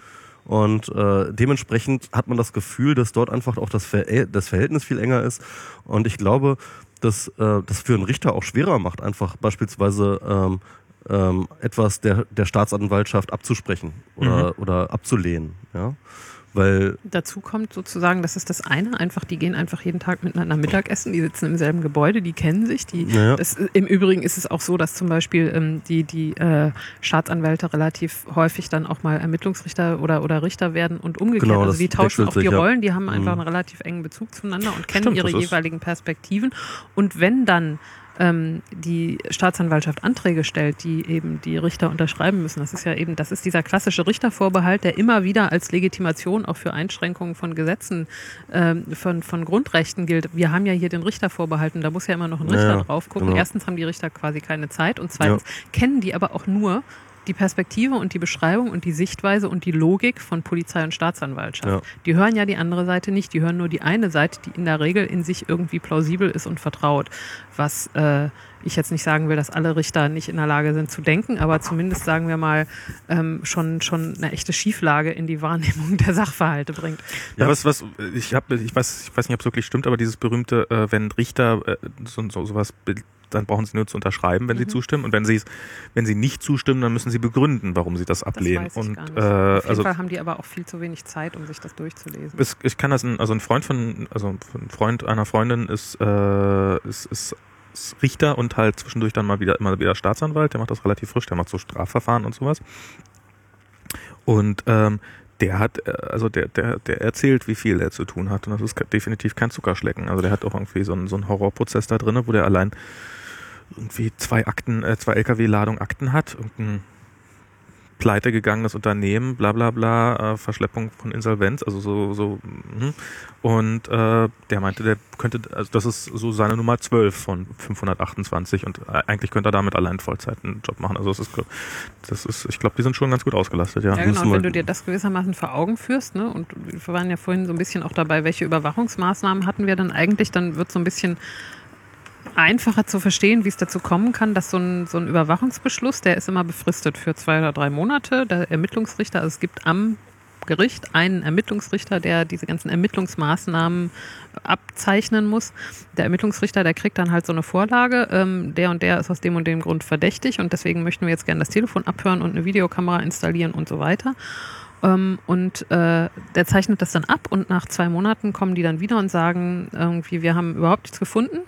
Und äh, dementsprechend hat man das Gefühl, dass dort einfach auch das, Ver- das Verhältnis viel enger ist. Und ich glaube, dass äh, das für einen Richter auch schwerer macht, einfach beispielsweise ähm, Ähm, etwas der, der Staatsanwaltschaft abzusprechen oder, mhm. oder abzulehnen. Ja? Weil dazu kommt sozusagen, das ist das eine, einfach, die gehen einfach jeden Tag miteinander Mittagessen, die sitzen im selben Gebäude, die kennen sich. Die, ja. das, im Übrigen ist es auch so, dass zum Beispiel ähm, die, die äh, Staatsanwälte relativ häufig dann auch mal Ermittlungsrichter oder, oder Richter werden und umgekehrt. Genau, also die tauschen auch die sich, Rollen, die haben ja. einfach mhm. einen relativ engen Bezug zueinander und kennen Stimmt, ihre jeweiligen Perspektiven. Und wenn dann ähm, die Staatsanwaltschaft Anträge stellt, die eben die Richter unterschreiben müssen. Das ist ja eben, das ist dieser klassische Richtervorbehalt, der immer wieder als Legitimation auch für Einschränkungen von Gesetzen, ähm, von, von Grundrechten gilt. Wir haben ja hier den Richtervorbehalt und da muss ja immer noch ein Richter ja, drauf gucken. Genau. Erstens haben die Richter quasi keine Zeit und zweitens ja. kennen die aber auch nur die Perspektive und die Beschreibung und die Sichtweise und die Logik von Polizei und Staatsanwaltschaft. Ja. Die hören ja die andere Seite nicht, die hören nur die eine Seite, die in der Regel in sich irgendwie plausibel ist und vertraut. Was äh, ich jetzt nicht sagen will, dass alle Richter nicht in der Lage sind zu denken, aber zumindest, sagen wir mal, ähm, schon, schon eine echte Schieflage in die Wahrnehmung der Sachverhalte bringt. Ja, was, was, ich hab, ich weiß, ich weiß nicht, ob es wirklich stimmt, aber dieses berühmte, äh, wenn Richter äh, so, so sowas dann brauchen sie nur zu unterschreiben, wenn mhm. sie zustimmen. Und wenn sie wenn sie nicht zustimmen, dann müssen sie begründen, warum sie das ablehnen. Das weiß ich und gar nicht. Äh, Auf jeden also, Fall haben die aber auch viel zu wenig Zeit, um sich das durchzulesen. Es, ich kann das, ein, also ein Freund von, also ein Freund einer Freundin ist, äh, ist, ist, ist Richter und halt zwischendurch dann mal wieder immer wieder Staatsanwalt. Der macht das relativ frisch. Der macht so Strafverfahren und sowas. Und ähm, der hat, also der, der, der erzählt, wie viel er zu tun hat. Und das ist definitiv kein Zuckerschlecken. Also der hat auch irgendwie so einen, so einen Horrorprozess da drin, wo der allein irgendwie zwei Akten, äh, zwei L K W-Ladung Akten hat, irgendein pleite gegangenes Unternehmen, bla bla bla, äh, Verschleppung von Insolvenz, also so, so, mh. Und äh, der meinte, der könnte, also das ist so seine Nummer zwölf von fünfhundertachtundzwanzig und äh, eigentlich könnte er damit allein Vollzeit einen Job machen. Also das ist, das ist, ich glaube, die sind schon ganz gut ausgelastet, ja. Ja, genau, und wenn du dir das gewissermaßen vor Augen führst, ne, und wir waren ja vorhin so ein bisschen auch dabei, welche Überwachungsmaßnahmen hatten wir dann eigentlich, dann wird so ein bisschen einfacher zu verstehen, wie es dazu kommen kann, dass so ein, so ein Überwachungsbeschluss, der ist immer befristet für zwei oder drei Monate. Der Ermittlungsrichter, also es gibt am Gericht einen Ermittlungsrichter, der diese ganzen Ermittlungsmaßnahmen abzeichnen muss. Der Ermittlungsrichter, der kriegt dann halt so eine Vorlage, ähm, der und der ist aus dem und dem Grund verdächtig und deswegen möchten wir jetzt gerne das Telefon abhören und eine Videokamera installieren und so weiter. Ähm, und äh, der zeichnet das dann ab und nach zwei Monaten kommen die dann wieder und sagen irgendwie, wir haben überhaupt nichts gefunden.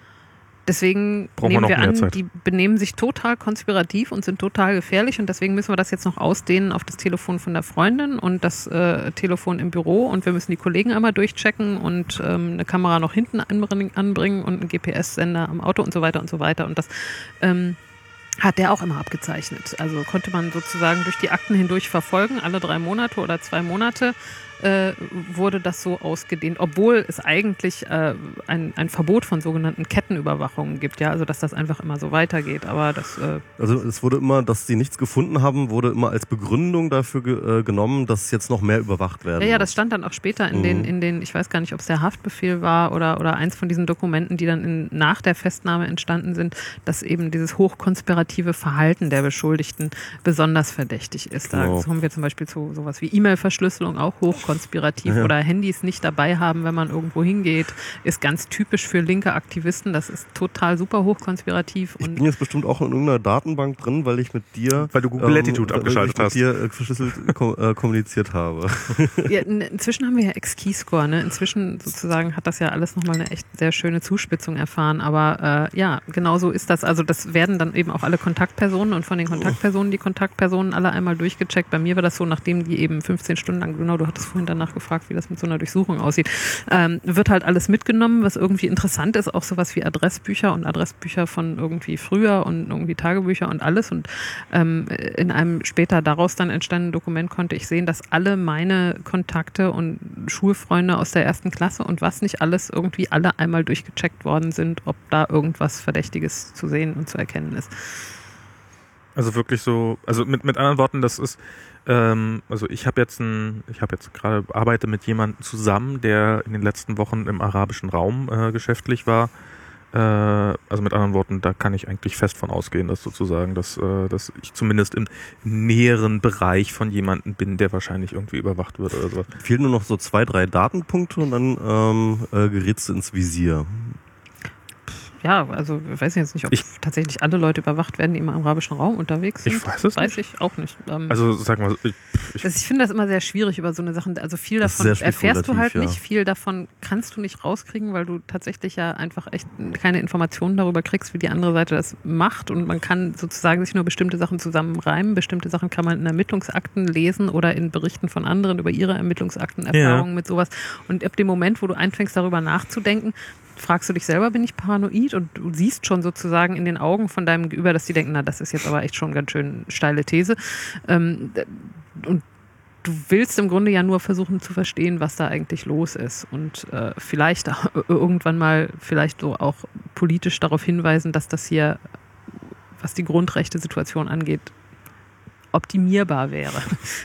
Deswegen Brauchen nehmen wir, wir noch mehr an, Zeit. die benehmen sich total konspirativ und sind total gefährlich und deswegen müssen wir das jetzt noch ausdehnen auf das Telefon von der Freundin und das äh, Telefon im Büro und wir müssen die Kollegen einmal durchchecken und ähm, eine Kamera noch hinten anbringen, anbringen und einen G P S-Sender am Auto und so weiter und so weiter und das ähm, hat der auch immer abgezeichnet. Also konnte man sozusagen durch die Akten hindurch verfolgen, alle drei Monate oder zwei Monate äh, wurde das so ausgedehnt, obwohl es eigentlich äh, ein, ein Verbot von sogenannten Kettenüberwachungen gibt, ja, also dass das einfach immer so weitergeht, aber das... Äh Also es wurde immer, dass sie nichts gefunden haben, wurde immer als Begründung dafür ge- äh, genommen, dass jetzt noch mehr überwacht werden Ja, ja, muss. das stand dann auch später in Mhm. den, in den, ich weiß gar nicht, ob es der Haftbefehl war oder, oder eins von diesen Dokumenten, die dann in, nach der Festnahme entstanden sind, dass eben dieses hochkonspirative Verhalten der Beschuldigten besonders verdächtig ist. Da Genau. kommen wir zum Beispiel zu sowas wie E-Mail-Verschlüsselung, auch hochkonspirativ Ja. oder Handys nicht dabei haben, wenn man irgendwo hingeht, ist ganz typisch für linke Aktivisten. Das ist total super hochkonspirativ. Ich Und bin jetzt bestimmt auch in irgendeiner Datenbank drin, weil ich mit dir... Weil du Google Latitude weil abgeschaltet ich hast. mit dir äh, verschlüsselt ko- äh, kommuniziert habe. Ja, in- inzwischen haben wir ja X-Keyscore, ne? Inzwischen sozusagen hat das ja alles nochmal eine echt sehr schöne Zuspitzung erfahren, aber äh, ja, genau so ist das. Also das werden dann eben auch alle Kontaktpersonen und von den Kontaktpersonen die Kontaktpersonen alle einmal durchgecheckt. Bei mir war das so, nachdem die eben fünfzehn Stunden lang, genau, du hattest vorhin danach gefragt, wie das mit so einer Durchsuchung aussieht, ähm, wird halt alles mitgenommen, was irgendwie interessant ist, auch sowas wie Adressbücher und Adressbücher von irgendwie früher und irgendwie Tagebücher und alles und ähm, in einem später daraus dann entstandenen Dokument konnte ich sehen, dass alle meine Kontakte und Schulfreunde aus der ersten Klasse und was nicht alles irgendwie alle einmal durchgecheckt worden sind, ob da irgendwas Verdächtiges zu sehen und zu erkennen ist. Also wirklich so, also mit, mit anderen Worten, das ist, ähm, also ich habe jetzt ein, ich habe jetzt gerade arbeite mit jemandem zusammen, der in den letzten Wochen im arabischen Raum äh, geschäftlich war. Äh, also mit anderen Worten, da kann ich eigentlich fest von ausgehen, dass sozusagen, dass, äh, dass ich zumindest im näheren Bereich von jemandem bin, der wahrscheinlich irgendwie überwacht wird oder sowas. Fehlen nur noch so zwei, drei Datenpunkte und dann ähm, äh, gerätst du ins Visier. Ja, also ich weiß jetzt nicht, ob Ich- tatsächlich alle Leute überwacht werden, die im arabischen Raum unterwegs sind. Ich weiß es Weiß nicht. ich auch nicht. Ähm, Also sag mal, ich, ich, Also ich finde das immer sehr schwierig über so eine Sachen. Also viel Das ist davon sehr erfährst du halt spekulativ, ja. nicht, viel davon kannst du nicht rauskriegen, weil du tatsächlich ja einfach echt keine Informationen darüber kriegst, wie die andere Seite das macht. Und man kann sozusagen sich nur bestimmte Sachen zusammenreimen. Bestimmte Sachen kann man in Ermittlungsakten lesen oder in Berichten von anderen über ihre Ermittlungsakten, Erfahrungen Ja. mit sowas. Und ab dem Moment, wo du anfängst, darüber nachzudenken, fragst du dich selber, bin ich paranoid? Und du siehst schon sozusagen in den Augen von deinem Gegenüber, dass die denken, na, das ist jetzt aber echt schon ganz schön steile These. Ähm, und du willst im Grunde ja nur versuchen zu verstehen, was da eigentlich los ist und äh, vielleicht irgendwann mal vielleicht so auch politisch darauf hinweisen, dass das hier, was die Grundrechte-Situation angeht, optimierbar wäre.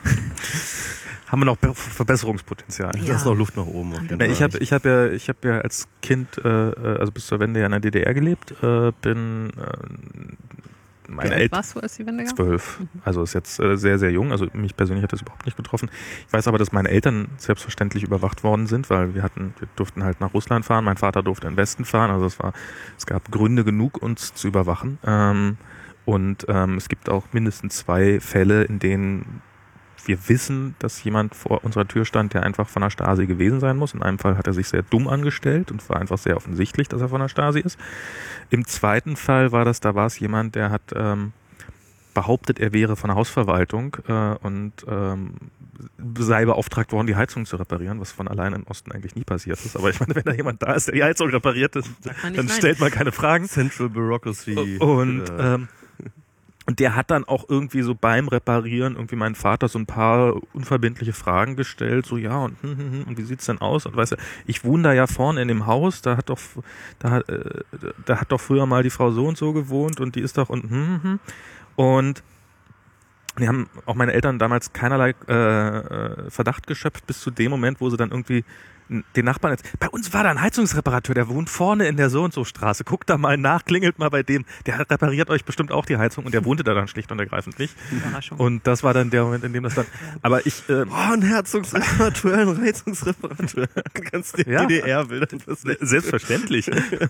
haben wir noch Be- Verbesserungspotenzial. Ja. Da ist noch Luft nach oben. Auf jeden Ja, ich Fall. habe ich hab ja, ich hab ja als Kind, äh, also bis zur Wende ja in der D D R gelebt, äh, bin äh, meine Wie alt Eltern warst du, als die Wende gab? zwölf. Also ist jetzt äh, sehr, sehr jung. Also mich persönlich hat das überhaupt nicht getroffen. Ich weiß aber, dass meine Eltern selbstverständlich überwacht worden sind, weil wir hatten, wir durften halt nach Russland fahren. Mein Vater durfte in den Westen fahren. Also es war, es gab Gründe genug, uns zu überwachen. Ähm, und ähm, es gibt auch mindestens zwei Fälle, in denen wir wissen, dass jemand vor unserer Tür stand, der einfach von der Stasi gewesen sein muss. In einem Fall hat er sich sehr dumm angestellt und war einfach sehr offensichtlich, dass er von der Stasi ist. Im zweiten Fall war das, da war es jemand, der hat ähm, behauptet, er wäre von der Hausverwaltung äh, und ähm, sei beauftragt worden, die Heizung zu reparieren, was von allein im Osten eigentlich nie passiert ist. Aber ich meine, wenn da jemand da ist, der die Heizung repariert, dann, man nicht dann nein. stellt man keine Fragen. Central Bureaucracy. Und, äh, ähm, und der hat dann auch irgendwie so beim Reparieren irgendwie meinen Vater so ein paar unverbindliche Fragen gestellt, so ja und, hm, hm, hm, und wie sieht's denn aus? Und weißt du, ich wohne da ja vorne in dem Haus, da hat doch da, hat, äh, da hat doch früher mal die Frau so und so gewohnt und die ist doch und hm, hm, hm. Und die haben auch meine Eltern damals keinerlei äh, Verdacht geschöpft bis zu dem Moment, wo sie dann irgendwie den Nachbarn, bei uns war da ein Heizungsreparateur, der wohnt vorne in der So-und-so-Straße. Guckt da mal nach, klingelt mal bei dem. Der repariert euch bestimmt auch die Heizung und der wohnte da dann schlicht und ergreifend nicht. Überraschung. Und das war dann der Moment, in dem das dann... Aber ich... Äh, oh, ein Heizungsreparateur, ein Heizungsreparateur. Du kannst dir ja, D D R-Bilder... Selbstverständlich.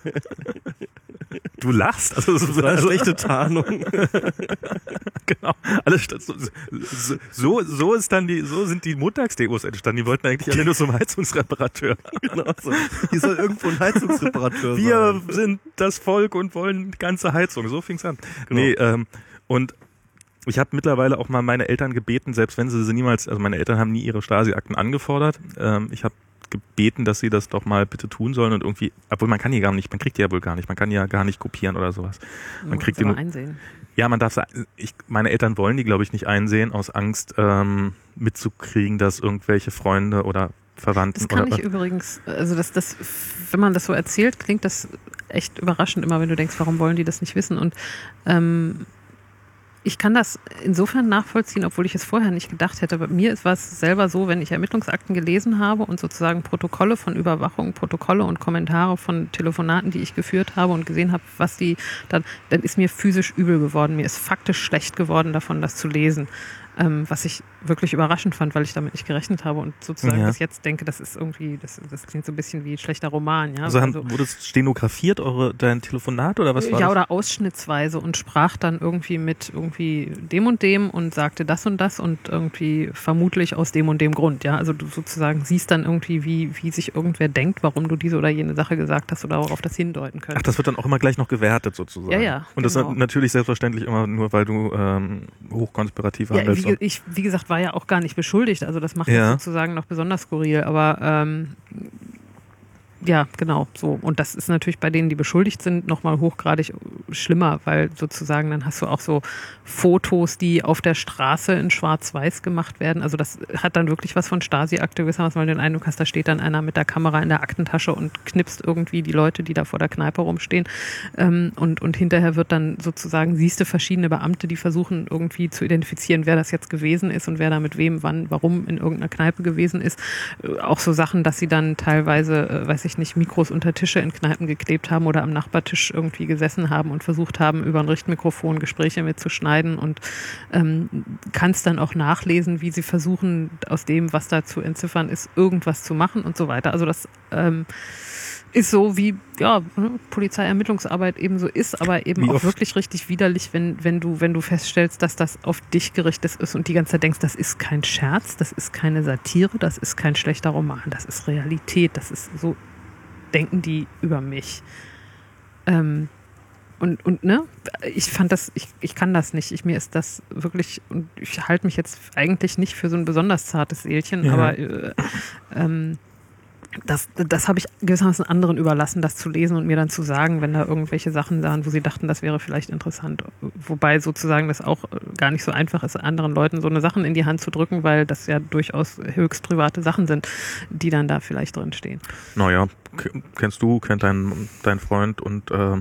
Du lachst. Also, das war eine also, schlechte Tarnung. Genau. Alles so, so, so ist dann die, so sind die Montagsdemos entstanden. Die wollten eigentlich alle nur zum Heizungsreparateur. Genau so. Hier soll irgendwo ein Heizungsreparateur Wir sein. Wir sind das Volk und wollen die ganze Heizung. So fing's an. Genau. Nee, ähm, und ich habe mittlerweile auch mal meine Eltern gebeten, selbst wenn sie sie niemals, also meine Eltern haben nie ihre Stasi-Akten angefordert. Ähm, ich habe gebeten, dass sie das doch mal bitte tun sollen und irgendwie, obwohl man kann die gar nicht, man kriegt die ja wohl gar nicht, man kann die ja gar nicht kopieren oder sowas. Man kriegt die nur einsehen. Ja, man darf, ich, meine Eltern wollen die, glaube ich, nicht einsehen, aus Angst ähm, mitzukriegen, dass irgendwelche Freunde oder Verwandten Das kann oder ich übrigens, also das, das, wenn man das so erzählt, klingt das echt überraschend immer, wenn du denkst, warum wollen die das nicht wissen? Und ähm, ich kann das insofern nachvollziehen, obwohl ich es vorher nicht gedacht hätte. Bei mir war es selber so, wenn ich Ermittlungsakten gelesen habe und sozusagen Protokolle von Überwachung, Protokolle und Kommentare von Telefonaten, die ich geführt habe und gesehen habe, was die dann, dann ist mir physisch übel geworden. Mir ist faktisch schlecht geworden davon, das zu lesen. Ähm, was ich wirklich überraschend fand, weil ich damit nicht gerechnet habe und sozusagen Ja. bis jetzt denke, das ist irgendwie, das, das klingt so ein bisschen wie ein schlechter Roman. Ja? Also, haben, also wurde es stenografiert, eure, dein Telefonat oder was war ja, das? oder ausschnittsweise und sprach dann irgendwie mit irgendwie dem und dem und sagte das und das und irgendwie vermutlich aus dem und dem Grund. Ja, also du sozusagen siehst dann irgendwie, wie, wie sich irgendwer denkt, warum du diese oder jene Sache gesagt hast oder worauf das hindeuten könnte. Ach, das wird dann auch immer gleich noch gewertet sozusagen. Ja, ja, Und das genau. ist natürlich selbstverständlich immer nur, weil du ähm, hochkonspirativ Ja, handelst. wie, ich, wie gesagt, war ja auch gar nicht beschuldigt, also das macht Ja. das sozusagen noch besonders skurril, aber ähm, ja, genau, so. Und das ist natürlich bei denen, die beschuldigt sind, nochmal hochgradig schlimmer, weil sozusagen dann hast du auch so Fotos, die auf der Straße in Schwarz-Weiß gemacht werden. Also das hat dann wirklich was von Stasi-Akte, gewissermaßen, weil du den Eindruck hast, da steht dann einer mit der Kamera in der Aktentasche und knipst irgendwie die Leute, die da vor der Kneipe rumstehen. Ähm, und, und hinterher wird dann sozusagen, siehst du verschiedene Beamte, die versuchen irgendwie zu identifizieren, wer das jetzt gewesen ist und wer da mit wem, wann, warum in irgendeiner Kneipe gewesen ist. Äh, auch so Sachen, dass sie dann teilweise, äh, weiß ich nicht, Mikros unter Tische in Kneipen geklebt haben oder am Nachbartisch irgendwie gesessen haben und versucht haben, über ein Richtmikrofon Gespräche mitzuschneiden und ähm, kannst dann auch nachlesen, wie sie versuchen, aus dem, was da zu entziffern ist, irgendwas zu machen und so weiter. Also das ähm, ist so, wie ja, Polizeiermittlungsarbeit eben so ist, aber eben Wie auch oft? wirklich richtig widerlich, wenn, wenn du, wenn du feststellst, dass das auf dich gerichtet ist und die ganze Zeit denkst, das ist kein Scherz, das ist keine Satire, das ist kein schlechter Roman, das ist Realität, das ist so, denken die über mich. Ähm, und, und ne, ich fand das, ich, ich kann das nicht. Ich, mir ist das wirklich, und ich halte mich jetzt eigentlich nicht für so ein besonders zartes Seelchen, Ja. aber äh, ähm, das, das habe ich gewissermaßen anderen überlassen, das zu lesen und mir dann zu sagen, wenn da irgendwelche Sachen waren, wo sie dachten, das wäre vielleicht interessant. Wobei sozusagen das auch gar nicht so einfach ist, anderen Leuten so eine Sachen in die Hand zu drücken, weil das ja durchaus höchst private Sachen sind, die dann da vielleicht drin stehen. Naja, k- kennst du, kennt dein, dein Freund und, äh,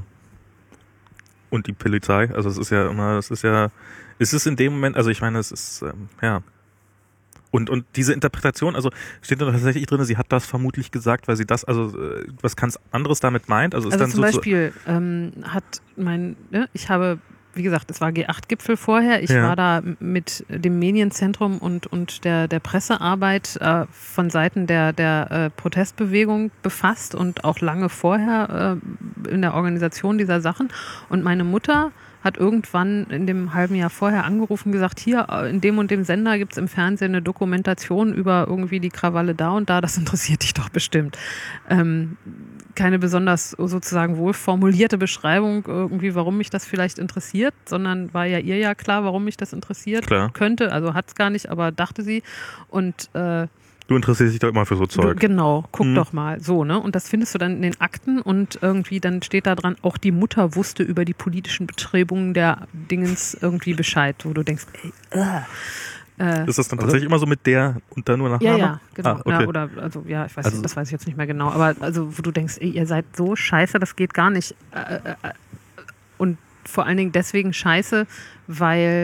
und die Polizei. Also es ist ja immer, es ist ja, es ist in dem Moment, also ich meine, es ist, ähm, ja. Und, und diese Interpretation, also steht da tatsächlich drin, sie hat das vermutlich gesagt, weil sie das, also äh, was ganz anderes damit meint. Also ist Also dann zum so, Beispiel ähm, hat mein, ne, ich habe, wie gesagt, es war G acht Gipfel vorher, ich Ja. war da mit dem Medienzentrum und, und der, der Pressearbeit äh, von Seiten der, der äh, Protestbewegung befasst und auch lange vorher äh, in der Organisation dieser Sachen. Und meine Mutter hat irgendwann in dem halben Jahr vorher angerufen und gesagt, hier in dem und dem Sender gibt es im Fernsehen eine Dokumentation über irgendwie die Krawalle da und da, das interessiert dich doch bestimmt. Ähm, keine besonders sozusagen wohl formulierte Beschreibung irgendwie, warum mich das vielleicht interessiert, sondern war ja ihr ja klar, warum mich das interessiert Klar. könnte. Also hat es gar nicht, aber dachte sie. Und äh, du interessierst dich doch immer für so Zeug. Du, genau, guck Mhm. doch mal. So, ne? Und das findest du dann in den Akten und irgendwie dann steht da dran, auch die Mutter wusste über die politischen Bestrebungen der Dingens irgendwie Bescheid, wo du denkst, ey, äh, Ist das dann tatsächlich immer so mit der und dann nur ja, Nachname? ja, genau. Ah, okay. Ja, oder, also, ja, ich weiß, Also- das weiß ich jetzt nicht mehr genau. Aber also, wo du denkst, ey, ihr seid so scheiße, das geht gar nicht. Äh, äh, und vor allen Dingen deswegen scheiße, weil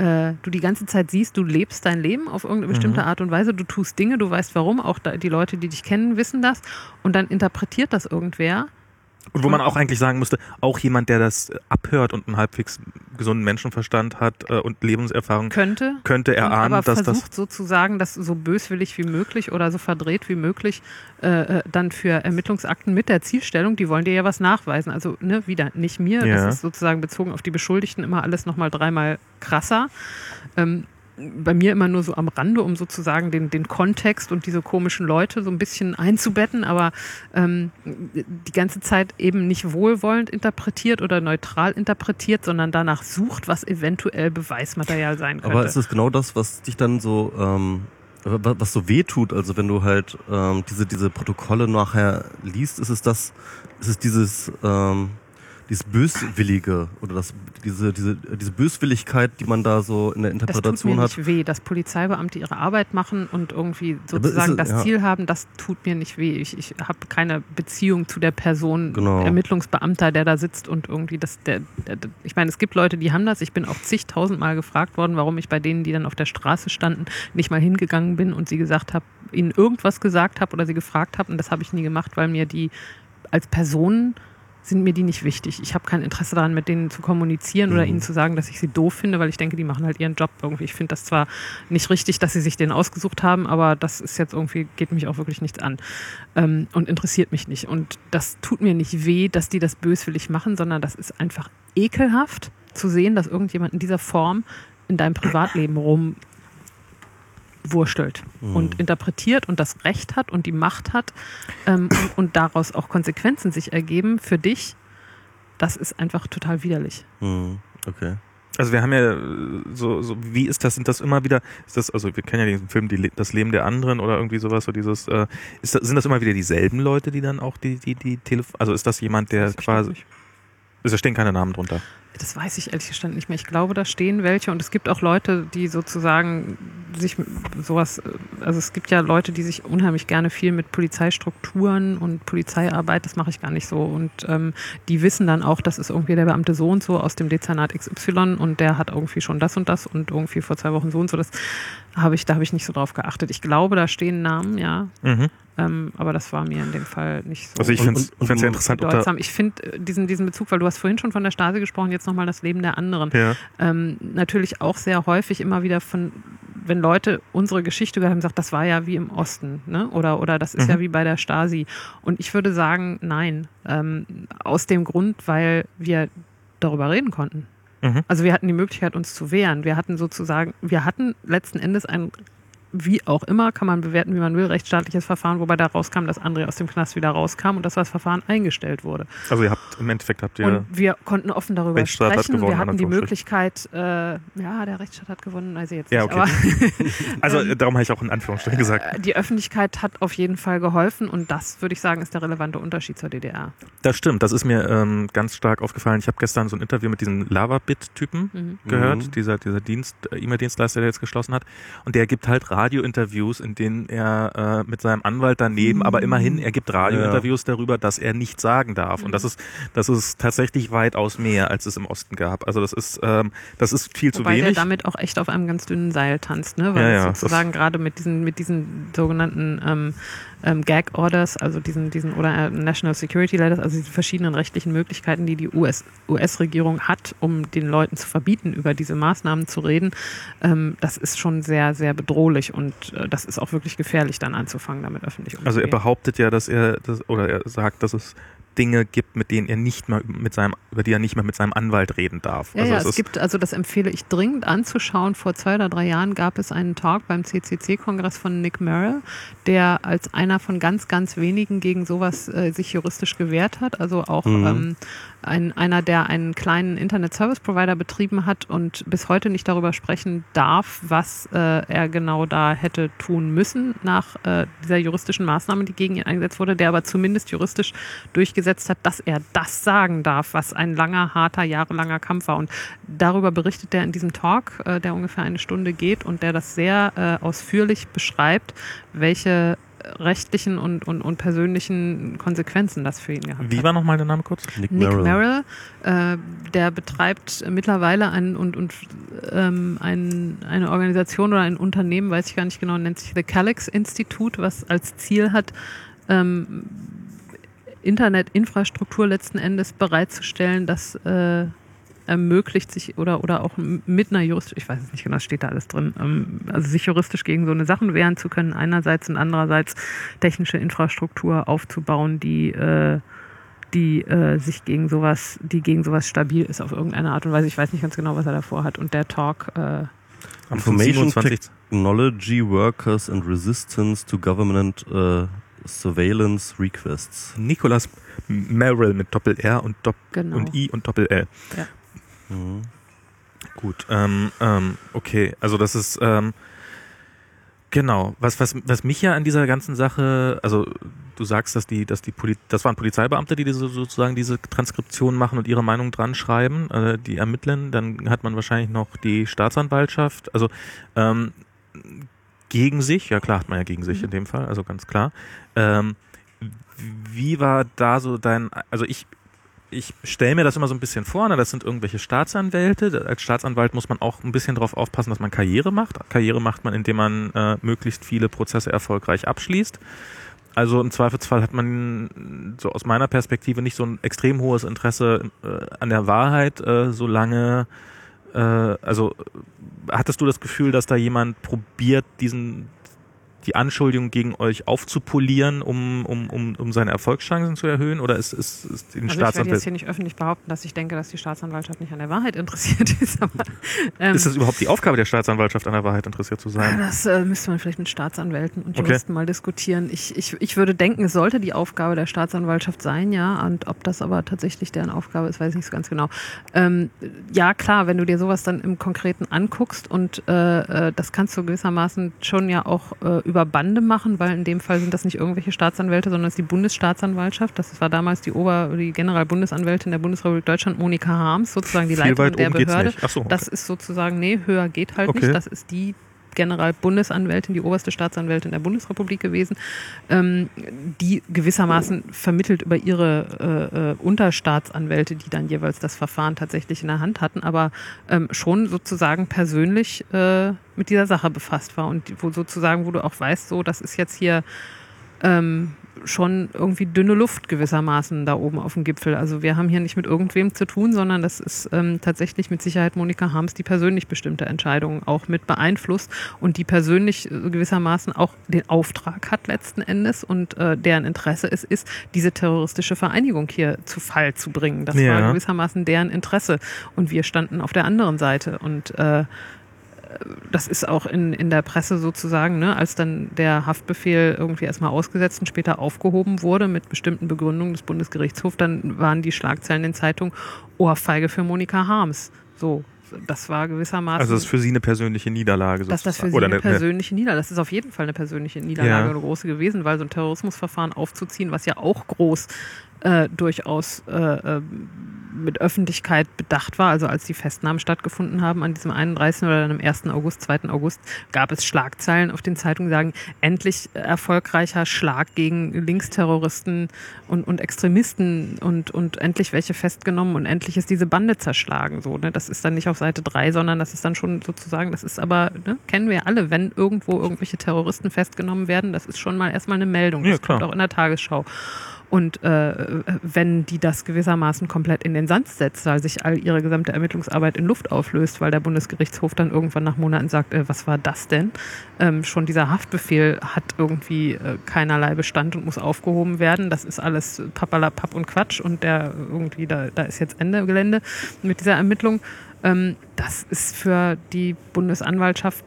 äh, du die ganze Zeit siehst, du lebst dein Leben auf irgendeine bestimmte mhm. Art und Weise, du tust Dinge, du weißt warum, auch da, die Leute, die dich kennen, wissen das und dann interpretiert das irgendwer. Und wo man auch eigentlich sagen müsste, auch jemand, der das abhört und einen halbwegs gesunden Menschenverstand hat äh, und Lebenserfahrung, könnte, könnte erahnen, aber dass versucht das sozusagen, das so böswillig wie möglich oder so verdreht wie möglich äh, dann für Ermittlungsakten mit der Zielstellung, die wollen dir ja was nachweisen. Also ne, wieder nicht mir, ja. das ist sozusagen bezogen auf die Beschuldigten immer alles nochmal dreimal krasser. Ähm, bei mir immer nur so am Rande, um sozusagen den, den Kontext und diese komischen Leute so ein bisschen einzubetten, aber ähm, die ganze Zeit eben nicht wohlwollend interpretiert oder neutral interpretiert, sondern danach sucht, was eventuell Beweismaterial sein könnte. Aber ist es genau das, was dich dann so, ähm, was so weh tut? Also wenn du halt ähm, diese, diese Protokolle nachher liest, ist es das, ist es dieses, ähm, dieses Böswillige oder das, diese, diese, diese Böswilligkeit, die man da so in der Interpretation hat. Das tut mir nicht weh, dass Polizeibeamte ihre Arbeit machen und irgendwie sozusagen das ja. Ziel haben, das tut mir nicht weh. Ich, ich habe keine Beziehung zu der Person, genau. Ermittlungsbeamter, der da sitzt und irgendwie das, der, der, ich meine, es gibt Leute, die haben das. Ich bin auch zigtausendmal gefragt worden, warum ich bei denen, die dann auf der Straße standen, nicht mal hingegangen bin und sie gesagt habe, ihnen irgendwas gesagt habe oder sie gefragt habe und das habe ich nie gemacht, weil mir die als Personen sind mir die nicht wichtig. Ich habe kein Interesse daran, mit denen zu kommunizieren oder mhm. ihnen zu sagen, dass ich sie doof finde, weil ich denke, die machen halt ihren Job irgendwie. Ich finde das zwar nicht richtig, dass sie sich den ausgesucht haben, aber das ist jetzt irgendwie, geht mich auch wirklich nichts an ähm, und interessiert mich nicht. Und das tut mir nicht weh, dass die das böswillig machen, sondern das ist einfach ekelhaft zu sehen, dass irgendjemand in dieser Form in deinem Privatleben rum wurstelt mhm. und interpretiert und das Recht hat und die Macht hat ähm, und, und daraus auch Konsequenzen sich ergeben für dich, das ist einfach total widerlich. Mhm. Okay. Also wir haben ja so, so wie ist das, sind das immer wieder, ist das, also wir kennen ja diesen Film die, Das Leben der anderen oder irgendwie sowas, so dieses, äh, ist das, sind das immer wieder dieselben Leute, die dann auch die, die, die Telefon, also ist das jemand, der quasi, da stehen keine Namen drunter? Das weiß ich ehrlich gesagt nicht mehr. Ich glaube, da stehen welche und es gibt auch Leute, die sozusagen sich sowas, also es gibt ja Leute, die sich unheimlich gerne viel mit Polizeistrukturen und Polizeiarbeit, das mache ich gar nicht so und ähm, die wissen dann auch, das ist irgendwie der Beamte so und so aus dem Dezernat X Y und der hat irgendwie schon das und das und irgendwie vor zwei Wochen so und so, das habe ich, da habe ich nicht so drauf geachtet. Ich glaube, da stehen Namen, ja. Mhm. Ähm, aber das war mir in dem Fall nicht so. Also ich finde es sehr interessant. Bedeutsam. Ich finde diesen, diesen Bezug, weil du hast vorhin schon von der Stasi gesprochen, jetzt nochmal das Leben der anderen. Ja. Ähm, natürlich auch sehr häufig immer wieder von, wenn Leute unsere Geschichte gehört haben, sagt, das war ja wie im Osten, ne? Oder, oder das ist mhm. ja wie bei der Stasi. Und ich würde sagen, nein. Ähm, aus dem Grund, weil wir darüber reden konnten. Mhm. Also wir hatten die Möglichkeit, uns zu wehren. Wir hatten sozusagen, wir hatten letzten Endes ein, wie auch immer, kann man bewerten, wie man will, rechtsstaatliches Verfahren, wobei da rauskam, dass André aus dem Knast wieder rauskam und dass das Verfahren eingestellt wurde. Also ihr habt, im Endeffekt habt ihr... Und wir konnten offen darüber Rechtsstaat sprechen. gewonnen, wir hatten die Möglichkeit, äh, ja, der Rechtsstaat hat gewonnen, also jetzt ja, nicht, okay. aber... also äh, darum habe ich auch in Anführungsstrichen gesagt. Die Öffentlichkeit hat auf jeden Fall geholfen und das, würde ich sagen, ist der relevante Unterschied zur D D R. Das stimmt, das ist mir ähm, ganz stark aufgefallen. Ich habe gestern so ein Interview mit diesem Lavabit-Typen mhm. gehört, mhm. dieser, dieser Dienst, äh, E-Mail-Dienstleister, der jetzt geschlossen hat. Und der gibt halt Radiointerviews, in denen er äh, mit seinem Anwalt daneben, mhm. aber immerhin, er gibt Radiointerviews ja. darüber, dass er nichts sagen darf. Mhm. Und das ist, das ist tatsächlich weitaus mehr, als es im Osten gab. Also das ist, ähm, das ist viel Wobei zu wenig. Der damit auch echt auf einem ganz dünnen Seil tanzt, ne? Weil ja, ja, sozusagen gerade mit diesen, mit diesen sogenannten ähm, ähm, Gag Orders, also diesen, diesen oder äh, National Security Letters, also diese verschiedenen rechtlichen Möglichkeiten, die die U S, U S-Regierung hat, um den Leuten zu verbieten, über diese Maßnahmen zu reden, ähm, das ist schon sehr, sehr bedrohlich und äh, das ist auch wirklich gefährlich, dann anzufangen, damit öffentlich umzugehen. Also er behauptet ja, dass er, das, oder er sagt, dass es Dinge gibt, mit denen er nicht mehr mit seinem, über die er nicht mehr mit seinem Anwalt reden darf. Ja, also ja, es, es gibt, also das empfehle ich dringend anzuschauen. Vor zwei oder drei Jahren gab es einen Talk beim C C C-Kongress von Nick Merrill, der als einer von ganz, ganz wenigen gegen sowas äh, sich juristisch gewehrt hat. Also auch mhm. ähm, ein, einer, der einen kleinen Internet-Service-Provider betrieben hat und bis heute nicht darüber sprechen darf, was äh, er genau da hätte tun müssen nach äh, dieser juristischen Maßnahme, die gegen ihn eingesetzt wurde, der aber zumindest juristisch durchgesetzt hat, dass er das sagen darf, was ein langer, harter, jahrelanger Kampf war. Und darüber berichtet er in diesem Talk, äh, der ungefähr eine Stunde geht und der das sehr äh, ausführlich beschreibt, welche rechtlichen und, und, und persönlichen Konsequenzen das für ihn gehabt hat. Wie war nochmal der Name kurz? Nick, Nick Merrill. Merrill, äh, der betreibt mittlerweile ein, und, und, ähm, ein, eine Organisation oder ein Unternehmen, weiß ich gar nicht genau, nennt sich The Calyx Institute, was als Ziel hat, ähm, Internetinfrastruktur letzten Endes bereitzustellen, das äh, ermöglicht sich oder, oder auch mit einer Jurist, ich weiß es nicht genau, steht da alles drin, ähm, also sich juristisch gegen so eine Sachen wehren zu können, einerseits und andererseits technische Infrastruktur aufzubauen, die äh, die äh, sich gegen sowas, die gegen sowas stabil ist auf irgendeine Art und Weise. Ich weiß nicht ganz genau, was er davor hat. Und der Talk äh, Information Technology Workers and Resistance to Government uh, Surveillance Requests. Nicholas Merrill mit Doppel-R und, Dopp Genau. und I und Doppel-L. Ja. Mhm. Gut, ähm, ähm, okay, also das ist, ähm, genau, was, was, was mich ja an dieser ganzen Sache, also du sagst, dass die, dass die Poli das waren Polizeibeamte, die diese, sozusagen diese Transkription machen und ihre Meinung dran schreiben, äh, die ermitteln, dann hat man wahrscheinlich noch die Staatsanwaltschaft, also ähm, gegen sich, ja klar hat man ja gegen sich Mhm. in dem Fall, also ganz klar. Ähm, wie war da so dein, also ich ich stelle mir das immer so ein bisschen vor, ne? Das sind irgendwelche Staatsanwälte. Als Staatsanwalt muss man auch ein bisschen darauf aufpassen, dass man Karriere macht. Karriere macht man, indem man äh, möglichst viele Prozesse erfolgreich abschließt. Also im Zweifelsfall hat man so aus meiner Perspektive nicht so ein extrem hohes Interesse äh, an der Wahrheit, äh, solange, äh, also hattest du das Gefühl, dass da jemand probiert, diesen die Anschuldigung gegen euch aufzupolieren, um, um, um, um seine Erfolgschancen zu erhöhen? Oder ist, ist, ist den Also ich werde Staatsanwalt... jetzt hier nicht öffentlich behaupten, dass ich denke, dass die Staatsanwaltschaft nicht an der Wahrheit interessiert ist. Aber, ähm, Ist das überhaupt die Aufgabe der Staatsanwaltschaft, an der Wahrheit interessiert zu sein? Das äh, müsste man vielleicht mit Staatsanwälten und Okay. Juristen mal diskutieren. Ich, ich, ich würde denken, es sollte die Aufgabe der Staatsanwaltschaft sein, ja. Und ob das aber tatsächlich deren Aufgabe ist, weiß ich nicht so ganz genau. Ähm, ja, klar, wenn du dir sowas dann im Konkreten anguckst und äh, äh, das kannst du gewissermaßen schon ja auch äh, über Bande machen, weil in dem Fall sind das nicht irgendwelche Staatsanwälte, sondern es ist die Bundesstaatsanwaltschaft. Das war damals die Ober-, die Generalbundesanwältin der Bundesrepublik Deutschland, Monika Harms, sozusagen die Viel Leiterin weit der oben geht's Behörde. nicht. Ach so, okay. Das ist sozusagen, nee, höher geht halt Okay. nicht. Das ist die Generalbundesanwältin, die oberste Staatsanwältin der Bundesrepublik gewesen, ähm, die gewissermaßen vermittelt über ihre äh, äh, Unterstaatsanwälte, die dann jeweils das Verfahren tatsächlich in der Hand hatten, aber ähm, schon sozusagen persönlich äh, mit dieser Sache befasst war und wo sozusagen, wo du auch weißt, so, das ist jetzt hier ähm, schon irgendwie dünne Luft gewissermaßen da oben auf dem Gipfel. Also wir haben hier nicht mit irgendwem zu tun, sondern das ist ähm, tatsächlich mit Sicherheit Monika Harms, die persönlich bestimmte Entscheidungen auch mit beeinflusst und die persönlich äh, gewissermaßen auch den Auftrag hat letzten Endes und äh, deren Interesse es ist, diese terroristische Vereinigung hier zu Fall zu bringen. Das Ja. war gewissermaßen deren Interesse und wir standen auf der anderen Seite und äh, das ist auch in, in der Presse sozusagen, ne, als dann der Haftbefehl irgendwie erstmal ausgesetzt und später aufgehoben wurde mit bestimmten Begründungen des Bundesgerichtshofs, dann waren die Schlagzeilen in Zeitungen Ohrfeige für Monika Harms. So, das war gewissermaßen... Also das ist für sie eine persönliche Niederlage Dass das für sozusagen. sie Oder eine eine- persönliche Niederlage, das ist auf jeden Fall eine persönliche Niederlage, Ja. eine große gewesen, weil so ein Terrorismusverfahren aufzuziehen, was ja auch groß äh, durchaus äh, äh, mit Öffentlichkeit bedacht war, also als die Festnahmen stattgefunden haben an diesem einunddreißigsten oder dann am ersten August, zweiten August, gab es Schlagzeilen auf den Zeitungen, die sagen, endlich erfolgreicher Schlag gegen Linksterroristen und, und Extremisten und, und endlich welche festgenommen und endlich ist diese Bande zerschlagen. So, ne? Das ist dann nicht auf Seite drei, sondern das ist dann schon sozusagen, das ist aber, ne, kennen wir ja alle, wenn irgendwo irgendwelche Terroristen festgenommen werden, das ist schon mal erstmal eine Meldung. Das Ja, klar. kommt auch in der Tagesschau. Und äh, wenn die das gewissermaßen komplett in den Sand setzt, weil sich all ihre gesamte Ermittlungsarbeit in Luft auflöst, weil der Bundesgerichtshof dann irgendwann nach Monaten sagt, äh, was war das denn? Ähm, schon dieser Haftbefehl hat irgendwie äh, keinerlei Bestand und muss aufgehoben werden. Das ist alles Pappalapapp und Quatsch und der irgendwie, da, da ist jetzt Ende Gelände mit dieser Ermittlung. Ähm, das ist für die Bundesanwaltschaft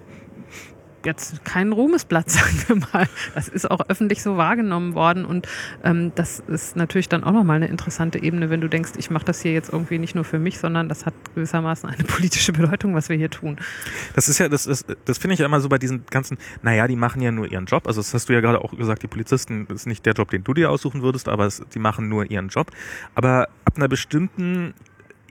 jetzt kein Ruhmesblatt, sagen wir mal. Das ist auch öffentlich so wahrgenommen worden und ähm, das ist natürlich dann auch nochmal eine interessante Ebene, wenn du denkst, ich mache das hier jetzt irgendwie nicht nur für mich, sondern das hat gewissermaßen eine politische Bedeutung, was wir hier tun. Das ist ja, das ist, das finde ich ja immer so bei diesen ganzen, naja, die machen ja nur ihren Job. Also das hast du ja gerade auch gesagt, die Polizisten, das ist nicht der Job, den du dir aussuchen würdest, aber es, die machen nur ihren Job. Aber ab einer bestimmten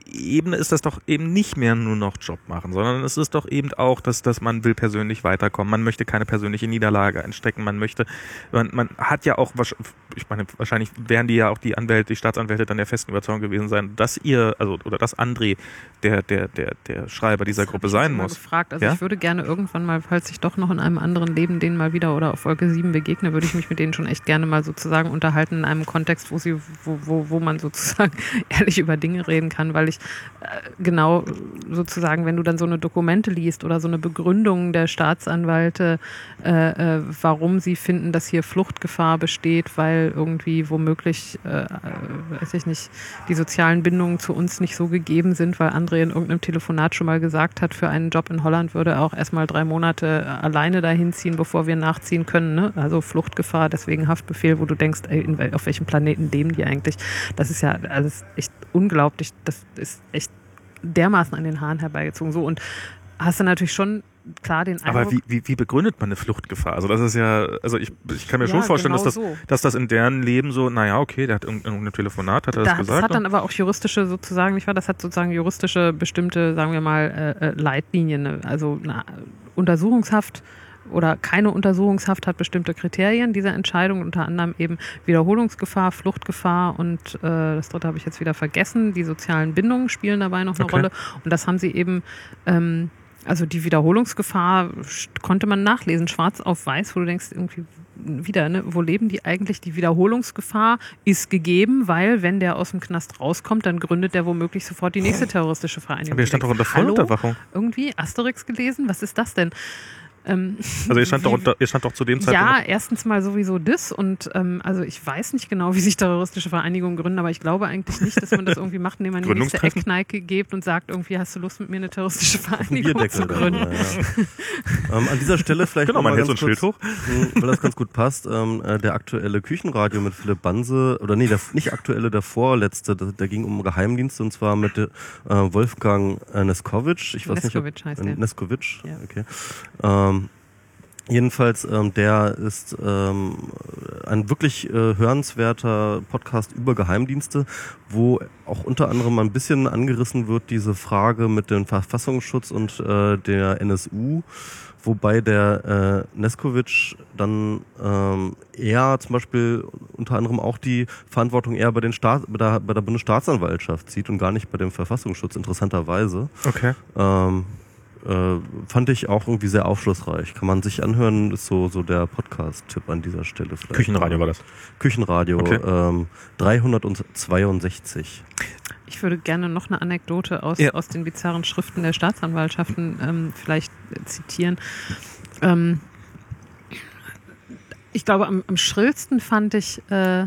Ebene ist das doch eben nicht mehr nur noch Job machen, sondern es ist doch eben auch, dass, dass man will persönlich weiterkommen. Man möchte keine persönliche Niederlage einstecken. Man möchte, man, man hat ja auch, ich meine, wahrscheinlich wären die ja auch die Anwälte, die Staatsanwälte dann der festen Überzeugung gewesen sein, dass ihr, also, oder dass André der, der, der, der Schreiber dieser das Gruppe ich sein immer muss. Gefragt. Also ja? ich würde gerne irgendwann mal, falls ich doch noch in einem anderen Leben denen mal wieder oder auf Wolke sieben begegne, würde ich mich mit denen schon echt gerne mal sozusagen unterhalten in einem Kontext, wo sie, wo, wo, wo man sozusagen ehrlich über Dinge reden kann, weil ich äh, genau sozusagen, wenn du dann so eine Dokumente liest oder so eine Begründung der Staatsanwälte, äh, äh, warum sie finden, dass hier Fluchtgefahr besteht, weil irgendwie womöglich, äh, weiß ich nicht, die sozialen Bindungen zu uns nicht so gegeben sind, weil André in irgendeinem Telefonat schon mal gesagt hat, für einen Job in Holland würde er auch erstmal drei Monate alleine dahin ziehen, bevor wir nachziehen können. Ne? Also Fluchtgefahr, deswegen Haftbefehl, wo du denkst, ey, in, auf welchem Planeten leben die eigentlich? Das ist ja alles echt unglaublich. Das ist echt dermaßen an den Haaren herbeigezogen. So, und hast du natürlich schon klar den Eindruck... Aber wie, wie, wie begründet man eine Fluchtgefahr? Also das ist ja, also ich, ich kann mir ja, schon vorstellen, genau dass, das, so. dass das in deren Leben so, naja, okay, der hat irgendein Telefonat, hat er das da, gesagt? Das hat dann aber auch juristische sozusagen, nicht wahr? Das hat sozusagen juristische bestimmte, sagen wir mal, äh, Leitlinien. Also eine Untersuchungshaft oder keine Untersuchungshaft hat bestimmte Kriterien dieser Entscheidung, unter anderem eben Wiederholungsgefahr, Fluchtgefahr und äh, das dritte habe ich jetzt wieder vergessen, die sozialen Bindungen spielen dabei noch eine Okay. Rolle und das haben sie eben, ähm, also die Wiederholungsgefahr konnte man nachlesen, schwarz auf weiß, wo du denkst, irgendwie wieder, ne, wo leben die eigentlich? Die Wiederholungsgefahr ist gegeben, weil wenn der aus dem Knast rauskommt, dann gründet der womöglich sofort die nächste terroristische Vereinigung. Aber hier stand doch unter Vollunterwachung. Irgendwie Asterix gelesen? Was ist das denn? Ähm, Also ihr stand, wie, doch unter, ihr stand doch zu dem Zeitpunkt... Ja, erstens mal sowieso das und ähm, also ich weiß nicht genau, wie sich terroristische Vereinigungen gründen, aber ich glaube eigentlich nicht, dass man das irgendwie macht, indem man die nächste Eckkneipe gibt und sagt, irgendwie hast du Lust mit mir eine terroristische Vereinigung zu gründen. Dann, ja. ähm, an dieser Stelle vielleicht genau, man hält so ein Schild hoch. Weil das ganz gut passt, ähm, der aktuelle Küchenradio mit Philipp Banse, oder nee, der nicht aktuelle, der vorletzte, der, der ging um Geheimdienste und zwar mit äh, Wolfgang äh, Neskowitsch. Ich weiß Neskowitsch nicht, ob, heißt äh, der. Neskowitsch, Ja. okay. Ähm, Jedenfalls, ähm, der ist ähm, ein wirklich äh, hörenswerter Podcast über Geheimdienste, wo auch unter anderem ein bisschen angerissen wird, diese Frage mit dem Verfassungsschutz und äh, der N S U, wobei der äh, Neskowitsch dann ähm, eher zum Beispiel unter anderem auch die Verantwortung eher bei, den Staat, bei, der, bei der Bundesstaatsanwaltschaft sieht und gar nicht bei dem Verfassungsschutz, interessanterweise. Okay. Ähm, Äh, fand ich auch irgendwie sehr aufschlussreich. Kann man sich anhören, ist so, so der Podcast-Tipp an dieser Stelle. Vielleicht. Küchenradio war das? Küchenradio, okay. ähm, dreihundertzweiundsechzig. Ich würde gerne noch eine Anekdote aus, ja. aus den bizarren Schriften der Staatsanwaltschaften ähm, vielleicht äh, zitieren. Ähm, ich glaube, am, am schrillsten fand ich äh,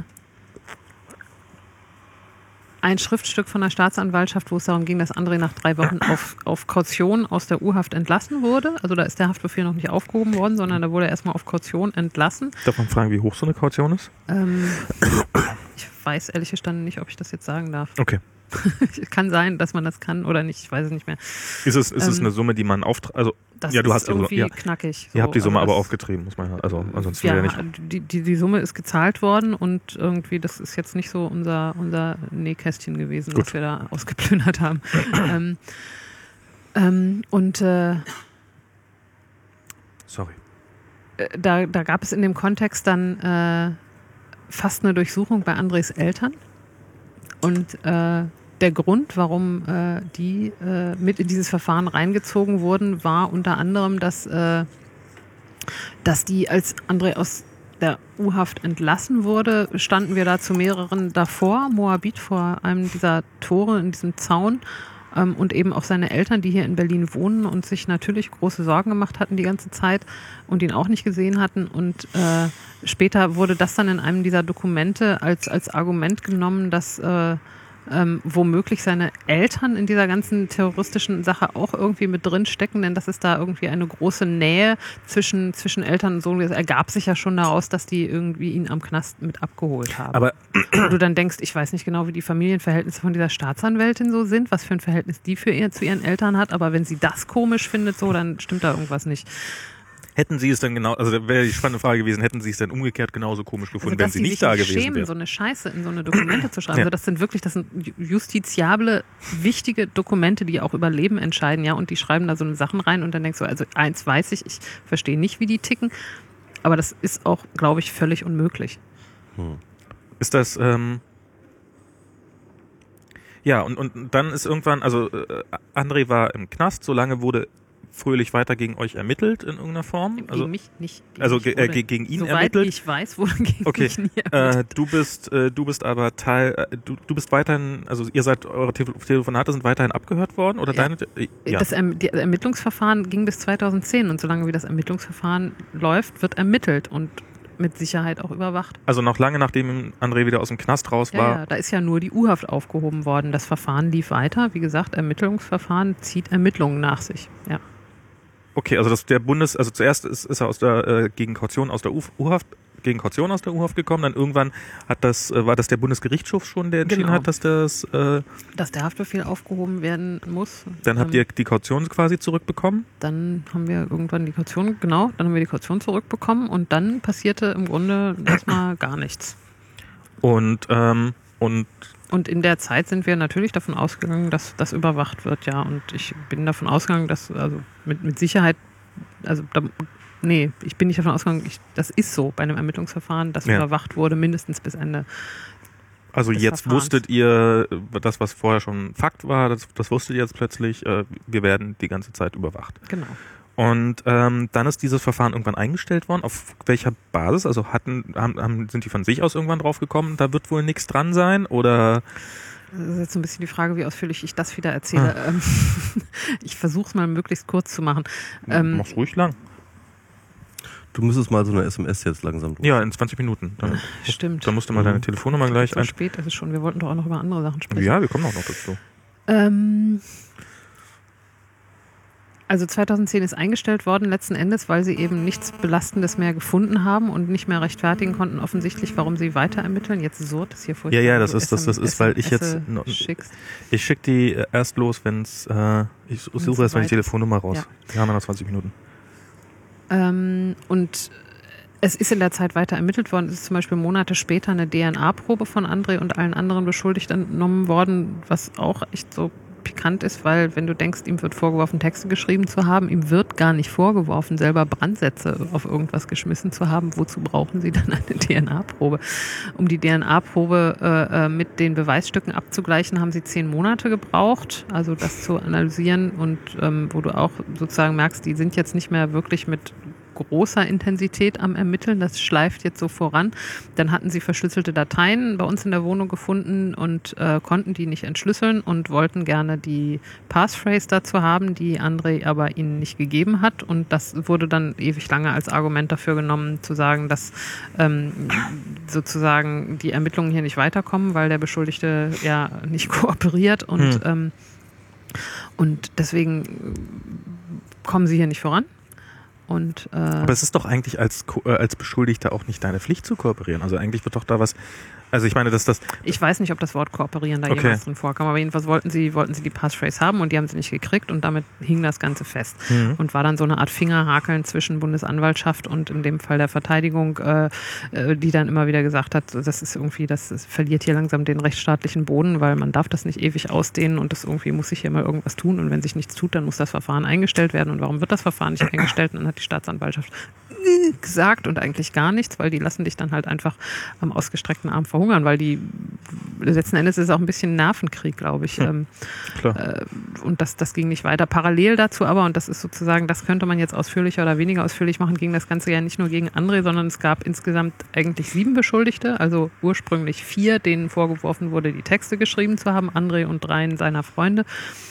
ein Schriftstück von der Staatsanwaltschaft, wo es darum ging, dass André nach drei Wochen auf, auf Kaution aus der U-Haft entlassen wurde. Also da ist der Haftbefehl noch nicht aufgehoben worden, sondern da wurde er erstmal auf Kaution entlassen. Darf man fragen, wie hoch so eine Kaution ist? Ähm, ich weiß ehrlich gestanden nicht, ob ich das jetzt sagen darf. Okay. Kann sein, dass man das kann oder nicht, ich weiß es nicht mehr. Ist es, ist ähm, es eine Summe, die man aufträgt? Also, das ja, du ist hast irgendwie die, ja. knackig. So. Ihr habt die Summe also aber das, aufgetrieben, muss man ja, also ansonsten ja, wäre nicht. Die, die, die Summe ist gezahlt worden und irgendwie, das ist jetzt nicht so unser, unser Nähkästchen gewesen, Gut. was wir da ausgeplündert haben. ähm, ähm, und äh, Sorry. da, da gab es in dem Kontext dann äh, fast eine Durchsuchung bei Andres Eltern. Und äh, der Grund, warum äh, die äh, mit in dieses Verfahren reingezogen wurden, war unter anderem, dass, äh, dass die, als André aus der U-Haft entlassen wurde, standen wir da zu mehreren davor, Moabit vor einem dieser Tore in diesem Zaun ähm, und eben auch seine Eltern, die hier in Berlin wohnen und sich natürlich große Sorgen gemacht hatten die ganze Zeit und ihn auch nicht gesehen hatten. Und äh, später wurde das dann in einem dieser Dokumente als, als Argument genommen, dass äh, Ähm, womöglich seine Eltern in dieser ganzen terroristischen Sache auch irgendwie mit drin stecken, denn das ist da irgendwie eine große Nähe zwischen, zwischen Eltern und Sohn. Es ergab sich ja schon daraus, dass die irgendwie ihn am Knast mit abgeholt haben. Aber wo du dann denkst, ich weiß nicht genau, wie die Familienverhältnisse von dieser Staatsanwältin so sind, was für ein Verhältnis die für ihr, zu ihren Eltern hat, aber wenn sie das komisch findet, so, dann stimmt da irgendwas nicht. Hätten Sie es dann genau, also da wäre die spannende Frage gewesen, hätten Sie es denn umgekehrt genauso komisch gefunden, Also, wenn Sie nicht da gewesen schämen, wären? so eine Scheiße in so eine Dokumente zu schreiben. Ja. Also das sind wirklich, das sind justiziable, wichtige Dokumente, die auch über Leben entscheiden, ja, und die schreiben da so eine Sachen rein und dann denkst du, also eins weiß ich, ich verstehe nicht, wie die ticken, aber das ist auch, glaube ich, völlig unmöglich. Hm. Ist das, ähm, ja, und, und dann ist irgendwann, also äh, André war im Knast, solange wurde fröhlich weiter gegen euch ermittelt in irgendeiner Form? Gegen Also, mich nicht. Gegen also mich ge- äh, wurde, ge- gegen ihn soweit ermittelt? ich weiß, wurde gegen Okay, mich nie äh, ermittelt. du bist, äh, du bist aber Teil, äh, du, du bist weiterhin, also ihr seid, eure Te- Telefonate sind weiterhin abgehört worden oder Ja. deine? Äh, ja. Das erm- die Ermittlungsverfahren ging bis zweitausendzehn und solange wie das Ermittlungsverfahren läuft, wird ermittelt und mit Sicherheit auch überwacht. Also noch lange nachdem André wieder aus dem Knast raus Ja, war. ja, da ist ja nur die U-Haft aufgehoben worden. Das Verfahren lief weiter. Wie gesagt, Ermittlungsverfahren zieht Ermittlungen nach sich. Ja. Okay, also das, der Bundes, also zuerst ist, ist er aus der äh, gegen Kaution aus der U- U-Haft gegen Kaution aus der U-Haft gekommen, dann irgendwann hat das äh, war das der Bundesgerichtshof schon, der entschieden Genau. hat, dass das äh, Dass der Haftbefehl aufgehoben werden muss. dann habt Ähm, ihr die Kaution quasi zurückbekommen. Dann haben wir irgendwann die Kaution, genau, dann haben wir die Kaution zurückbekommen und dann passierte im Grunde erstmal gar nichts. Und ähm, und Und in der Zeit sind wir natürlich davon ausgegangen, dass das überwacht wird, ja. Und ich bin davon ausgegangen, dass, also mit, mit Sicherheit, also da, nee, ich bin nicht davon ausgegangen, ich, das ist so bei einem Ermittlungsverfahren, das Ja. überwacht wurde, mindestens bis Ende. also des jetzt Verfahrens. wusstet ihr das, was vorher schon Fakt war, das, das wusstet ihr jetzt plötzlich, äh, wir werden die ganze Zeit überwacht. Genau. Und ähm, dann ist dieses Verfahren irgendwann eingestellt worden. Auf welcher Basis? Also hatten, haben, haben, sind die von sich aus irgendwann drauf gekommen, da wird wohl nichts dran sein? Oder Das ist jetzt so ein bisschen die Frage, wie ausführlich ich das wieder erzähle. Ah. Ähm, ich versuche es mal möglichst kurz zu machen. Ähm, mach's ruhig lang? Du müsstest mal so eine S M S jetzt langsam durch. Ja, in zwanzig Minuten. Dann, Stimmt. dann musst du mal deine Telefonnummer gleich So ein. spät ist es schon. Wir wollten doch auch noch über andere Sachen sprechen. Ja, wir kommen auch noch dazu. Ähm, also zweitausendzehn ist eingestellt worden, letzten Endes, weil sie eben nichts Belastendes mehr gefunden haben und nicht mehr rechtfertigen konnten, offensichtlich, warum sie weiter ermitteln. Jetzt surrt es hier furchtbar. Ja, ja, wenn das du ist, das, das S M S ist, weil ich jetzt, no, schickst. ich schicke die äh, erst los, wenn's, äh, ich suche Wenn's erst mal die soweit Telefonnummer raus. Ja. Wir haben ja noch zwanzig Minuten. Ähm, und es ist in der Zeit weiter ermittelt worden. Es ist zum Beispiel Monate später eine D N A-Probe von André und allen anderen Beschuldigten entnommen worden, was auch echt so pikant ist, weil wenn du denkst, ihm wird vorgeworfen, Texte geschrieben zu haben, ihm wird gar nicht vorgeworfen, selber Brandsätze auf irgendwas geschmissen zu haben. Wozu brauchen sie dann eine D N A-Probe? Um die D N A-Probe äh, mit den Beweisstücken abzugleichen, haben sie zehn Monate gebraucht, also das zu analysieren und ähm, wo du auch sozusagen merkst, die sind jetzt nicht mehr wirklich mit großer Intensität am Ermitteln. Das schleift jetzt so voran. Dann hatten sie verschlüsselte Dateien bei uns in der Wohnung gefunden und äh, konnten die nicht entschlüsseln und wollten gerne die Passphrase dazu haben, die André aber ihnen nicht gegeben hat. Und das wurde dann ewig lange als Argument dafür genommen, zu sagen, dass ähm, sozusagen die Ermittlungen hier nicht weiterkommen, weil der Beschuldigte ja nicht kooperiert und, Hm. ähm, und deswegen kommen sie hier nicht voran. Und, äh, Aber es ist doch eigentlich als, Ko- äh, als Beschuldigter auch nicht deine Pflicht zu kooperieren. Also eigentlich wird doch da was, also ich meine, dass das, ich weiß nicht, ob das Wort kooperieren da Okay. jemals drin vorkam, aber jedenfalls wollten sie, wollten sie die Passphrase haben und die haben sie nicht gekriegt und damit hing das Ganze fest. Mhm. Und war dann so eine Art Fingerhakeln zwischen Bundesanwaltschaft und in dem Fall der Verteidigung, äh, äh, die dann immer wieder gesagt hat, das ist irgendwie, das, das verliert hier langsam den rechtsstaatlichen Boden, weil man darf das nicht ewig ausdehnen und das irgendwie muss sich hier mal irgendwas tun und wenn sich nichts tut, dann muss das Verfahren eingestellt werden und warum wird das Verfahren nicht eingestellt? Und dann hat die Staatsanwaltschaft gesagt und eigentlich gar nichts, weil die lassen dich dann halt einfach am ausgestreckten Arm verhungern, weil die letzten Endes ist es auch ein bisschen Nervenkrieg, glaube ich. Hm, klar. Äh, und das, das ging nicht weiter. Parallel dazu aber, und das ist sozusagen, das könnte man jetzt ausführlicher oder weniger ausführlich machen, ging das Ganze ja nicht nur gegen André, sondern es gab insgesamt eigentlich sieben Beschuldigte, also ursprünglich vier, denen vorgeworfen wurde, die Texte geschrieben zu haben, André und dreien seiner Freunde.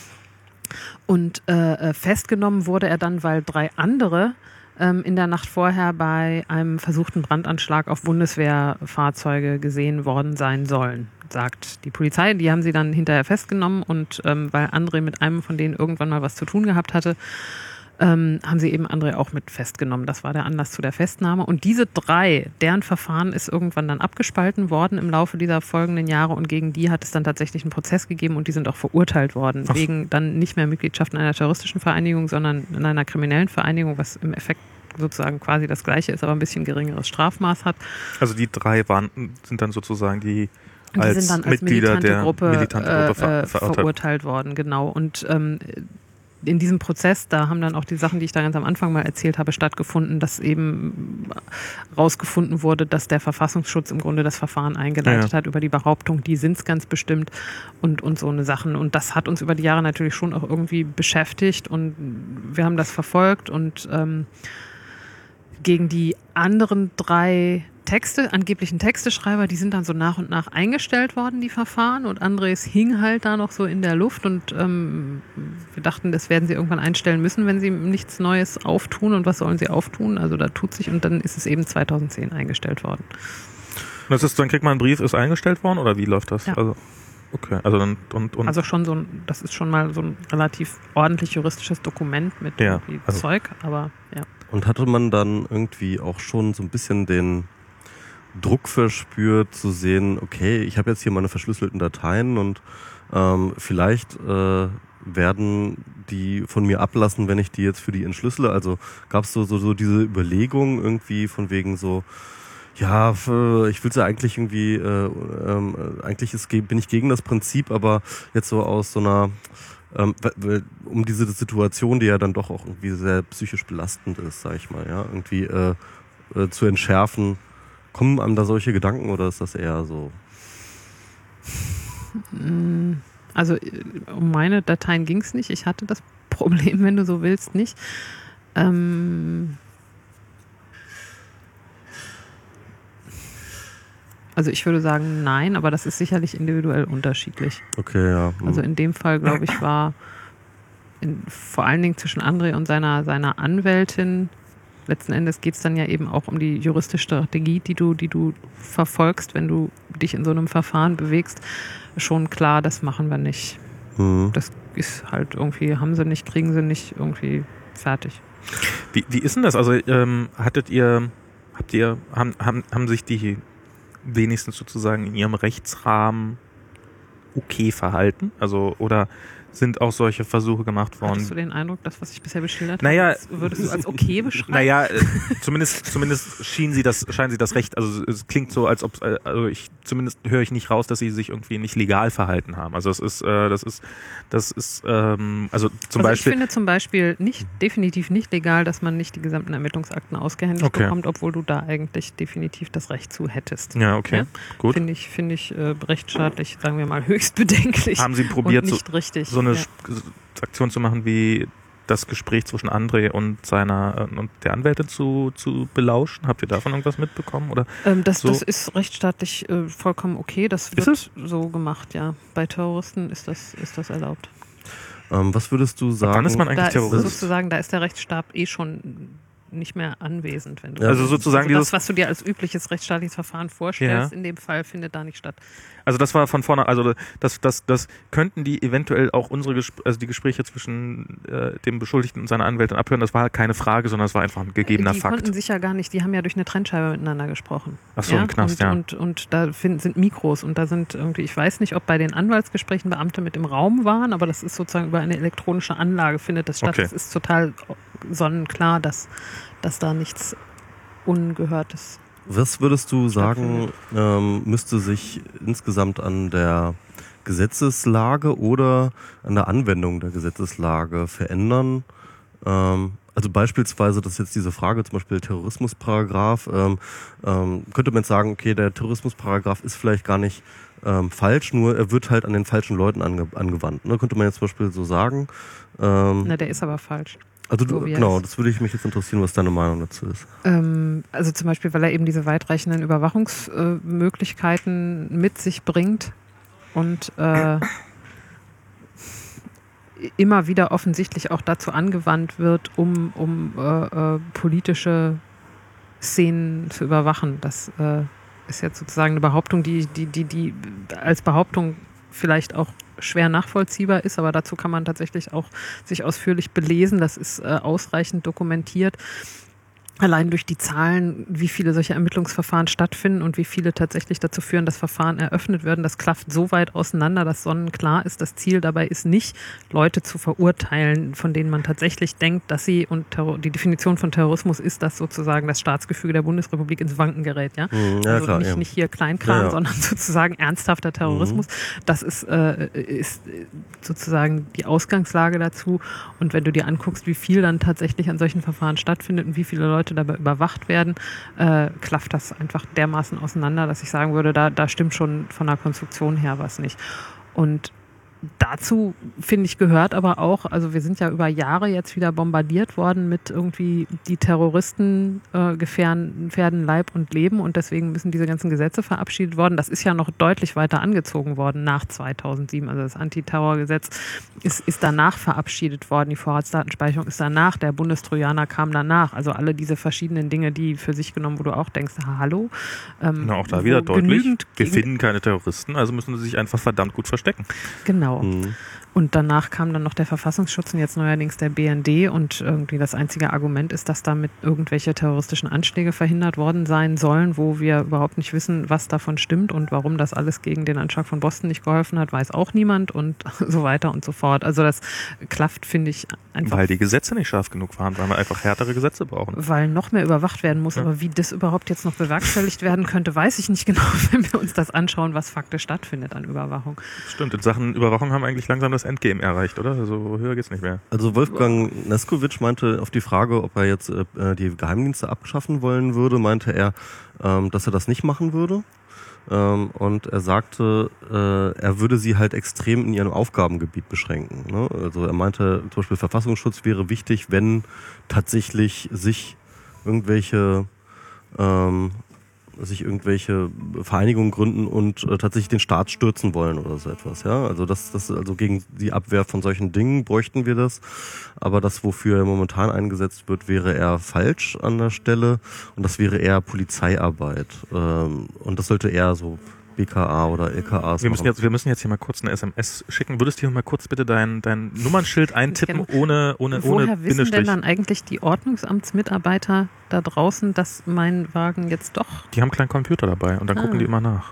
Und äh, festgenommen wurde er dann, weil drei andere ähm, in der Nacht vorher bei einem versuchten Brandanschlag auf Bundeswehrfahrzeuge gesehen worden sein sollen, sagt die Polizei. Die haben sie dann hinterher festgenommen und ähm, weil André mit einem von denen irgendwann mal was zu tun gehabt hatte, ähm, haben sie eben André auch mit festgenommen. Das war der Anlass zu der Festnahme. Und diese drei, deren Verfahren ist irgendwann dann abgespalten worden im Laufe dieser folgenden Jahre und gegen die hat es dann tatsächlich einen Prozess gegeben und die sind auch verurteilt worden. Ach. Wegen dann nicht mehr Mitgliedschaft in einer terroristischen Vereinigung, sondern in einer kriminellen Vereinigung, was im Effekt sozusagen quasi das Gleiche ist, aber ein bisschen geringeres Strafmaß hat. Also die drei waren, sind dann sozusagen die Die als, sind dann als Mitglieder militante der Gruppe, militante Gruppe ver äh, verurteilt. verurteilt worden, genau. Und ähm, in diesem Prozess, da haben dann auch die Sachen, die ich da ganz am Anfang mal erzählt habe, stattgefunden, dass eben rausgefunden wurde, dass der Verfassungsschutz im Grunde das Verfahren eingeleitet Ja. hat über die Behauptung, die sind es ganz bestimmt und, und so eine Sachen. Und das hat uns über die Jahre natürlich schon auch irgendwie beschäftigt und wir haben das verfolgt und ähm, gegen die anderen drei Texte, angeblichen Texteschreiber, die sind dann so nach und nach eingestellt worden, die Verfahren. Und Andres hing halt da noch so in der Luft. Und ähm, wir dachten, das werden sie irgendwann einstellen müssen, wenn sie nichts Neues auftun. Und was sollen sie auftun? Also da tut sich, und dann ist es eben zweitausendzehn eingestellt worden. Und das ist, dann kriegt man einen Brief, ist eingestellt worden oder wie läuft das? Ja. Also, okay, also dann und, und Also schon so ein, das ist schon mal so ein relativ ordentlich juristisches Dokument mit Ja, irgendwie also- Zeug, aber ja. Und hatte man dann irgendwie auch schon so ein bisschen den Druck verspürt, zu sehen, okay, ich habe jetzt hier meine verschlüsselten Dateien und ähm, vielleicht äh, werden die von mir ablassen, wenn ich die jetzt für die entschlüssele. Also gab es so, so, so diese Überlegung irgendwie von wegen so, ja, f- ich will ja eigentlich irgendwie, äh, ähm, eigentlich ist, bin ich gegen das Prinzip, aber jetzt so aus so einer, ähm, w- w- um diese Situation, die ja dann doch auch irgendwie sehr psychisch belastend ist, sag ich mal, ja, irgendwie äh, äh, zu entschärfen. Kommen einem da solche Gedanken oder ist das eher so? Also äh, um meine Dateien ging es nicht. Ich hatte das Problem, wenn du so willst, nicht. Ähm also ich würde sagen, nein, aber das ist sicherlich individuell unterschiedlich. Okay, ja. hm. Also in dem Fall, glaube ich, war in, vor allen Dingen zwischen André und seiner, seiner Anwältin, letzten Endes geht es dann ja eben auch um die juristische Strategie, die du, die du verfolgst, wenn du dich in so einem Verfahren bewegst, schon klar, das machen wir nicht. Hm. Das ist halt irgendwie, haben sie nicht, kriegen sie nicht, irgendwie fertig. Wie, wie ist denn das? Also ähm, hattet ihr, habt ihr, haben, haben, haben sich die wenigstens sozusagen in ihrem Rechtsrahmen okay verhalten? Also oder sind auch solche Versuche gemacht worden? Hattest du den Eindruck, das, was ich bisher beschildert Naja, habe, das würdest du als okay beschreiben? Naja, äh, zumindest, zumindest schien sie das, scheinen sie das Recht, also es klingt so, als ob, äh, also ich, zumindest höre ich nicht raus, dass sie sich irgendwie nicht legal verhalten haben. Also es ist, äh, das ist, das ist, ähm, also zum also Beispiel. ich finde zum Beispiel nicht, definitiv nicht legal, dass man nicht die gesamten Ermittlungsakten ausgehändigt Okay. bekommt, obwohl du da eigentlich definitiv das Recht zu hättest. Ja, okay, Ja? gut. Finde ich, finde ich äh, rechtsstaatlich, sagen wir mal, höchst bedenklich. Haben sie probiert, und so, nicht richtig. so eine ja. Aktion zu machen wie das Gespräch zwischen André und seiner äh, und der Anwältin zu, zu belauschen? Habt ihr davon irgendwas mitbekommen? Oder? Ähm, das, so- das ist rechtsstaatlich äh, vollkommen okay. Das Ist wird so gemacht, ja. Bei Terroristen ist das, ist das erlaubt. Ähm, was würdest du sagen? Wann ist man Da eigentlich ist Terrorist? sozusagen, da ist der Rechtsstaat eh schon nicht mehr anwesend, wenn du Ja. Also sozusagen das, dieses, was du dir als übliches rechtsstaatliches Verfahren vorstellst, Ja. in dem Fall findet da nicht statt. also das war von vorne, also das, das, das könnten die eventuell auch unsere, Gesp also die Gespräche zwischen äh, dem Beschuldigten und seiner Anwältin abhören. Das war keine Frage, sondern es war einfach ein gegebener die Fakt. konnten sich ja gar nicht, die haben ja durch eine Trennscheibe miteinander gesprochen. Ach so, ja? im Knast, und, ja. Und, und da find, sind Mikros und da sind irgendwie, ich weiß nicht, ob bei den Anwaltsgesprächen Beamte mit im Raum waren, aber das ist sozusagen über eine elektronische Anlage findet das statt. Okay. Es ist total sonnenklar, dass, dass da nichts Ungehörtes. Was würdest du sagen, ähm, müsste sich insgesamt an der Gesetzeslage oder an der Anwendung der Gesetzeslage verändern? Ähm, also beispielsweise, das ist jetzt diese Frage, zum Beispiel Terrorismusparagraph, ähm, ähm, könnte man jetzt sagen, okay, der Terrorismusparagraph ist vielleicht gar nicht ähm, falsch, nur er wird halt an den falschen Leuten ange angewandt. Ne? Könnte man jetzt zum Beispiel so sagen. Ähm, Na, der ist aber falsch. also du, so wie er genau, ist. das würde ich mich jetzt interessieren, was deine Meinung dazu ist. Ähm, also zum Beispiel, weil er eben diese weitreichenden Überwachungsmöglichkeiten äh, mit sich bringt und äh, immer wieder offensichtlich auch dazu angewandt wird, um, um äh, äh, politische Szenen zu überwachen. Das äh, ist jetzt sozusagen eine Behauptung, die, die, die, die als Behauptung vielleicht auch schwer nachvollziehbar ist, aber dazu kann man tatsächlich auch sich ausführlich belesen. Das ist äh, ausreichend dokumentiert. allein durch die Zahlen, wie viele solche Ermittlungsverfahren stattfinden und wie viele tatsächlich dazu führen, dass Verfahren eröffnet werden, das klafft so weit auseinander, dass sonnenklar ist. Das Ziel dabei ist nicht, Leute zu verurteilen, von denen man tatsächlich denkt, dass sie, und Terror, die Definition von Terrorismus ist, dass sozusagen das Staatsgefüge der Bundesrepublik ins Wanken gerät. Ja? Ja, also klar, nicht, ja. nicht hier Kleinkram, Ja, ja. sondern sozusagen ernsthafter Terrorismus. Mhm. Das ist, äh, ist sozusagen die Ausgangslage dazu. Und wenn du dir anguckst, wie viel dann tatsächlich an solchen Verfahren stattfindet und wie viele Leute dabei überwacht werden, äh, klafft das einfach dermaßen auseinander, dass ich sagen würde, da, da stimmt schon von der Konstruktion her was nicht. Und dazu, finde ich, gehört aber auch, also wir sind ja über Jahre jetzt wieder bombardiert worden mit irgendwie, die Terroristen äh, gefährden, gefährden Leib und Leben und deswegen müssen diese ganzen Gesetze verabschiedet worden. Das ist ja noch deutlich weiter angezogen worden nach zweitausendsieben. Also das Antiterrorgesetz ist, ist danach verabschiedet worden, die Vorratsdatenspeicherung ist danach, der Bundestrojaner kam danach. Also alle diese verschiedenen Dinge, die für sich genommen, wo du auch denkst, ha, hallo. Ähm, Na, auch da wieder deutlich, wir gegen- finden keine Terroristen, also müssen sie sich einfach verdammt gut verstecken. Genau. Mhm. Und danach kam dann noch der Verfassungsschutz und jetzt neuerdings der B N D und irgendwie das einzige Argument ist, dass damit irgendwelche terroristischen Anschläge verhindert worden sein sollen, wo wir überhaupt nicht wissen, was davon stimmt und warum das alles gegen den Anschlag von Boston nicht geholfen hat, weiß auch niemand und so weiter und so fort. Also das klafft, finde ich, einfach. Weil die Gesetze nicht scharf genug waren, weil wir einfach härtere Gesetze brauchen. Weil noch mehr überwacht werden muss, Ja. aber wie das überhaupt jetzt noch bewerkstelligt werden könnte, weiß ich nicht genau, wenn wir uns das anschauen, was faktisch stattfindet an Überwachung. Stimmt, in Sachen Überwachung haben wir eigentlich langsam das Endgame erreicht, oder? Also höher geht's nicht mehr. Also Wolfgang Neskowitsch meinte auf die Frage, ob er jetzt äh, die Geheimdienste abschaffen wollen würde, meinte er, ähm, dass er das nicht machen würde. Ähm, und er sagte, äh, er würde sie halt extrem in ihrem Aufgabengebiet beschränken. Ne? Also er meinte, zum Beispiel Verfassungsschutz wäre wichtig, wenn tatsächlich sich irgendwelche ähm, sich irgendwelche Vereinigungen gründen und äh, tatsächlich den Staat stürzen wollen oder so etwas, ja. Also das, das, also gegen die Abwehr von solchen Dingen bräuchten wir das. Aber das, wofür er momentan eingesetzt wird, wäre eher falsch an der Stelle und das wäre eher Polizeiarbeit. Ähm, und das sollte eher so B K A oder L K As Wir müssen, machen. jetzt, wir müssen jetzt hier mal kurz eine S M S schicken. Würdest du hier mal kurz bitte dein, dein Nummernschild eintippen, ohne, ohne, ohne Woher wissen Bindestrich? denn dann eigentlich die Ordnungsamtsmitarbeiter da draußen, dass mein Wagen jetzt doch Die haben einen kleinen Computer dabei und dann Ah. gucken die immer nach.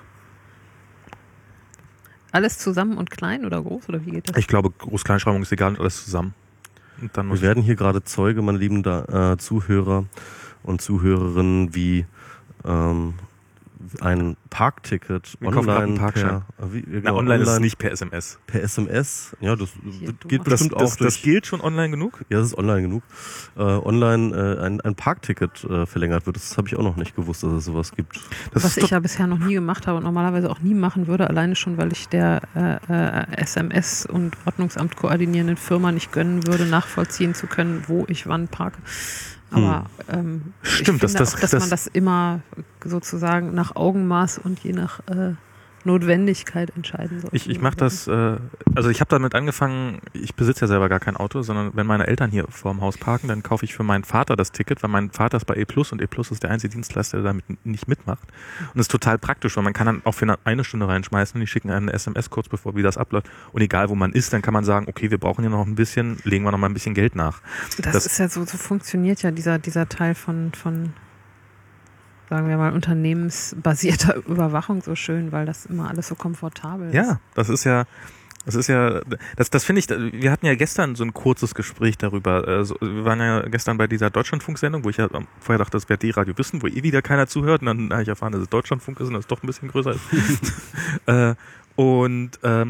alles zusammen und klein oder groß oder wie geht das? Ich glaube, Groß-Kleinschreibung ist egal und alles zusammen. Und dann muss Wir werden hier gerade Zeuge, meine lieben da, äh, Zuhörer und Zuhörerinnen, wie ähm, ein Parkticket Wir kaufen gerade einen online Parkschein. per, wie, Na, genau, online ist es nicht per S M S. per S M S. Ja, das Hier, du geht machst- Das, bestimmt das, auch durch. das gilt schon online genug? Ja, das ist online genug. Äh, online äh, ein, ein Parkticket äh, verlängert wird. Das habe ich auch noch nicht gewusst, dass es sowas gibt. Das Was ist ich ja bisher noch nie gemacht habe und normalerweise auch nie machen würde, alleine schon, weil ich der äh, äh, S M S- und Ordnungsamt koordinierenden Firma nicht gönnen würde, nachvollziehen zu können, wo ich wann parke. Aber ähm, Stimmt, ich finde das- das- auch, dass das- man das immer sozusagen nach Augenmaß und je nach äh, Notwendigkeit entscheiden soll. Ich, ich mache das, äh, also ich habe damit angefangen, ich besitze ja selber gar kein Auto, sondern wenn meine Eltern hier vorm Haus parken, dann kaufe ich für meinen Vater das Ticket, weil mein Vater ist bei E Plus und E Plus ist der einzige Dienstleister, der damit nicht mitmacht. Und das ist total praktisch, weil man kann dann auch für eine, eine Stunde reinschmeißen und die schicken eine S M S kurz bevor, wie das abläuft. Und egal wo man ist, dann kann man sagen, okay, wir brauchen hier noch ein bisschen, legen wir noch mal ein bisschen Geld nach. Das, das- ist ja so, so funktioniert ja dieser, dieser Teil von, von, sagen wir mal, unternehmensbasierter Überwachung so schön, weil das immer alles so komfortabel ist. Ja, das ist ja, das ist ja, das, das finde ich, wir hatten ja gestern so ein kurzes Gespräch darüber. Also, wir waren ja gestern bei dieser Deutschlandfunk-Sendung, wo ich ja vorher dachte, das wäre D-Radio Wissen, wo eh wieder keiner zuhört. Und dann habe ich erfahren, dass es Deutschlandfunk ist und das doch ein bisschen größer ist. äh, und ähm,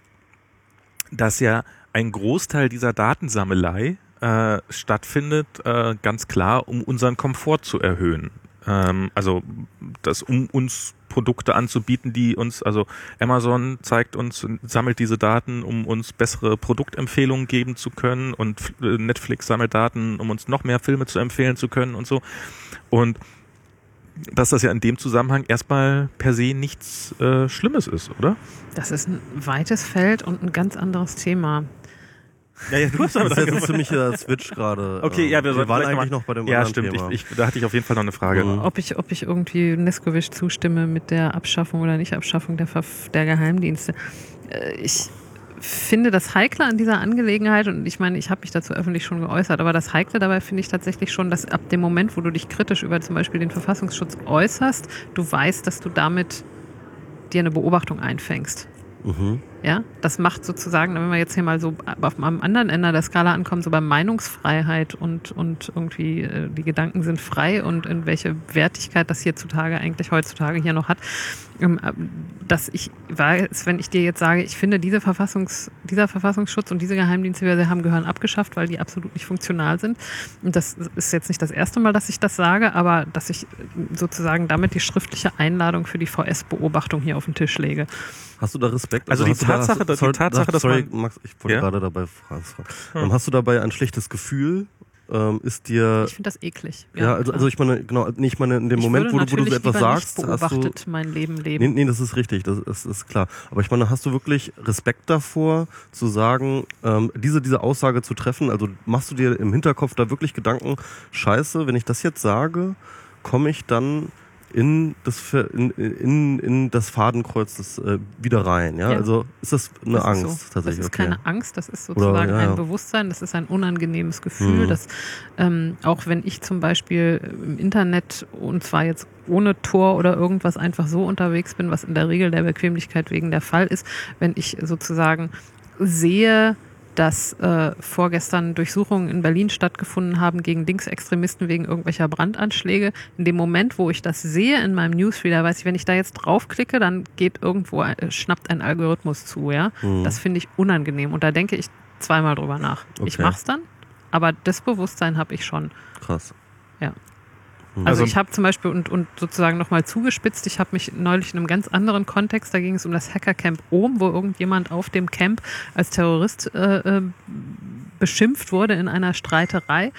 dass ja ein Großteil dieser Datensammelei äh, stattfindet, äh, ganz klar, um unseren Komfort zu erhöhen. Ähm, also das, um uns Produkte anzubieten, die uns, also Amazon zeigt uns, sammelt diese Daten, um uns bessere Produktempfehlungen geben zu können und Netflix sammelt Daten, um uns noch mehr Filme zu empfehlen zu können und so. Und dass das ja in dem Zusammenhang erstmal per se nichts äh, Schlimmes ist, oder? Das ist ein weites Feld und ein ganz anderes Thema. Ja, ja, du hast Das ist jetzt ein ziemlicher Switch gerade. Okay, ja, wir, wir sollten waren vielleicht eigentlich mal- noch bei dem Ja, anderen stimmt. Thema. Ich, ich, da hatte ich auf jeden Fall noch eine Frage. Mhm. Ob ich, ob ich irgendwie Neskowitsch zustimme mit der Abschaffung oder Nicht-Abschaffung der, Verf- der Geheimdienste. Äh, Ich finde das Heikle an dieser Angelegenheit, und ich meine, ich habe mich dazu öffentlich schon geäußert, aber das Heikle dabei finde ich tatsächlich schon, dass ab dem Moment, wo du dich kritisch über zum Beispiel den Verfassungsschutz äußerst, du weißt, dass du damit dir eine Beobachtung einfängst. Mhm. Ja, das macht sozusagen, wenn wir jetzt hier mal so auf einem anderen Ende der Skala ankommen, so bei Meinungsfreiheit und, und irgendwie äh, die Gedanken sind frei und in welche Wertigkeit das hierzutage eigentlich heutzutage hier noch hat, ähm, dass ich weiß, wenn ich dir jetzt sage, ich finde, diese Verfassungs, dieser Verfassungsschutz und diese Geheimdienste, die wir haben, gehören abgeschafft, weil die absolut nicht funktional sind. Und das ist jetzt nicht das erste Mal, dass ich das sage, aber dass ich sozusagen damit die schriftliche Einladung für die V S-Beobachtung hier auf den Tisch lege. Hast du da Respekt? Also, also die Tatsache, da, die sorry, Tatsache, dass sorry, man... Max, ich wollte ja? gerade dabei fragen. Hm. Hast du dabei ein schlechtes Gefühl? Ähm, ist dir... Ich finde das eklig. Ja, ja also, also ich meine, genau, nee, ich meine, in dem ich Moment, wo du, wo du so etwas sagst, nicht beobachtet hast du... mein Leben leben. Nee, nee, das ist richtig, das ist, ist klar. Aber ich meine, hast du wirklich Respekt davor, zu sagen, ähm, diese, diese Aussage zu treffen? Also machst du dir im Hinterkopf da wirklich Gedanken, scheiße, wenn ich das jetzt sage, komme ich dann... in das in, in, in das Fadenkreuz das, äh, wieder rein, ja? ja? Also ist das eine das Angst so. tatsächlich? Das ist okay. keine Angst, das ist sozusagen Oder, ja, ja. ein Bewusstsein, das ist ein unangenehmes Gefühl, mhm. dass ähm, auch wenn ich zum Beispiel im Internet, und zwar jetzt ohne Tor oder irgendwas, einfach so unterwegs bin, was in der Regel der Bequemlichkeit wegen der Fall ist, wenn ich sozusagen sehe, dass äh, vorgestern Durchsuchungen in Berlin stattgefunden haben gegen Linksextremisten wegen irgendwelcher Brandanschläge. In dem Moment, wo ich das sehe in meinem Newsreader, weiß ich, wenn ich da jetzt draufklicke, dann geht irgendwo, äh, schnappt ein Algorithmus zu. Ja, mhm. Das finde ich unangenehm und da denke ich zweimal drüber nach. Okay. Ich mach's dann, aber das Bewusstsein habe ich schon. Krass. Ja. Also ich habe zum Beispiel und, und sozusagen nochmal zugespitzt, ich habe mich neulich in einem ganz anderen Kontext, da ging es um das Hackercamp Ohm, wo irgendjemand auf dem Camp als Terrorist äh, beschimpft wurde in einer Streiterei,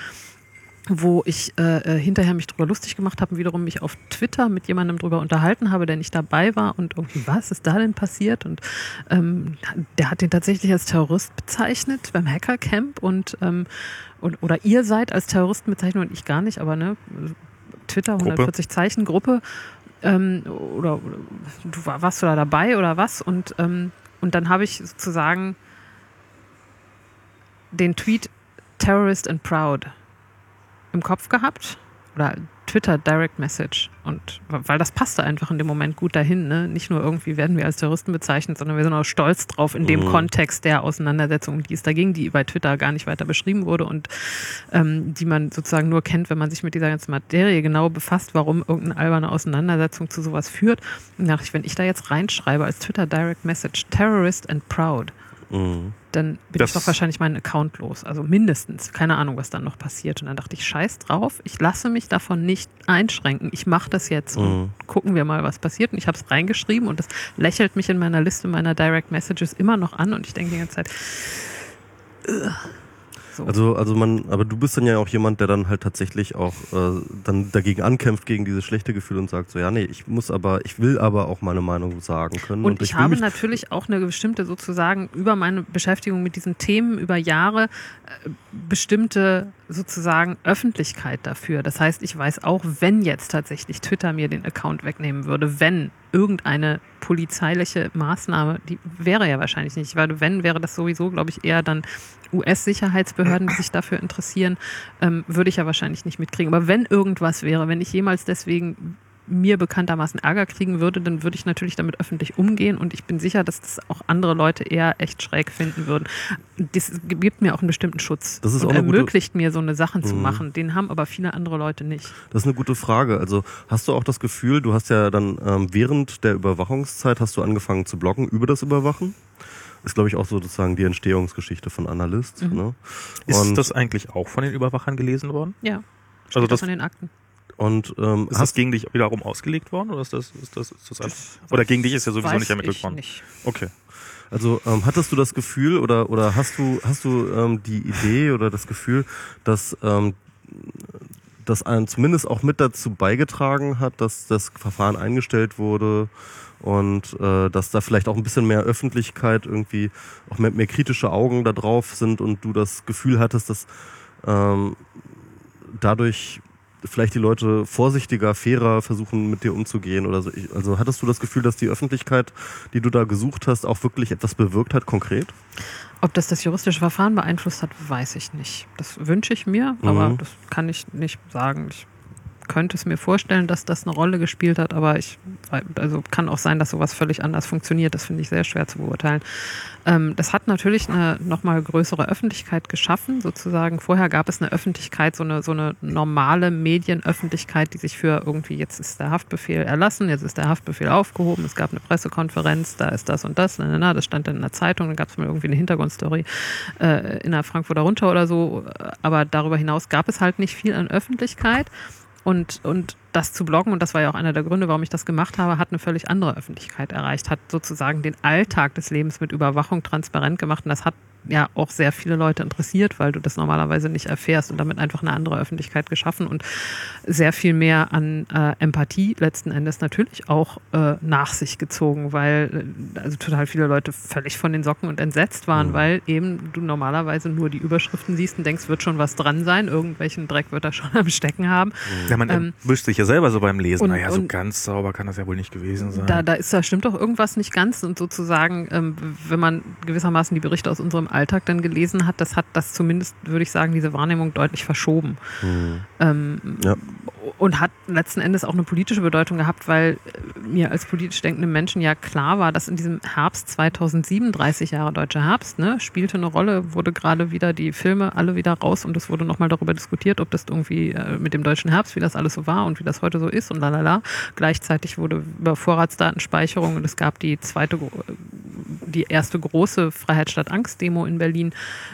wo ich äh, hinterher mich drüber lustig gemacht habe und wiederum mich auf Twitter mit jemandem drüber unterhalten habe, der nicht dabei war und irgendwie, was ist da denn passiert? Und ähm, der hat den tatsächlich als Terrorist bezeichnet beim Hackercamp und, ähm, und oder ihr seid als Terroristen bezeichnet und ich gar nicht, aber ne, Twitter, hundertvierzig Zeichen, Gruppe, ähm, oder, oder du warst du da dabei oder was? Und, ähm, und dann habe ich sozusagen den Tweet Terrorist and Proud im Kopf gehabt oder Twitter Direct Message und weil das passte einfach in dem Moment gut dahin, ne? Nicht nur irgendwie werden wir als Terroristen bezeichnet, sondern wir sind auch stolz drauf in dem mhm. Kontext der Auseinandersetzung, die es da ging, die bei Twitter gar nicht weiter beschrieben wurde und ähm, die man sozusagen nur kennt, wenn man sich mit dieser ganzen Materie genau befasst, warum irgendeine alberne Auseinandersetzung zu sowas führt. Und dachte ich, wenn ich da jetzt reinschreibe als Twitter Direct Message Terrorist and Proud, mhm. dann bin das ich doch wahrscheinlich meinen Account los. Also mindestens. Keine Ahnung, was dann noch passiert. Und dann dachte ich, scheiß drauf. Ich lasse mich davon nicht einschränken. Ich mache das jetzt und mhm. gucken wir mal, was passiert. Und ich habe es reingeschrieben und das lächelt mich in meiner Liste meiner Direct Messages immer noch an. Und ich denke die ganze Zeit, Ugh. So. Also, also man, aber du bist dann ja auch jemand, der dann halt tatsächlich auch äh, dann dagegen ankämpft, gegen dieses schlechte Gefühl und sagt so, ja, nee, ich muss aber, ich will aber auch meine Meinung sagen können. Und, und ich, ich habe natürlich auch eine bestimmte sozusagen über meine Beschäftigung mit diesen Themen über Jahre äh, bestimmte sozusagen Öffentlichkeit dafür. Das heißt, ich weiß auch, wenn jetzt tatsächlich Twitter mir den Account wegnehmen würde, wenn irgendeine polizeiliche Maßnahme, die wäre ja wahrscheinlich nicht, weil wenn, wäre das sowieso, glaube ich, eher dann U S-Sicherheitsbehörden, die sich dafür interessieren, ähm, würde ich ja wahrscheinlich nicht mitkriegen. Aber wenn irgendwas wäre, wenn ich jemals deswegen mir bekanntermaßen Ärger kriegen würde, dann würde ich natürlich damit öffentlich umgehen und ich bin sicher, dass das auch andere Leute eher echt schräg finden würden. Das gibt mir auch einen bestimmten Schutz das ist und auch eine ermöglicht gute... mir, so eine Sachen zu mhm. machen. Den haben aber viele andere Leute nicht. Das ist eine gute Frage. Also hast du auch das Gefühl, du hast ja dann ähm, während der Überwachungszeit hast du angefangen zu bloggen über das Überwachen? Ist, glaube ich, auch sozusagen die Entstehungsgeschichte von Analyst. Mhm. Ne? Ist das eigentlich auch von den Überwachern gelesen worden? Ja, also das von den Akten. Und, ähm, ist das gegen dich wiederum ausgelegt worden oder ist das, ist das, ist das, das oder gegen dich ist ja sowieso nicht ermittelt worden? Nicht. Okay. Also ähm, hattest du das Gefühl oder oder hast du hast du ähm, die Idee oder das Gefühl, dass ähm, das einen zumindest auch mit dazu beigetragen hat, dass das Verfahren eingestellt wurde und äh, dass da vielleicht auch ein bisschen mehr Öffentlichkeit irgendwie auch mehr, mehr kritische Augen da drauf sind und du das Gefühl hattest, dass ähm, dadurch vielleicht die Leute vorsichtiger, fairer versuchen, mit dir umzugehen oder so. Ich, also hattest du das Gefühl, dass die Öffentlichkeit, die du da gesucht hast, auch wirklich etwas bewirkt hat, konkret? Ob das das juristische Verfahren beeinflusst hat, weiß ich nicht. Das wünsche ich mir, aber Mhm. das kann ich nicht sagen. Ich könnte es mir vorstellen, dass das eine Rolle gespielt hat, aber ich, also kann auch sein, dass sowas völlig anders funktioniert. Das finde ich sehr schwer zu beurteilen. Ähm, das hat natürlich eine nochmal größere Öffentlichkeit geschaffen, sozusagen. Vorher gab es eine Öffentlichkeit, so eine, so eine normale Medienöffentlichkeit, die sich für irgendwie, jetzt ist der Haftbefehl erlassen, jetzt ist der Haftbefehl aufgehoben, es gab eine Pressekonferenz, da ist das und das, na, na, na, das stand dann in der Zeitung, dann gab es mal irgendwie eine Hintergrundstory äh, in der Frankfurter Rundschau oder so, aber darüber hinaus gab es halt nicht viel an Öffentlichkeit. Und, und das zu bloggen, und das war ja auch einer der Gründe, warum ich das gemacht habe, hat eine völlig andere Öffentlichkeit erreicht, hat sozusagen den Alltag des Lebens mit Überwachung transparent gemacht. Und das hat ja auch sehr viele Leute interessiert, weil du das normalerweise nicht erfährst, und damit einfach eine andere Öffentlichkeit geschaffen und sehr viel mehr an äh, Empathie letzten Endes natürlich auch äh, nach sich gezogen, weil äh, also total viele Leute völlig von den Socken und entsetzt waren, Mhm. weil eben du normalerweise nur die Überschriften siehst und denkst, wird schon was dran sein, irgendwelchen Dreck wird er schon am Stecken haben. Ja, man Ähm, wischt sich ja selber so beim Lesen. und- naja, so und- ganz sauber kann das ja wohl nicht gewesen sein. Da, da ist da stimmt doch irgendwas nicht ganz, und sozusagen, ähm, wenn man gewissermaßen die Berichte aus unserem Alltag dann gelesen hat, das hat das zumindest, würde ich sagen, diese Wahrnehmung deutlich verschoben. Mhm. Ähm, Ja. Und hat letzten Endes auch eine politische Bedeutung gehabt, weil äh, mir als politisch denkenden Menschen ja klar war, dass in diesem Herbst zweitausendsieben, dreißig Jahre Deutscher Herbst, ne, spielte eine Rolle, wurde gerade wieder die Filme alle wieder raus, und es wurde nochmal darüber diskutiert, ob das irgendwie äh, mit dem Deutschen Herbst, wie das alles so war und wie das heute so ist und lalala. Gleichzeitig wurde über Vorratsdatenspeicherung, und es gab die zweite, gro- die erste große Freiheit statt Angst-Demo in Berlin,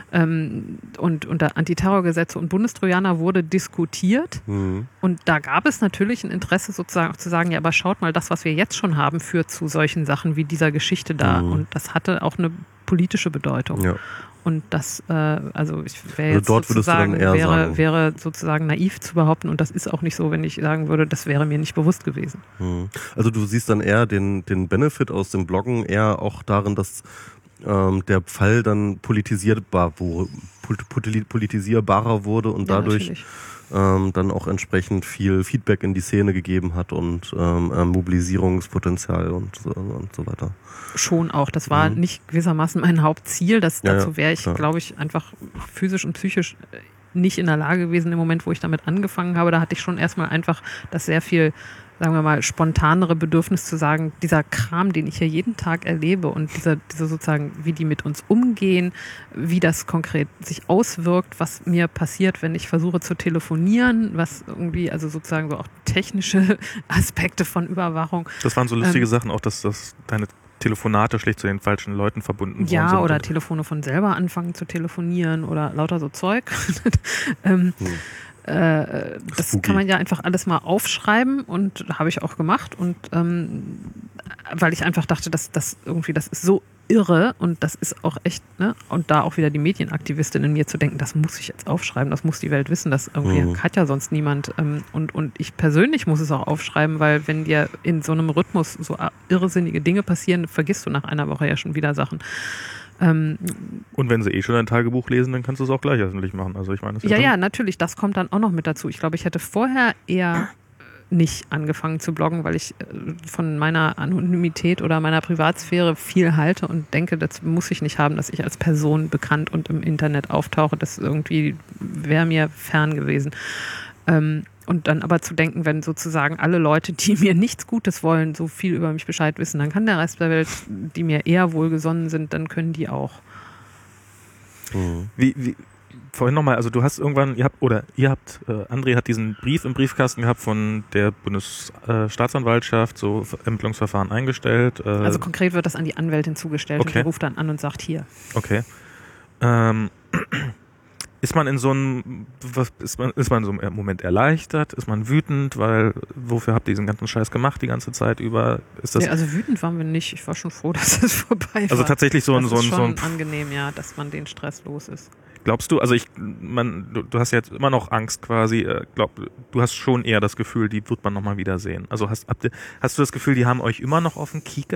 ähm, und unter Antiterrorgesetze und Bundestrojaner wurde diskutiert. Mhm. Und da gab es natürlich ein Interesse sozusagen auch zu sagen, ja, aber schaut mal, das, was wir jetzt schon haben, führt zu solchen Sachen wie dieser Geschichte da. Mhm. Und das hatte auch eine politische Bedeutung. Ja. Und das, äh, also ich wäre Also jetzt dort würdest du dann sozusagen, eher wäre, sagen. wäre sozusagen naiv zu behaupten, und das ist auch nicht so, wenn ich sagen würde, das wäre mir nicht bewusst gewesen. Mhm. Also du siehst dann eher den, den Benefit aus dem Bloggen eher auch darin, dass ähm, der Fall dann politisierbar wurde, politisierbarer wurde und Ja, dadurch natürlich. ähm, dann auch entsprechend viel Feedback in die Szene gegeben hat und ähm, ähm, Mobilisierungspotenzial und, so- und so weiter. Schon auch. Das war Mhm. nicht gewissermaßen mein Hauptziel. Das, Ja, dazu ja, wäre ich, klar. glaube ich, einfach physisch und psychisch nicht in der Lage gewesen im Moment, wo ich damit angefangen habe. Da hatte ich schon erstmal einfach das sehr viel, sagen wir mal, spontanere Bedürfnis zu sagen, dieser Kram, den ich hier jeden Tag erlebe, und dieser, diese sozusagen, wie die mit uns umgehen, wie das konkret sich auswirkt, was mir passiert, wenn ich versuche zu telefonieren, was irgendwie, also sozusagen so auch technische Aspekte von Überwachung. Das waren so lustige Ähm, Sachen, auch dass, dass deine Telefonate schlecht zu den falschen Leuten verbunden worden Ja, sind. oder Und- Telefone von selber anfangen zu telefonieren oder lauter so Zeug. ähm, Hm. äh, das Spooky. kann man ja einfach alles mal aufschreiben, und habe ich auch gemacht, und ähm, weil ich einfach dachte, dass das irgendwie, das ist so irre, und das ist auch echt, ne, und da auch wieder die Medienaktivistin in mir zu denken, das muss ich jetzt aufschreiben, das muss die Welt wissen, das irgendwie Mhm. hat ja sonst niemand, ähm, und, und ich persönlich muss es auch aufschreiben, weil wenn dir in so einem Rhythmus so irrsinnige Dinge passieren, vergisst du nach einer Woche ja schon wieder Sachen. Ähm, Und wenn sie eh schon ein Tagebuch lesen, dann kannst du es auch gleich öffentlich machen. Also ich meine, das ist ja, schon- ja, natürlich, das kommt dann auch noch mit dazu. Ich glaube, ich hätte vorher eher nicht angefangen zu bloggen, weil ich äh, von meiner Anonymität oder meiner Privatsphäre viel halte und denke, das muss ich nicht haben, dass ich als Person bekannt und im Internet auftauche. Das irgendwie wäre mir fern gewesen. Ähm, und dann aber zu denken, wenn sozusagen alle Leute, die mir nichts Gutes wollen, so viel über mich Bescheid wissen, dann kann der Rest der Welt, die mir eher wohlgesonnen sind, dann können die auch. Mhm. Wie, wie, vorhin nochmal, also du hast irgendwann, ihr habt, oder ihr habt, äh, André hat diesen Brief im Briefkasten gehabt von der Bundesstaatsanwaltschaft, so Ermittlungsverfahren eingestellt. Äh, Also konkret wird das an die Anwältin zugestellt, Okay. und die ruft dann an und sagt, hier. Okay. Ähm, ist man in so einem, was, ist man, ist man in so einem Moment erleichtert? Ist man wütend? Weil, wofür habt ihr diesen ganzen Scheiß gemacht die ganze Zeit über? Ist das, Nee, also wütend waren wir nicht. Ich war schon froh, dass es vorbei war. also tatsächlich so ein, das so ist ein, so schon ein, angenehm, ja, dass man den Stress los ist. glaubst du, also ich, man, du, du hast ja jetzt immer noch Angst quasi, äh, glaub, du hast schon eher das Gefühl, die wird man nochmal wiedersehen. Also hast, habt ihr, hast du das Gefühl, die haben euch immer noch auf dem Kieker?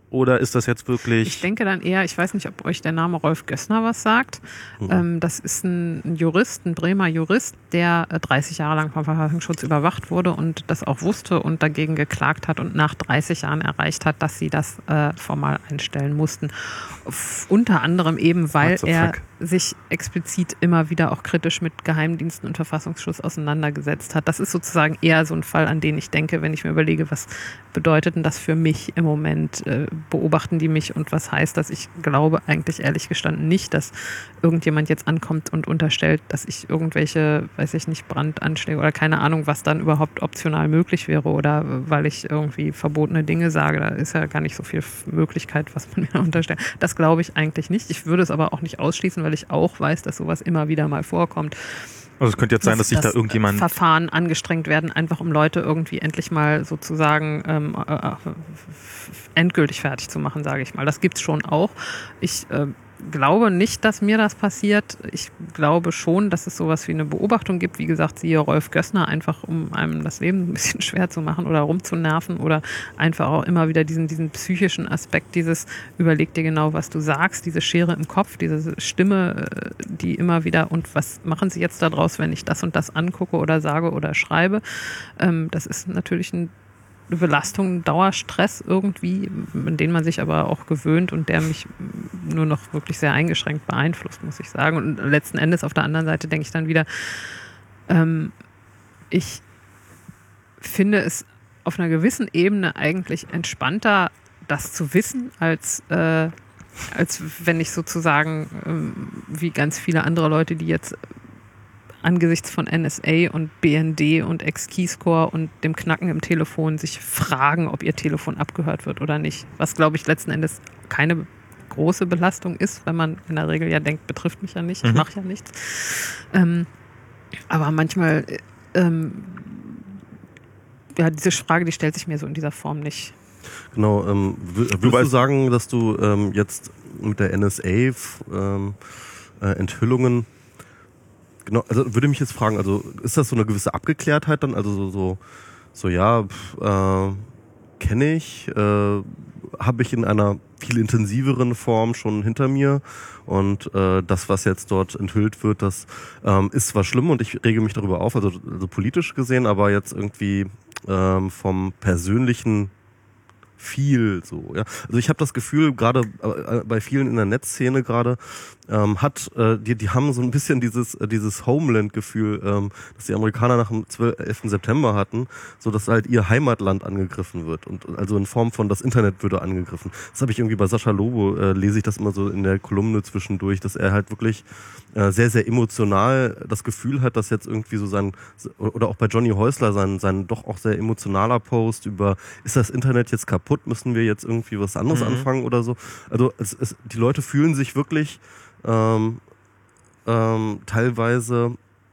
Oder ist das jetzt wirklich... Ich denke dann eher, ich weiß nicht, ob euch der Name Rolf Gössner was sagt. Mhm. Ähm, das ist ein Jurist, ein Bremer Jurist, der dreißig Jahre lang vom Verfassungsschutz überwacht wurde und das auch wusste und dagegen geklagt hat und nach dreißig Jahren erreicht hat, dass sie das äh, formal einstellen mussten. F- unter anderem eben, weil er sich explizit immer wieder auch kritisch mit Geheimdiensten und Verfassungsschutz auseinandergesetzt hat. Das ist sozusagen eher so ein Fall, an den ich denke, wenn ich mir überlege, was bedeutet denn das für mich im Moment? Äh, beobachten die mich und was heißt das? Ich glaube eigentlich ehrlich gestanden nicht, dass irgendjemand jetzt ankommt und unterstellt, dass ich irgendwelche, weiß ich nicht, Brandanschläge oder keine Ahnung, was dann überhaupt optional möglich wäre oder weil ich irgendwie verbotene Dinge sage. Da ist ja gar nicht so viel Möglichkeit, was man mir unterstellt. Das glaube ich eigentlich nicht. Ich würde es aber auch nicht ausschließen, weil ich auch weiß, dass sowas immer wieder mal vorkommt. Also es könnte jetzt sein, dass sich da irgendjemand... Verfahren angestrengt werden, einfach um Leute irgendwie endlich mal sozusagen ähm, äh, endgültig fertig zu machen, sage ich mal. Das gibt's schon auch. Ich äh, glaube nicht, dass mir das passiert. Ich glaube schon, dass es sowas wie eine Beobachtung gibt. Wie gesagt, siehe Rolf Gössner, einfach um einem das Leben ein bisschen schwer zu machen oder rumzunerven oder einfach auch immer wieder diesen, diesen psychischen Aspekt, dieses überleg dir genau, was du sagst, diese Schere im Kopf, diese Stimme, die immer wieder und was machen sie jetzt daraus, wenn ich das und das angucke oder sage oder schreibe. Das ist natürlich ein eine Belastung, ein Dauerstress irgendwie, an den man sich aber auch gewöhnt und der mich nur noch wirklich sehr eingeschränkt beeinflusst, muss ich sagen. Und letzten Endes auf der anderen Seite denke ich dann wieder, ähm, ich finde es auf einer gewissen Ebene eigentlich entspannter, das zu wissen, als, äh, als wenn ich sozusagen, ähm, wie ganz viele andere Leute, die jetzt angesichts von N S A und B N D und Ex-Keyscore und dem Knacken im Telefon sich fragen, ob ihr Telefon abgehört wird oder nicht. Was, glaube ich, letzten Endes keine große Belastung ist, weil man in der Regel ja denkt, betrifft mich ja nicht, ich Mhm. mache ja nichts. Ähm, aber manchmal, ähm, ja, diese Frage, die stellt sich mir so in dieser Form nicht. Genau, ähm, würdest du, du sagen, dass du ähm, jetzt mit der N S A ähm, äh, Enthüllungen Genau, also würde mich jetzt fragen, also ist das so eine gewisse Abgeklärtheit dann, also so, so, so ja, pf, äh, kenne ich, äh, habe ich in einer viel intensiveren Form schon hinter mir und äh, das, was jetzt dort enthüllt wird, das ähm, ist zwar schlimm und ich rege mich darüber auf, also, also politisch gesehen, aber jetzt irgendwie ähm, vom persönlichen viel so, ja. Also ich habe das Gefühl, gerade äh, bei vielen in der Netzszene gerade, ähm, hat, äh, die, die haben so ein bisschen dieses, äh, dieses Homeland-Gefühl, ähm, das die Amerikaner nach dem elften September hatten, so dass halt ihr Heimatland angegriffen wird und also in Form von das Internet würde angegriffen. Das habe ich irgendwie bei Sascha Lobo, äh, lese ich das immer so in der Kolumne zwischendurch, dass er halt wirklich äh, sehr, sehr emotional das Gefühl hat, dass jetzt irgendwie so sein, oder auch bei Johnny Häusler sein, sein doch auch sehr emotionaler Post über, ist das Internet jetzt kaputt, müssen wir jetzt irgendwie was anderes mhm. anfangen oder so. Also es, es, die Leute fühlen sich wirklich ähm, ähm, teilweise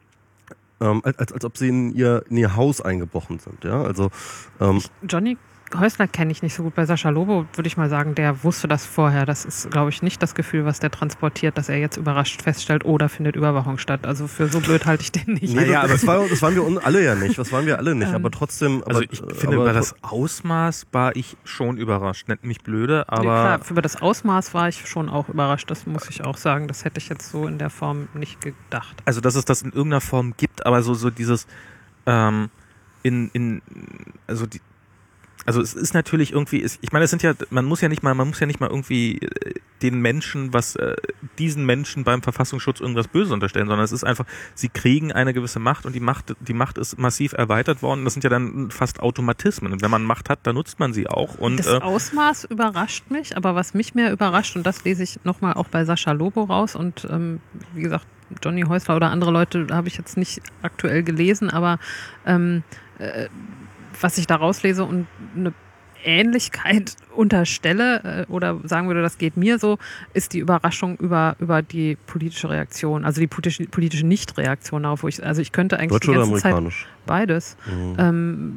ähm, als, als ob sie in ihr, in ihr Haus eingebrochen sind. Ja? Also ähm, Johnny Häusler kenne ich nicht so gut. Bei Sascha Lobo würde ich mal sagen, der wusste das vorher. Das ist, glaube ich, nicht das Gefühl, was der transportiert, dass er jetzt überrascht feststellt, oh, da findet Überwachung statt. Also für so blöd halte ich den nicht. Nee, aber das, war, das waren wir alle ja nicht. Das waren wir alle nicht. Aber trotzdem. Also aber, ich finde, aber, über das Ausmaß war ich schon überrascht. Nennt mich blöde, aber... Nee, klar, über das Ausmaß war ich schon auch überrascht. Das muss ich auch sagen. Das hätte ich jetzt so in der Form nicht gedacht. Also, dass es das in irgendeiner Form gibt, aber so, so dieses... Ähm, in, in, also die... Also es ist natürlich irgendwie, ich meine, es sind ja, man muss ja nicht mal, man muss ja nicht mal irgendwie den Menschen, was äh, diesen Menschen beim Verfassungsschutz irgendwas Böses unterstellen, sondern es ist einfach, sie kriegen eine gewisse Macht und die Macht, die Macht ist massiv erweitert worden. Das sind ja dann fast Automatismen. Und wenn man Macht hat, dann nutzt man sie auch. Und das äh, Ausmaß überrascht mich, aber was mich mehr überrascht, und das lese ich nochmal auch bei Sascha Lobo raus und ähm, wie gesagt, Johnny Häusler oder andere Leute habe ich jetzt nicht aktuell gelesen, aber ähm, äh, was ich da rauslese und eine Ähnlichkeit unterstelle äh, oder sagen würde, das geht mir so, ist die Überraschung über, über die politische Reaktion, also die politische, politische Nichtreaktion darauf, wo ich, also ich könnte eigentlich Deutsch die ganze oder Zeit amerikanisch? beides. Mhm. Ähm,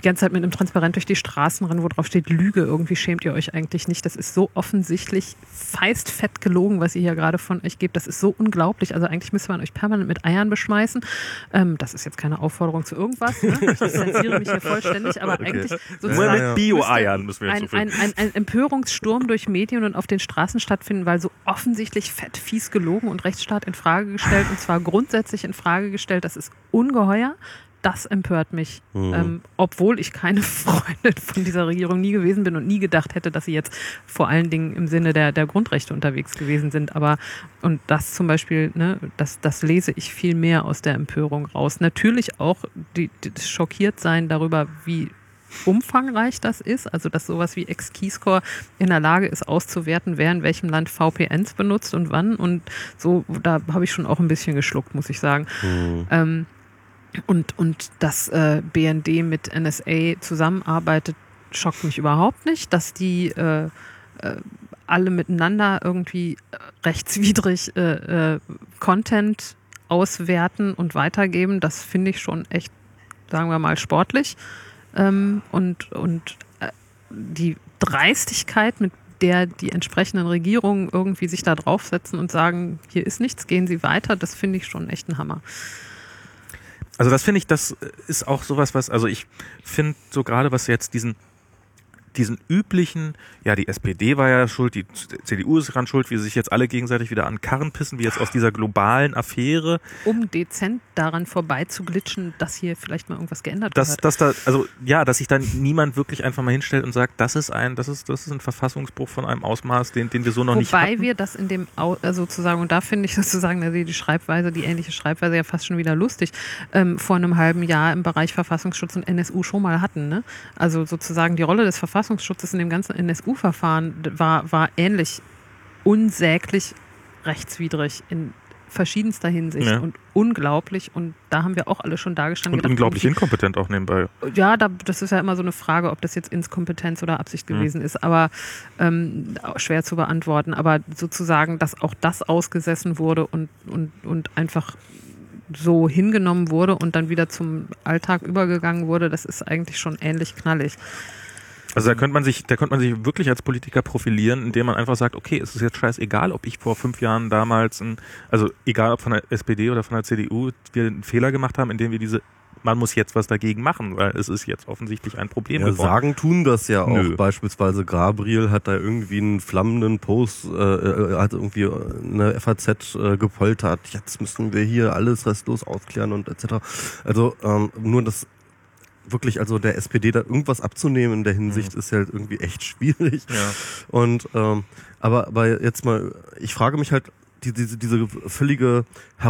die ganze Zeit mit einem Transparent durch die Straßen rennen, wo drauf steht Lüge. Irgendwie schämt ihr euch eigentlich nicht. Das ist so offensichtlich feistfett gelogen, was ihr hier gerade von euch gebt. Das ist so unglaublich. Also eigentlich müsste man euch permanent mit Eiern beschmeißen. Ähm, das ist jetzt keine Aufforderung zu irgendwas. Ne? Ich distanziere mich hier vollständig, aber okay. eigentlich sozusagen ja, ja. mit Bio-Eiern müssen wir jetzt ein, ein, ein, ein Empörungssturm durch Medien und auf den Straßen stattfinden, weil so offensichtlich fett, fies gelogen und Rechtsstaat in Frage gestellt, und zwar grundsätzlich in Frage gestellt. Das ist ungeheuer. Das empört mich, mhm. ähm, obwohl ich keine Freundin von dieser Regierung nie gewesen bin und nie gedacht hätte, dass sie jetzt vor allen Dingen im Sinne der, der Grundrechte unterwegs gewesen sind. Aber, und das zum Beispiel, ne, das, das lese ich viel mehr aus der Empörung raus. Natürlich auch die, die, das Schockiertsein darüber, wie umfangreich das ist, also dass sowas wie X-Keyscore in der Lage ist auszuwerten, wer in welchem Land V P Ns benutzt und wann, und so, da habe ich schon auch ein bisschen geschluckt, muss ich sagen. Mhm. Ähm, Und, und dass äh, B N D mit N S A zusammenarbeitet, schockt mich überhaupt nicht. Dass die äh, äh, alle miteinander irgendwie rechtswidrig äh, äh, Content auswerten und weitergeben, das finde ich schon echt, sagen wir mal, sportlich. Ähm, und und äh, die Dreistigkeit, mit der die entsprechenden Regierungen irgendwie sich da draufsetzen und sagen, hier ist nichts, gehen Sie weiter, das finde ich schon echt ein Hammer. Also das finde ich, das ist auch sowas, was, also ich finde so gerade, was jetzt diesen diesen üblichen, ja, die S P D war ja schuld, die C D U ist dran schuld, wie sie sich jetzt alle gegenseitig wieder an Karren pissen, wie jetzt aus dieser globalen Affäre. Um dezent daran vorbei zu glitschen, dass hier vielleicht mal irgendwas geändert dass, wird. Dass da, also, ja, dass sich dann niemand wirklich einfach mal hinstellt und sagt, das ist ein, das ist, das ist ein Verfassungsbruch von einem Ausmaß, den, den wir so noch Wobei nicht hatten. Wobei wir das in dem, sozusagen, und da finde ich sozusagen, also die Schreibweise, die ähnliche Schreibweise ja fast schon wieder lustig, ähm, vor einem halben Jahr im Bereich Verfassungsschutz und N S U schon mal hatten, ne? Also sozusagen die Rolle des Verfassungsschutzes Verfassungsschutzes in dem ganzen N S U-Verfahren war, war ähnlich unsäglich rechtswidrig in verschiedenster Hinsicht ja. und unglaublich, und da haben wir auch alle schon dargestanden. Und gedacht, unglaublich inkompetent auch nebenbei. Ja, da, das ist ja immer so eine Frage, ob das jetzt Inkompetenz oder Absicht gewesen mhm. ist, aber ähm, schwer zu beantworten, aber sozusagen, dass auch das ausgesessen wurde und, und, und einfach so hingenommen wurde und dann wieder zum Alltag übergegangen wurde, das ist eigentlich schon ähnlich knallig. Also da könnte man sich, da könnte man sich wirklich als Politiker profilieren, indem man einfach sagt, okay, es ist jetzt scheißegal, ob ich vor fünf Jahren damals, ein, also egal ob von der S P D oder von der C D U, wir einen Fehler gemacht haben, indem wir diese, man muss jetzt was dagegen machen, weil es ist jetzt offensichtlich ein Problem ja, geworden. Sagen tun das ja auch. Nö. Beispielsweise Gabriel hat da irgendwie einen flammenden Post, äh, hat irgendwie eine F A Z äh, gepoltert, jetzt müssen wir hier alles restlos aufklären und et cetera. Also ähm, nur das wirklich, also der S P D da irgendwas abzunehmen in der Hinsicht mhm. ist ja halt irgendwie echt schwierig. Ja. Und ähm, aber, aber jetzt mal, ich frage mich halt, die, diese, diese völlige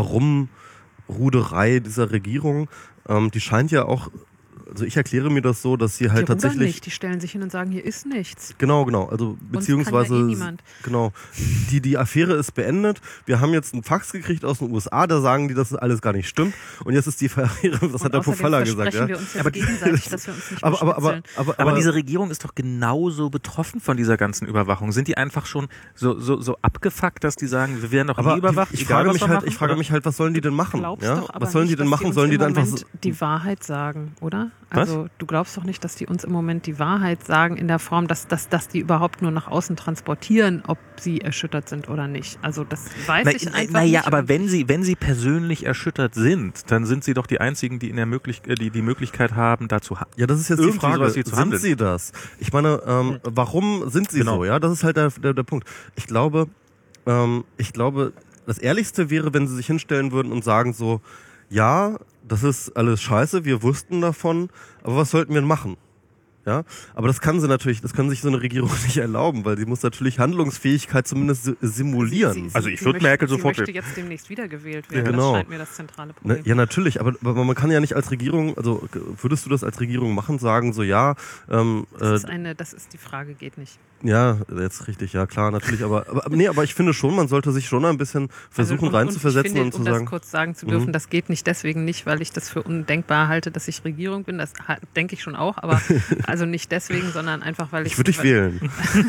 Herumruderei dieser Regierung, ähm, die scheint ja auch, also ich erkläre mir das so, dass sie halt die tatsächlich nicht, die stellen sich hin und sagen, hier ist nichts. Genau, genau, also beziehungsweise ja eh genau, die die Affäre ist beendet. Wir haben jetzt einen Fax gekriegt aus den U S A, da sagen die, dass das alles gar nicht stimmt, und jetzt ist die Affäre, das und hat der Pofalla gesagt, ja. Wir uns aber gegenseitig, dass wir uns nicht aber, aber, aber, aber, aber diese Regierung ist doch genauso betroffen von dieser ganzen Überwachung. Sind die einfach schon so so so abgefuckt, dass die sagen, wir werden doch nie überwacht? Ich egal, frage mich halt, machen, ich frage oder? mich halt, was sollen die denn machen? Ja? Doch, was sollen nicht, die denn machen? Sollen die dann einfach so die Wahrheit sagen, oder? Was? Also du glaubst doch nicht, dass die uns im Moment die Wahrheit sagen in der Form, dass, dass, dass die überhaupt nur nach außen transportieren, ob sie erschüttert sind oder nicht. Also das weiß na, ich na, einfach na, nicht. Ja, aber wenn sie, wenn sie persönlich erschüttert sind, dann sind sie doch die Einzigen, die in der Möglich die, die Möglichkeit haben, dazu ha- Ja, das ist jetzt die Frage. Sind handeln. Sie das? Ich meine, ähm, warum sind sie genau. so? Ja, das ist halt der, der, der Punkt. Ich glaube, ähm, ich glaube, das Ehrlichste wäre, wenn sie sich hinstellen würden und sagen so, ja, das ist alles scheiße, wir wussten davon, aber was sollten wir denn machen? Ja, aber das kann sie natürlich, das kann sich so eine Regierung nicht erlauben, weil sie muss natürlich Handlungsfähigkeit zumindest simulieren. Sie, sie, also ich sie würde möchte, Merkel sie sofort... Sie möchte jetzt demnächst wiedergewählt werden, ja, genau. Das scheint mir das zentrale Problem. Ne, ja, natürlich, aber, aber man kann ja nicht als Regierung, also würdest du das als Regierung machen, sagen so, ja... Ähm, das, ist eine, das ist die Frage, geht nicht. Ja, jetzt richtig, ja klar, natürlich, aber, aber nee, aber ich finde schon, man sollte sich schon ein bisschen versuchen also, und, reinzuversetzen und, und, und um zu sagen... Um das kurz sagen zu dürfen, mhm. das geht nicht deswegen nicht, weil ich das für undenkbar halte, dass ich Regierung bin, das denke ich schon auch, aber also nicht deswegen, sondern einfach, weil ich... Ich würde dich wählen.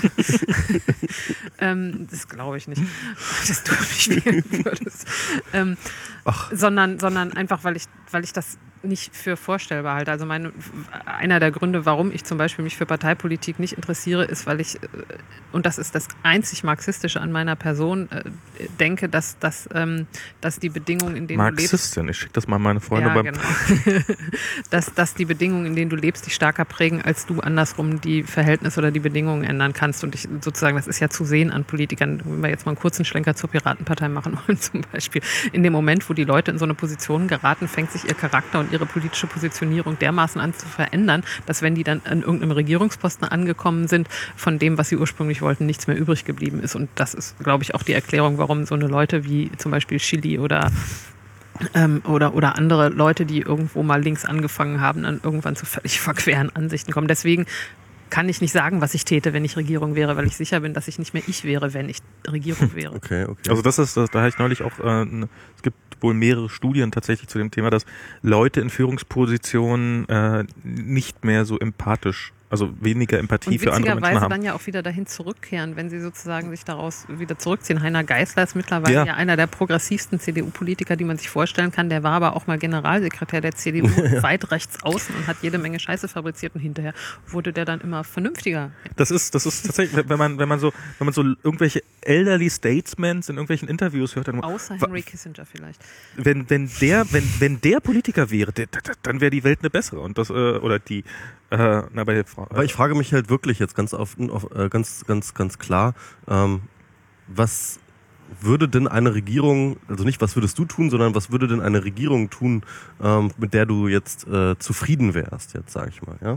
ähm, das glaube ich nicht, dass du mich wählen würdest. Ähm, Ach. Sondern, sondern einfach, weil ich, weil ich das nicht für vorstellbar halte. Also mein, einer der Gründe, warum ich zum Beispiel mich für Parteipolitik nicht interessiere, ist, weil ich, und das ist das einzig Marxistische an meiner Person, denke, dass, dass, dass die Bedingungen, in denen Marxistin, du lebst... ich schicke das mal meine Freunde ja, beim... Genau. dass, dass die Bedingungen, in denen du lebst, dich stärker prägen, als du andersrum die Verhältnisse oder die Bedingungen ändern kannst. Und ich sozusagen, das ist ja zu sehen an Politikern, wenn wir jetzt mal einen kurzen Schlenker zur Piratenpartei machen wollen zum Beispiel. In dem Moment, wo die Leute in so eine Position geraten, fängt sich ihr Charakter und ihre politische Positionierung dermaßen an zu verändern, dass wenn die dann an irgendeinem Regierungsposten angekommen sind, von dem, was sie ursprünglich wollten, nichts mehr übrig geblieben ist. Und das ist, glaube ich, auch die Erklärung, warum so eine Leute wie zum Beispiel Chili oder ähm, oder, oder andere Leute, die irgendwo mal links angefangen haben, dann irgendwann zu völlig verqueren Ansichten kommen. Deswegen kann ich nicht sagen, was ich täte, wenn ich Regierung wäre, weil ich sicher bin, dass ich nicht mehr ich wäre, wenn ich Regierung wäre. Okay, okay. Also das ist, da habe ich neulich auch, äh, es gibt wohl mehrere Studien tatsächlich zu dem Thema, dass Leute in Führungspositionen äh, nicht mehr so empathisch, also weniger Empathie für andere Menschen haben. Und dann ja auch wieder dahin zurückkehren, wenn sie sozusagen sich daraus wieder zurückziehen. Heiner Geißler ist mittlerweile ja, ja einer der progressivsten C D U-Politiker, die man sich vorstellen kann. Der war aber auch mal Generalsekretär der C D U, ja. weit rechts außen und hat jede Menge Scheiße fabriziert und hinterher wurde der dann immer vernünftiger. Das ist, das ist tatsächlich, wenn man, wenn man so, wenn man so irgendwelche elderly Statesmen in irgendwelchen Interviews hört, dann außer Henry Kissinger vielleicht. Wenn, wenn der, wenn, wenn der Politiker wäre, der, dann wäre die Welt eine bessere und das, äh, oder die, äh, na, bei der Frau. Aber ich frage mich halt wirklich jetzt ganz oft, äh, ganz, ganz, ganz klar, ähm, was würde denn eine Regierung, also nicht was würdest du tun, sondern was würde denn eine Regierung tun, ähm, mit der du jetzt äh, zufrieden wärst, jetzt sage ich mal, ja?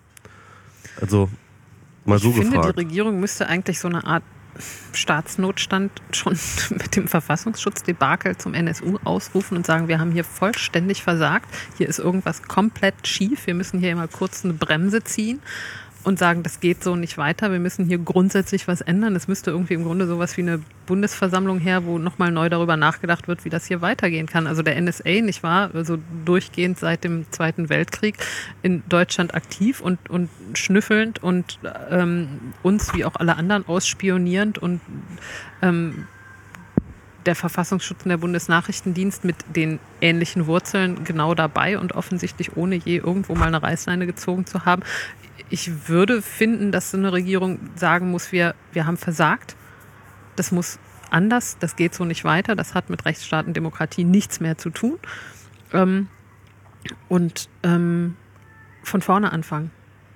Also mal so gefragt. Ich finde, die Regierung müsste eigentlich so eine Art Staatsnotstand schon mit dem Verfassungsschutzdebakel zum N S U ausrufen und sagen, wir haben hier vollständig versagt, hier ist irgendwas komplett schief, wir müssen hier mal kurz eine Bremse ziehen und sagen, das geht so nicht weiter, wir müssen hier grundsätzlich was ändern. Es müsste irgendwie im Grunde sowas wie eine Bundesversammlung her, wo nochmal neu darüber nachgedacht wird, wie das hier weitergehen kann. Also der N S A, nicht wahr, also durchgehend seit dem Zweiten Weltkrieg in Deutschland aktiv und, und schnüffelnd und ähm, uns wie auch alle anderen ausspionierend und ähm, der Verfassungsschutz und der Bundesnachrichtendienst mit den ähnlichen Wurzeln genau dabei und offensichtlich ohne je irgendwo mal eine Reißleine gezogen zu haben. Ich würde finden, dass so eine Regierung sagen muss, wir, wir haben versagt, das muss anders, das geht so nicht weiter, das hat mit Rechtsstaatendemokratie nichts mehr zu tun ähm, und ähm, von vorne anfangen.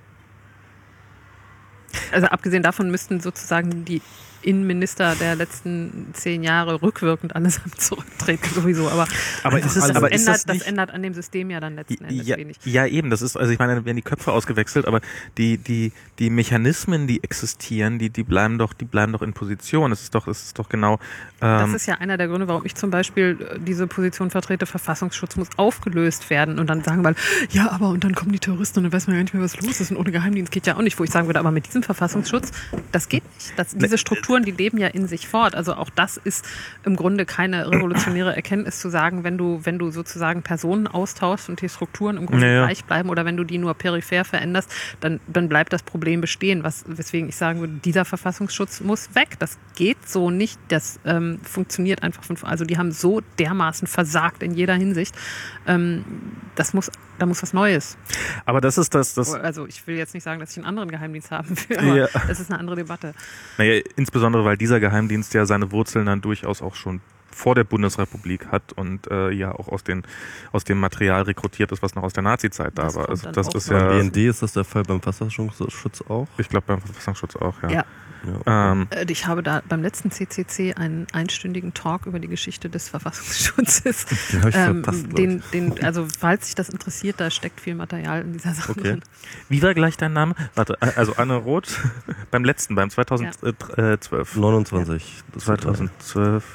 Also abgesehen davon müssten sozusagen die Innenminister der letzten zehn Jahre rückwirkend allesamt zurücktreten sowieso, aber, aber, ist es, das, aber ändert, ist das, das ändert an dem System ja dann letzten Endes ja, wenig. Ja eben, das ist, also ich meine, dann werden die Köpfe ausgewechselt, aber die, die, die Mechanismen, die existieren, die, die bleiben doch, die bleiben doch in Position. Es ist doch, es ist doch genau. Ähm, das ist ja einer der Gründe, warum ich zum Beispiel diese Position vertrete, Verfassungsschutz muss aufgelöst werden und dann sagen wir, ja, aber und dann kommen die Terroristen und dann weiß man ja nicht mehr, was los ist und ohne Geheimdienst geht ja auch nicht, wo ich sagen würde, aber mit diesem Verfassungsschutz, das geht nicht. Das, diese Strukturen, die leben ja in sich fort. Also auch das ist im Grunde keine revolutionäre Erkenntnis zu sagen, wenn du, wenn du sozusagen Personen austauschst und die Strukturen im Grunde naja. gleich bleiben oder wenn du die nur peripher veränderst, dann, dann bleibt das Problem bestehen. Was, weswegen ich sagen würde, dieser Verfassungsschutz muss weg. Das geht so nicht. Das ähm, funktioniert einfach von, also die haben so dermaßen versagt in jeder Hinsicht. Ähm, das muss, da muss was Neues. Aber das ist das, das. Also ich will jetzt nicht sagen, dass ich einen anderen Geheimdienst haben will, aber ja. das ist eine andere Debatte. Naja, insbesondere, weil dieser Geheimdienst ja seine Wurzeln dann durchaus auch schon vor der Bundesrepublik hat und äh, ja auch aus, den, aus dem Material rekrutiert ist, was noch aus der Nazi-Zeit da das war. Also das ist ja. ja. Beim B N D ist das der Fall, beim Verfassungsschutz auch? Ich glaube beim Verfassungsschutz auch, ja. ja. Ja. Ähm, ich habe da beim letzten C C C einen einstündigen Talk über die Geschichte des Verfassungsschutzes. Den habe ich ähm, verpasst, den, den, also falls sich das interessiert, da steckt viel Material in dieser Sache okay. drin. Wie war gleich dein Name? Warte, also Anne Roth beim letzten, beim zweitausendzwölf. neunundzwanzig. Ja. zweitausendzwölf.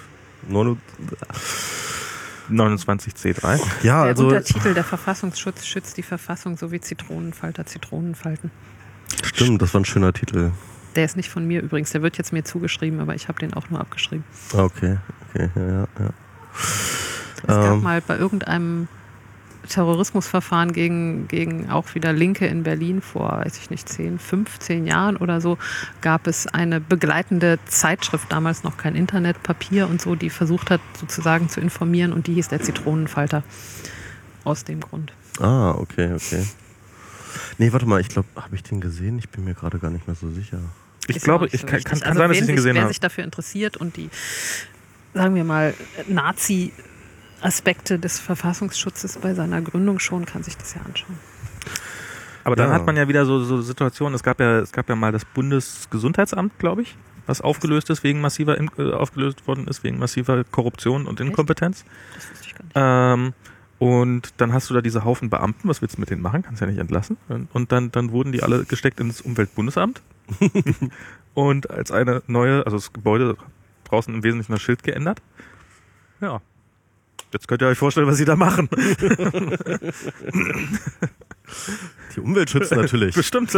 neunundzwanzig C drei. Ja, der also Untertitel, der Verfassungsschutz schützt die Verfassung sowie Zitronenfalter Zitronenfalten. Stimmt, das war ein schöner Titel. Der ist nicht von mir übrigens, der wird jetzt mir zugeschrieben, aber ich habe den auch nur abgeschrieben. Okay, okay, ja, ja. Es gab ähm. mal bei irgendeinem Terrorismusverfahren gegen, gegen auch wieder Linke in Berlin vor, weiß ich nicht, zehn, fünfzehn Jahren oder so, gab es eine begleitende Zeitschrift, damals noch kein Internet, Papier und so, die versucht hat, sozusagen zu informieren und die hieß der Zitronenfalter. aus dem Grund. Ah, okay, okay. Nee, warte mal, ich glaube, habe ich den gesehen? Ich bin mir gerade gar nicht mehr so sicher. Ich Ist glaube, auch nicht ich so kann, wichtig. kann, kann Also sein, dass wenn ich den sich, gesehen wer habe. sich dafür interessiert und die, sagen wir mal, Nazi-Aspekte des Verfassungsschutzes bei seiner Gründung schon, kann sich das ja anschauen. Aber dann Ja. hat man ja wieder so, so Situationen, es gab ja, es gab ja mal das Bundesgesundheitsamt, glaube ich, was aufgelöst ist wegen massiver, äh, aufgelöst worden ist wegen massiver Korruption und Inkompetenz. Das wusste ich gar nicht. Ähm, und dann hast du da diese Haufen Beamten, was willst du mit denen machen? Kannst ja nicht entlassen. Und dann, dann wurden die alle gesteckt ins Umweltbundesamt. Und als eine neue, also das Gebäude draußen im Wesentlichen das Schild geändert. Ja. Jetzt könnt ihr euch vorstellen, was sie da machen. Die Umwelt schützt natürlich. Bestimmt.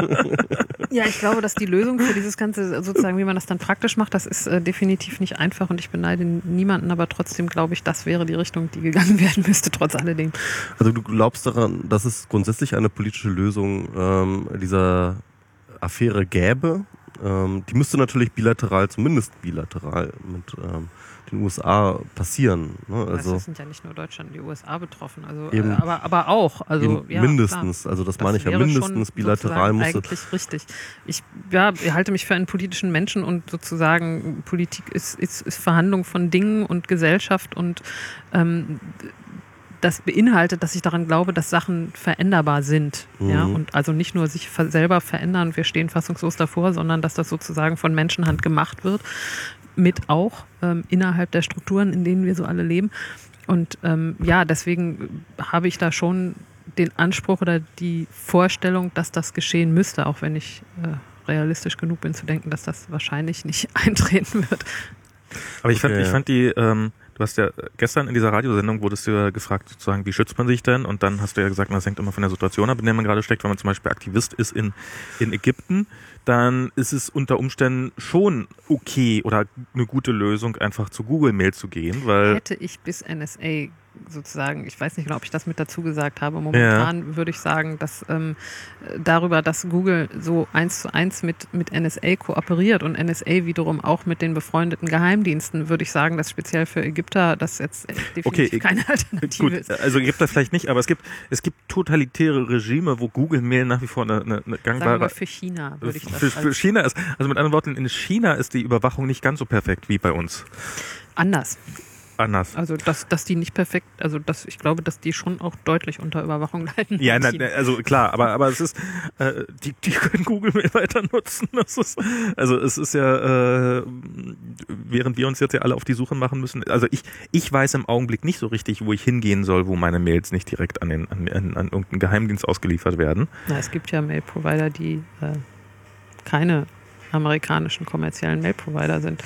Ja, ich glaube, dass die Lösung für dieses Ganze, sozusagen, wie man das dann praktisch macht, das ist äh, definitiv nicht einfach und ich beneide niemanden, aber trotzdem glaube ich, das wäre die Richtung, die gegangen werden müsste, trotz alledem. Also du glaubst daran, dass es grundsätzlich eine politische Lösung ähm, dieser Affäre gäbe? Ähm, die müsste natürlich bilateral, zumindest bilateral mit ähm, den U S A passieren. Ne? Also, Also es sind ja nicht nur Deutschland und die U S A betroffen, also Eben. äh, aber, aber auch. Also, eben ja, mindestens, klar. also das, Das meine ich ja, wäre mindestens schon bilateral sozusagen muss eigentlich richtig. Ich ja, halte mich für einen politischen Menschen und sozusagen Politik ist, ist, ist Verhandlung von Dingen und Gesellschaft und ähm, das beinhaltet, dass ich daran glaube, dass Sachen veränderbar sind. Mhm. Ja? Und also nicht nur sich ver- selber verändern, wir stehen fassungslos davor, sondern dass das sozusagen von Menschenhand gemacht wird, mit auch ähm, innerhalb der Strukturen, in denen wir so alle leben. Und ähm, ja, deswegen habe ich da schon den Anspruch oder die Vorstellung, dass das geschehen müsste, auch wenn ich äh, realistisch genug bin zu denken, dass das wahrscheinlich nicht eintreten wird. Aber ich fand, Okay, ich ja. fand die, ähm, du hast ja gestern in dieser Radiosendung wurdest du ja gefragt, sozusagen, wie schützt man sich denn? Und dann hast du ja gesagt, das hängt immer von der Situation ab, in der man gerade steckt. Wenn man zum Beispiel Aktivist ist in, in Ägypten, dann ist es unter Umständen schon okay oder eine gute Lösung, einfach zu Google Mail zu gehen, weil Hätte ich bis N S A sozusagen, ich weiß nicht genau, ob ich das mit dazu gesagt habe, momentan ja. würde ich sagen, dass ähm, darüber, dass Google so eins zu eins mit, mit N S A kooperiert und N S A wiederum auch mit den befreundeten Geheimdiensten, würde ich sagen, dass speziell für Ägypter das jetzt definitiv okay, keine Alternative gut, ist. Also Ägypter vielleicht nicht, aber es gibt, es gibt totalitäre Regime, wo Google Mail nach wie vor eine, eine, eine gangbare... Sagen wir für China würde ich das für, für China ist, also mit anderen Worten, in China ist die Überwachung nicht ganz so perfekt wie bei uns. Anders. Anders. Also dass, dass die nicht perfekt, also dass ich glaube, dass die schon auch deutlich unter Überwachung leiden. Ja, na, also klar, aber aber es ist, äh, die die können Google Mail weiter nutzen. Das ist, also es ist ja, äh, während wir uns jetzt ja alle auf die Suche machen müssen. Also ich ich weiß im Augenblick nicht so richtig, wo ich hingehen soll, wo meine Mails nicht direkt an den an, an, an irgendeinen Geheimdienst ausgeliefert werden. Na, es gibt ja Mail-Provider, die äh, keine amerikanischen kommerziellen Mail-Provider sind.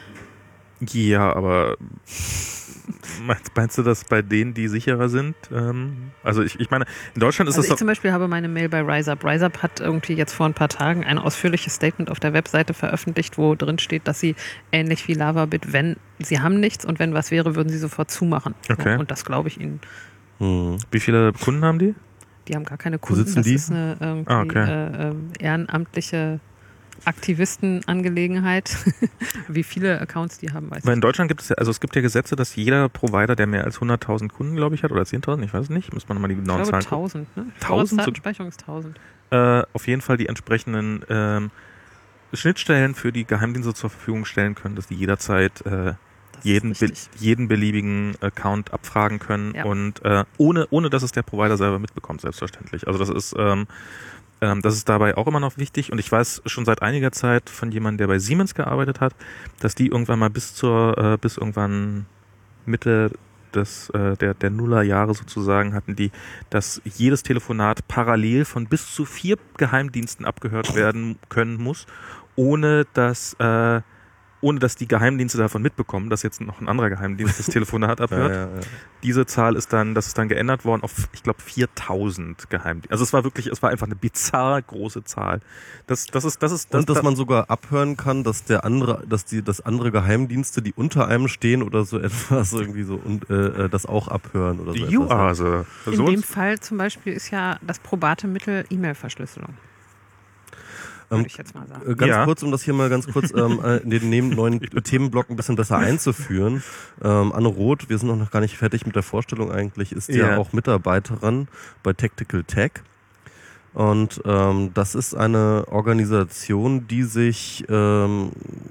Ja, aber meinst, meinst du das bei denen, die sicherer sind? Ähm, also ich, ich meine, in Deutschland ist also das ich doch... zum Beispiel habe meine Mail bei RiseUp. RiseUp hat irgendwie jetzt vor ein paar Tagen ein ausführliches Statement auf der Webseite veröffentlicht, wo drin steht, dass sie ähnlich wie Lavabit, wenn sie haben nichts und wenn was wäre, würden sie sofort zumachen. Okay. Ja, und das glaube ich ihnen. Hm. Wie viele Kunden haben die? Die haben gar keine Kunden. sitzen Das die? ist eine irgendwie, Ah, okay. äh, äh, ehrenamtliche Aktivistenangelegenheit. Wie viele Accounts die haben, weiß Weil ich in Deutschland gibt es ja, also es gibt ja Gesetze, dass jeder Provider, der mehr als hunderttausend Kunden, glaube ich, hat, oder zehntausend, ich weiß es nicht, muss man nochmal die genauen Ich glaube Zahlen gucken. tausend, ne? tausend? Vorratsdatenspeicherung ist tausend. Äh, auf jeden Fall die entsprechenden ähm, Schnittstellen für die Geheimdienste zur Verfügung stellen können, dass die jederzeit äh, Das ist jeden, be richtig. jeden beliebigen Account abfragen können Ja. und äh, ohne, ohne dass es der Provider selber mitbekommt, selbstverständlich. Also das ist ähm, ähm, das ist dabei auch immer noch wichtig und ich weiß schon seit einiger Zeit von jemandem, der bei Siemens gearbeitet hat, dass die irgendwann mal bis zur äh, bis irgendwann Mitte des äh, der der Nullerjahre sozusagen hatten die, dass jedes Telefonat parallel von bis zu vier Geheimdiensten abgehört werden können muss, ohne dass äh, ohne dass die Geheimdienste davon mitbekommen, dass jetzt noch ein anderer Geheimdienst das Telefonat abhört. Ja, ja, ja. Diese Zahl ist dann, das ist dann geändert worden auf, ich glaube, viertausend Geheimdienste. Also es war wirklich, es war einfach eine bizarr große Zahl. Das, das ist, das ist, das, Und dass das, man sogar abhören kann, dass der andere, dass die, dass andere Geheimdienste, die unter einem stehen oder so etwas irgendwie so und äh, das auch abhören oder so die etwas. Uase. In So dem Fall zum Beispiel ist ja das probate Mittel E-Mail-Verschlüsselung. würde ich jetzt mal sagen. Äh, ganz Ja. kurz, um das hier mal ganz kurz ähm, äh, in den neben neuen Themenblock ein bisschen besser einzuführen. Ähm, Anne Roth, wir sind noch gar nicht fertig mit der Vorstellung eigentlich, ist ja, Ja. auch Mitarbeiterin bei Tactical Tech. Und ähm, das ist eine Organisation, die sich ähm,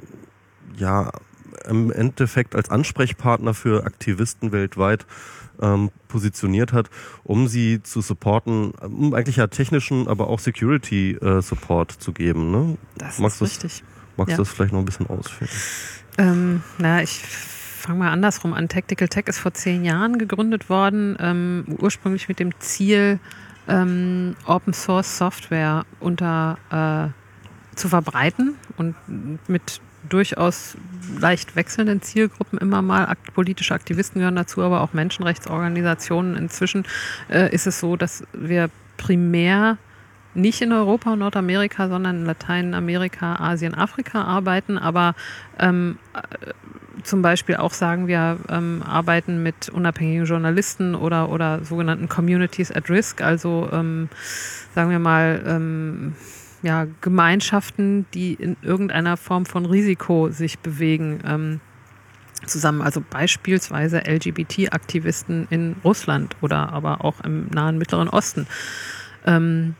ja im Endeffekt als Ansprechpartner für Aktivisten weltweit ähm, positioniert hat, um sie zu supporten, um eigentlich ja technischen, aber auch Security-Support zu geben. Ne? Das Magst ist du's- richtig. Magst Ja. du das vielleicht noch ein bisschen ausführen? Ähm, na, ich fange mal andersrum an. Tactical Tech ist vor zehn Jahren gegründet worden, ähm, ursprünglich mit dem Ziel, ähm, Open Source Software unter äh, zu verbreiten und mit durchaus leicht wechselnden Zielgruppen immer mal. Akt, politische Aktivisten gehören dazu, aber auch Menschenrechtsorganisationen. Inzwischen äh, ist es so, dass wir primär nicht in Europa und Nordamerika, sondern in Lateinamerika, Asien, Afrika arbeiten, aber ähm, äh, zum Beispiel auch sagen wir, ähm, arbeiten mit unabhängigen Journalisten oder, oder sogenannten Communities at Risk, also ähm, sagen wir mal ähm, ja, Gemeinschaften, die in irgendeiner Form von Risiko sich bewegen, ähm, zusammen. Also beispielsweise L G B T-Aktivisten in Russland oder aber auch im nahen Mittleren Osten. Ähm,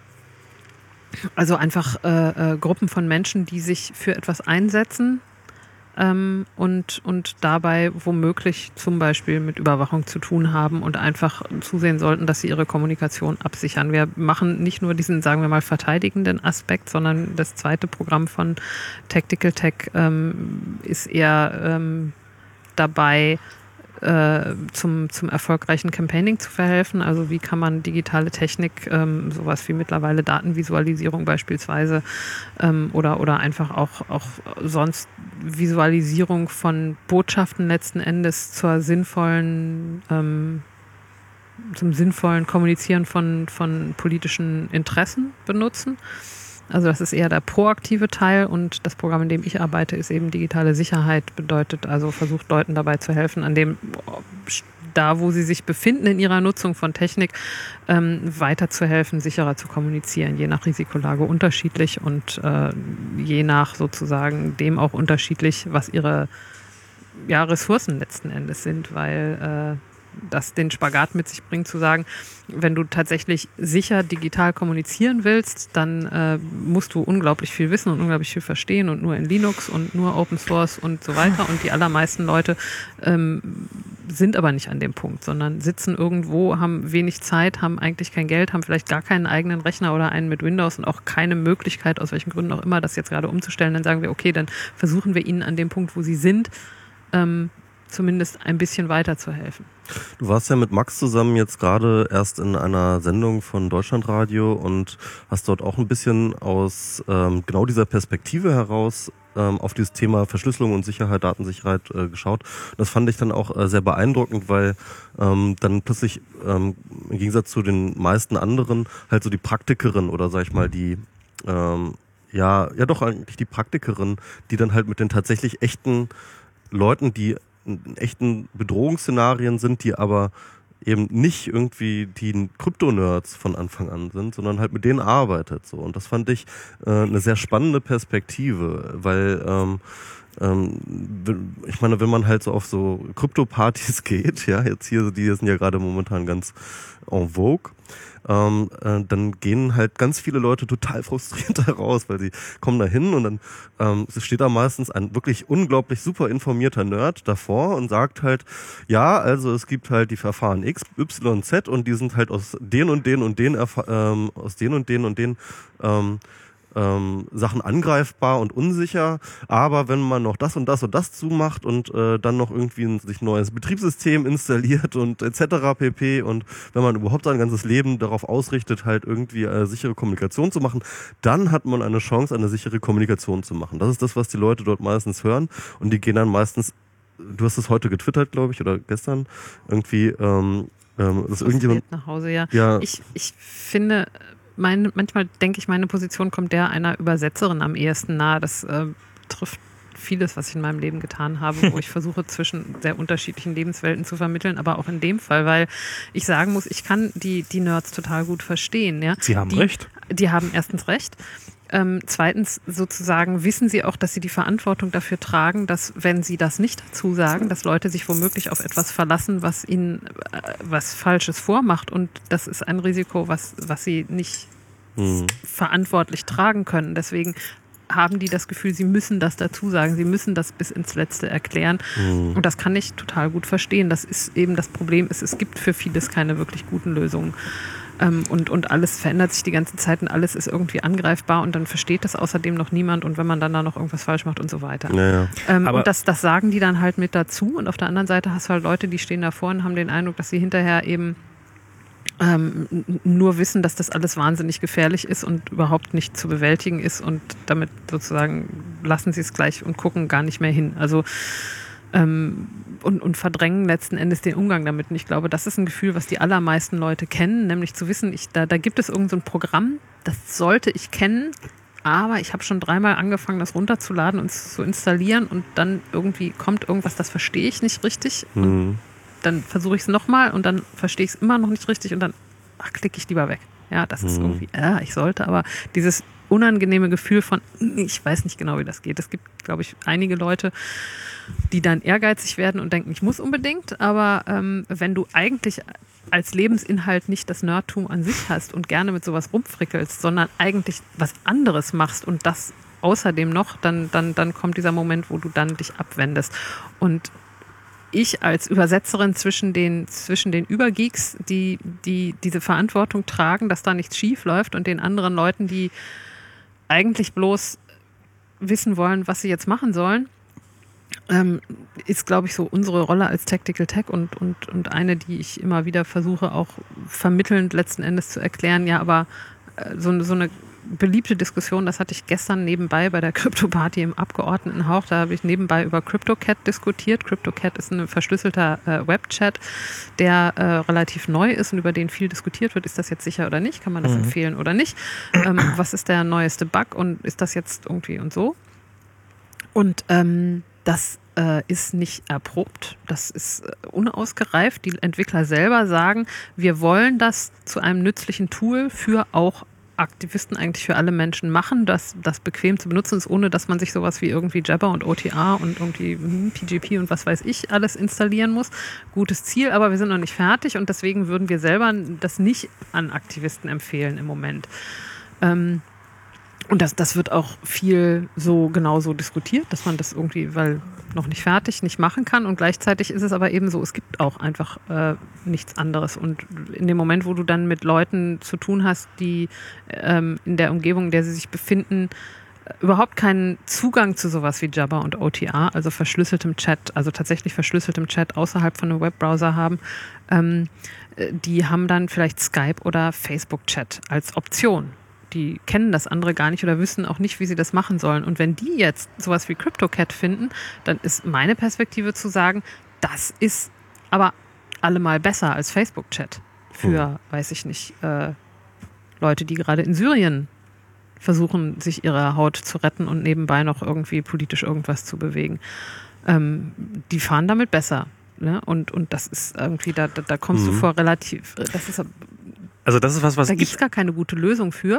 also einfach äh, äh, Gruppen von Menschen, die sich für etwas einsetzen ähm, und, und dabei womöglich zum Beispiel mit Überwachung zu tun haben und einfach zusehen sollten, dass sie ihre Kommunikation absichern. Wir machen nicht nur diesen, sagen wir mal, verteidigenden Aspekt, sondern das zweite Programm von Tactical Tech ähm, ist eher ähm, dabei, äh, zum, zum erfolgreichen Campaigning zu verhelfen. Also wie kann man digitale Technik, ähm, sowas wie mittlerweile Datenvisualisierung beispielsweise ähm, oder, oder einfach auch, auch sonst Visualisierung von Botschaften letzten Endes zur sinnvollen, ähm, zum sinnvollen Kommunizieren von, von politischen Interessen benutzen. Also das ist eher der proaktive Teil und das Programm, in dem ich arbeite, ist eben digitale Sicherheit, bedeutet also versucht Leuten dabei zu helfen, an dem da, wo sie sich befinden in ihrer Nutzung von Technik, ähm, weiterzuhelfen, sicherer zu kommunizieren, je nach Risikolage unterschiedlich und äh, je nach sozusagen dem auch unterschiedlich, was ihre ja, Ressourcen letzten Endes sind, weil äh, das den Spagat mit sich bringt, zu sagen, wenn du tatsächlich sicher digital kommunizieren willst, dann äh, musst du unglaublich viel wissen und unglaublich viel verstehen und nur in Linux und nur Open Source und so weiter. Und die allermeisten Leute ähm, sind aber nicht an dem Punkt, sondern sitzen irgendwo, haben wenig Zeit, haben eigentlich kein Geld, haben vielleicht gar keinen eigenen Rechner oder einen mit Windows und auch keine Möglichkeit, aus welchen Gründen auch immer, das jetzt gerade umzustellen. Dann sagen wir, okay, dann versuchen wir ihnen an dem Punkt, wo sie sind, ähm, zumindest ein bisschen weiterzuhelfen. Du warst ja mit Max zusammen jetzt gerade erst in einer Sendung von Deutschlandradio und hast dort auch ein bisschen aus ähm, genau dieser Perspektive heraus ähm, auf dieses Thema Verschlüsselung und Sicherheit, Datensicherheit äh, geschaut. Das fand ich dann auch äh, sehr beeindruckend, weil ähm, dann plötzlich ähm, im Gegensatz zu den meisten anderen halt so die Praktikerin oder sag ich mal die ähm, ja ja doch eigentlich die Praktikerin, die dann halt mit den tatsächlich echten Leuten, die in echten Bedrohungsszenarien sind, die aber eben nicht irgendwie die Krypto-Nerds von Anfang an sind, sondern halt mit denen arbeitet. So. Und das fand ich äh, eine sehr spannende Perspektive, weil ähm, ähm, ich meine, wenn man halt so auf so Krypto-Partys geht, ja, jetzt hier, die sind ja gerade momentan ganz en vogue, Ähm, äh, dann gehen halt ganz viele Leute total frustriert da raus, weil sie kommen da hin und dann ähm, steht da meistens ein wirklich unglaublich super informierter Nerd davor und sagt halt, ja, also es gibt halt die Verfahren X, Y, Z und die sind halt aus den und den und den Erfa- ähm, aus den und den und den ähm, Ähm, Sachen angreifbar und unsicher, aber wenn man noch das und das und das zumacht und äh, dann noch irgendwie ein sich neues Betriebssystem installiert und et cetera pp. Und wenn man überhaupt sein ganzes Leben darauf ausrichtet, halt irgendwie äh, sichere Kommunikation zu machen, dann hat man eine Chance, eine sichere Kommunikation zu machen. Das ist das, was die Leute dort meistens hören und die gehen dann meistens, du hast es heute getwittert, glaube ich, oder gestern, irgendwie, ähm, ähm, dass irgendjemand nach Hause, ja. ja Ich, ich finde, Meine, manchmal denke ich, meine Position kommt der einer Übersetzerin am ehesten nahe. Das äh, trifft vieles, was ich in meinem Leben getan habe, wo ich versuche, zwischen sehr unterschiedlichen Lebenswelten zu vermitteln, aber auch in dem Fall, weil ich sagen muss, ich kann die, die Nerds total gut verstehen. Ja? Sie haben die, recht. Die haben erstens recht. Ähm, zweitens sozusagen wissen sie auch, dass sie die Verantwortung dafür tragen, dass wenn sie das nicht dazu sagen, dass Leute sich womöglich auf etwas verlassen, was ihnen äh, was Falsches vormacht. Und das ist ein Risiko, was, was sie nicht mhm. verantwortlich tragen können. Deswegen haben die das Gefühl, sie müssen das dazu sagen, sie müssen das bis ins Letzte erklären. Mhm. Und das kann ich total gut verstehen. Das ist eben das Problem, ist, es gibt für vieles keine wirklich guten Lösungen. Ähm, und, und alles verändert sich die ganze Zeit und alles ist irgendwie angreifbar und dann versteht das außerdem noch niemand und wenn man dann da noch irgendwas falsch macht und so weiter. Ja, ja. Ähm, und das, das sagen die dann halt mit dazu und auf der anderen Seite hast du halt Leute, die stehen davor und haben den Eindruck, dass sie hinterher eben ähm, nur wissen, dass das alles wahnsinnig gefährlich ist und überhaupt nicht zu bewältigen ist und damit sozusagen lassen sie es gleich und gucken gar nicht mehr hin. Also ähm, Und, und verdrängen letzten Endes den Umgang damit. Und ich glaube, das ist ein Gefühl, was die allermeisten Leute kennen, nämlich zu wissen, ich, da, da gibt es irgend so ein Programm, das sollte ich kennen, aber ich habe schon dreimal angefangen, das runterzuladen und zu installieren und dann irgendwie kommt irgendwas, das verstehe ich nicht richtig. Mhm. Und dann versuche ich es nochmal und dann verstehe ich es immer noch nicht richtig und dann klicke ich lieber weg. Ja, das mhm. ist irgendwie, ja, ich sollte, aber dieses unangenehme Gefühl von, ich weiß nicht genau, wie das geht. Es gibt, glaube ich, einige Leute, die dann ehrgeizig werden und denken, ich muss unbedingt, aber ähm, wenn du eigentlich als Lebensinhalt nicht das Nerdtum an sich hast und gerne mit sowas rumfrickelst, sondern eigentlich was anderes machst und das außerdem noch, dann, dann, dann kommt dieser Moment, wo du dann dich abwendest. Und ich als Übersetzerin zwischen den, zwischen den Übergeeks, die, die diese Verantwortung tragen, dass da nichts schief läuft und den anderen Leuten, die eigentlich bloß wissen wollen, was sie jetzt machen sollen, ähm, ist, glaube ich, so unsere Rolle als Tactical Tech und, und, und eine, die ich immer wieder versuche, auch vermittelnd letzten Endes zu erklären. Ja, aber äh, so, so eine beliebte Diskussion, das hatte ich gestern nebenbei bei der Crypto-Party im Abgeordnetenhaus, da habe ich nebenbei über CryptoCat diskutiert. CryptoCat ist ein verschlüsselter äh, Webchat, der äh, relativ neu ist und über den viel diskutiert wird. Ist das jetzt sicher oder nicht? Kann man das mhm. empfehlen oder nicht? Ähm, was ist der neueste Bug und ist das jetzt irgendwie und so? Und ähm, das äh, ist nicht erprobt, das ist äh, unausgereift. Die Entwickler selber sagen, wir wollen das zu einem nützlichen Tool für auch Aktivisten, eigentlich für alle Menschen machen, das, das bequem zu benutzen ist, ohne dass man sich sowas wie irgendwie Jabber und O T A und irgendwie P G P und was weiß ich alles installieren muss. Gutes Ziel, aber wir sind noch nicht fertig und deswegen würden wir selber das nicht an Aktivisten empfehlen im Moment. Ähm, Und das, das wird auch viel so genauso diskutiert, dass man das irgendwie, weil noch nicht fertig, nicht machen kann. Und gleichzeitig ist es aber eben so, es gibt auch einfach äh, nichts anderes. Und in dem Moment, wo du dann mit Leuten zu tun hast, die ähm, in der Umgebung, in der sie sich befinden, überhaupt keinen Zugang zu sowas wie Jabber und O T A, also verschlüsseltem Chat, also tatsächlich verschlüsseltem Chat außerhalb von einem Webbrowser haben, ähm, die haben dann vielleicht Skype oder Facebook-Chat als Option. Die kennen das andere gar nicht oder wissen auch nicht, wie sie das machen sollen. Und wenn die jetzt sowas wie CryptoCat finden, dann ist meine Perspektive zu sagen, das ist aber allemal besser als Facebook-Chat für, hm. weiß ich nicht, äh, Leute, die gerade in Syrien versuchen, sich ihre Haut zu retten und nebenbei noch irgendwie politisch irgendwas zu bewegen. Ähm, die fahren damit besser. Ne? Und, und das ist irgendwie, da, da, da kommst hm. du vor relativ, das ist, also das ist was, was da gibt es gar keine gute Lösung für.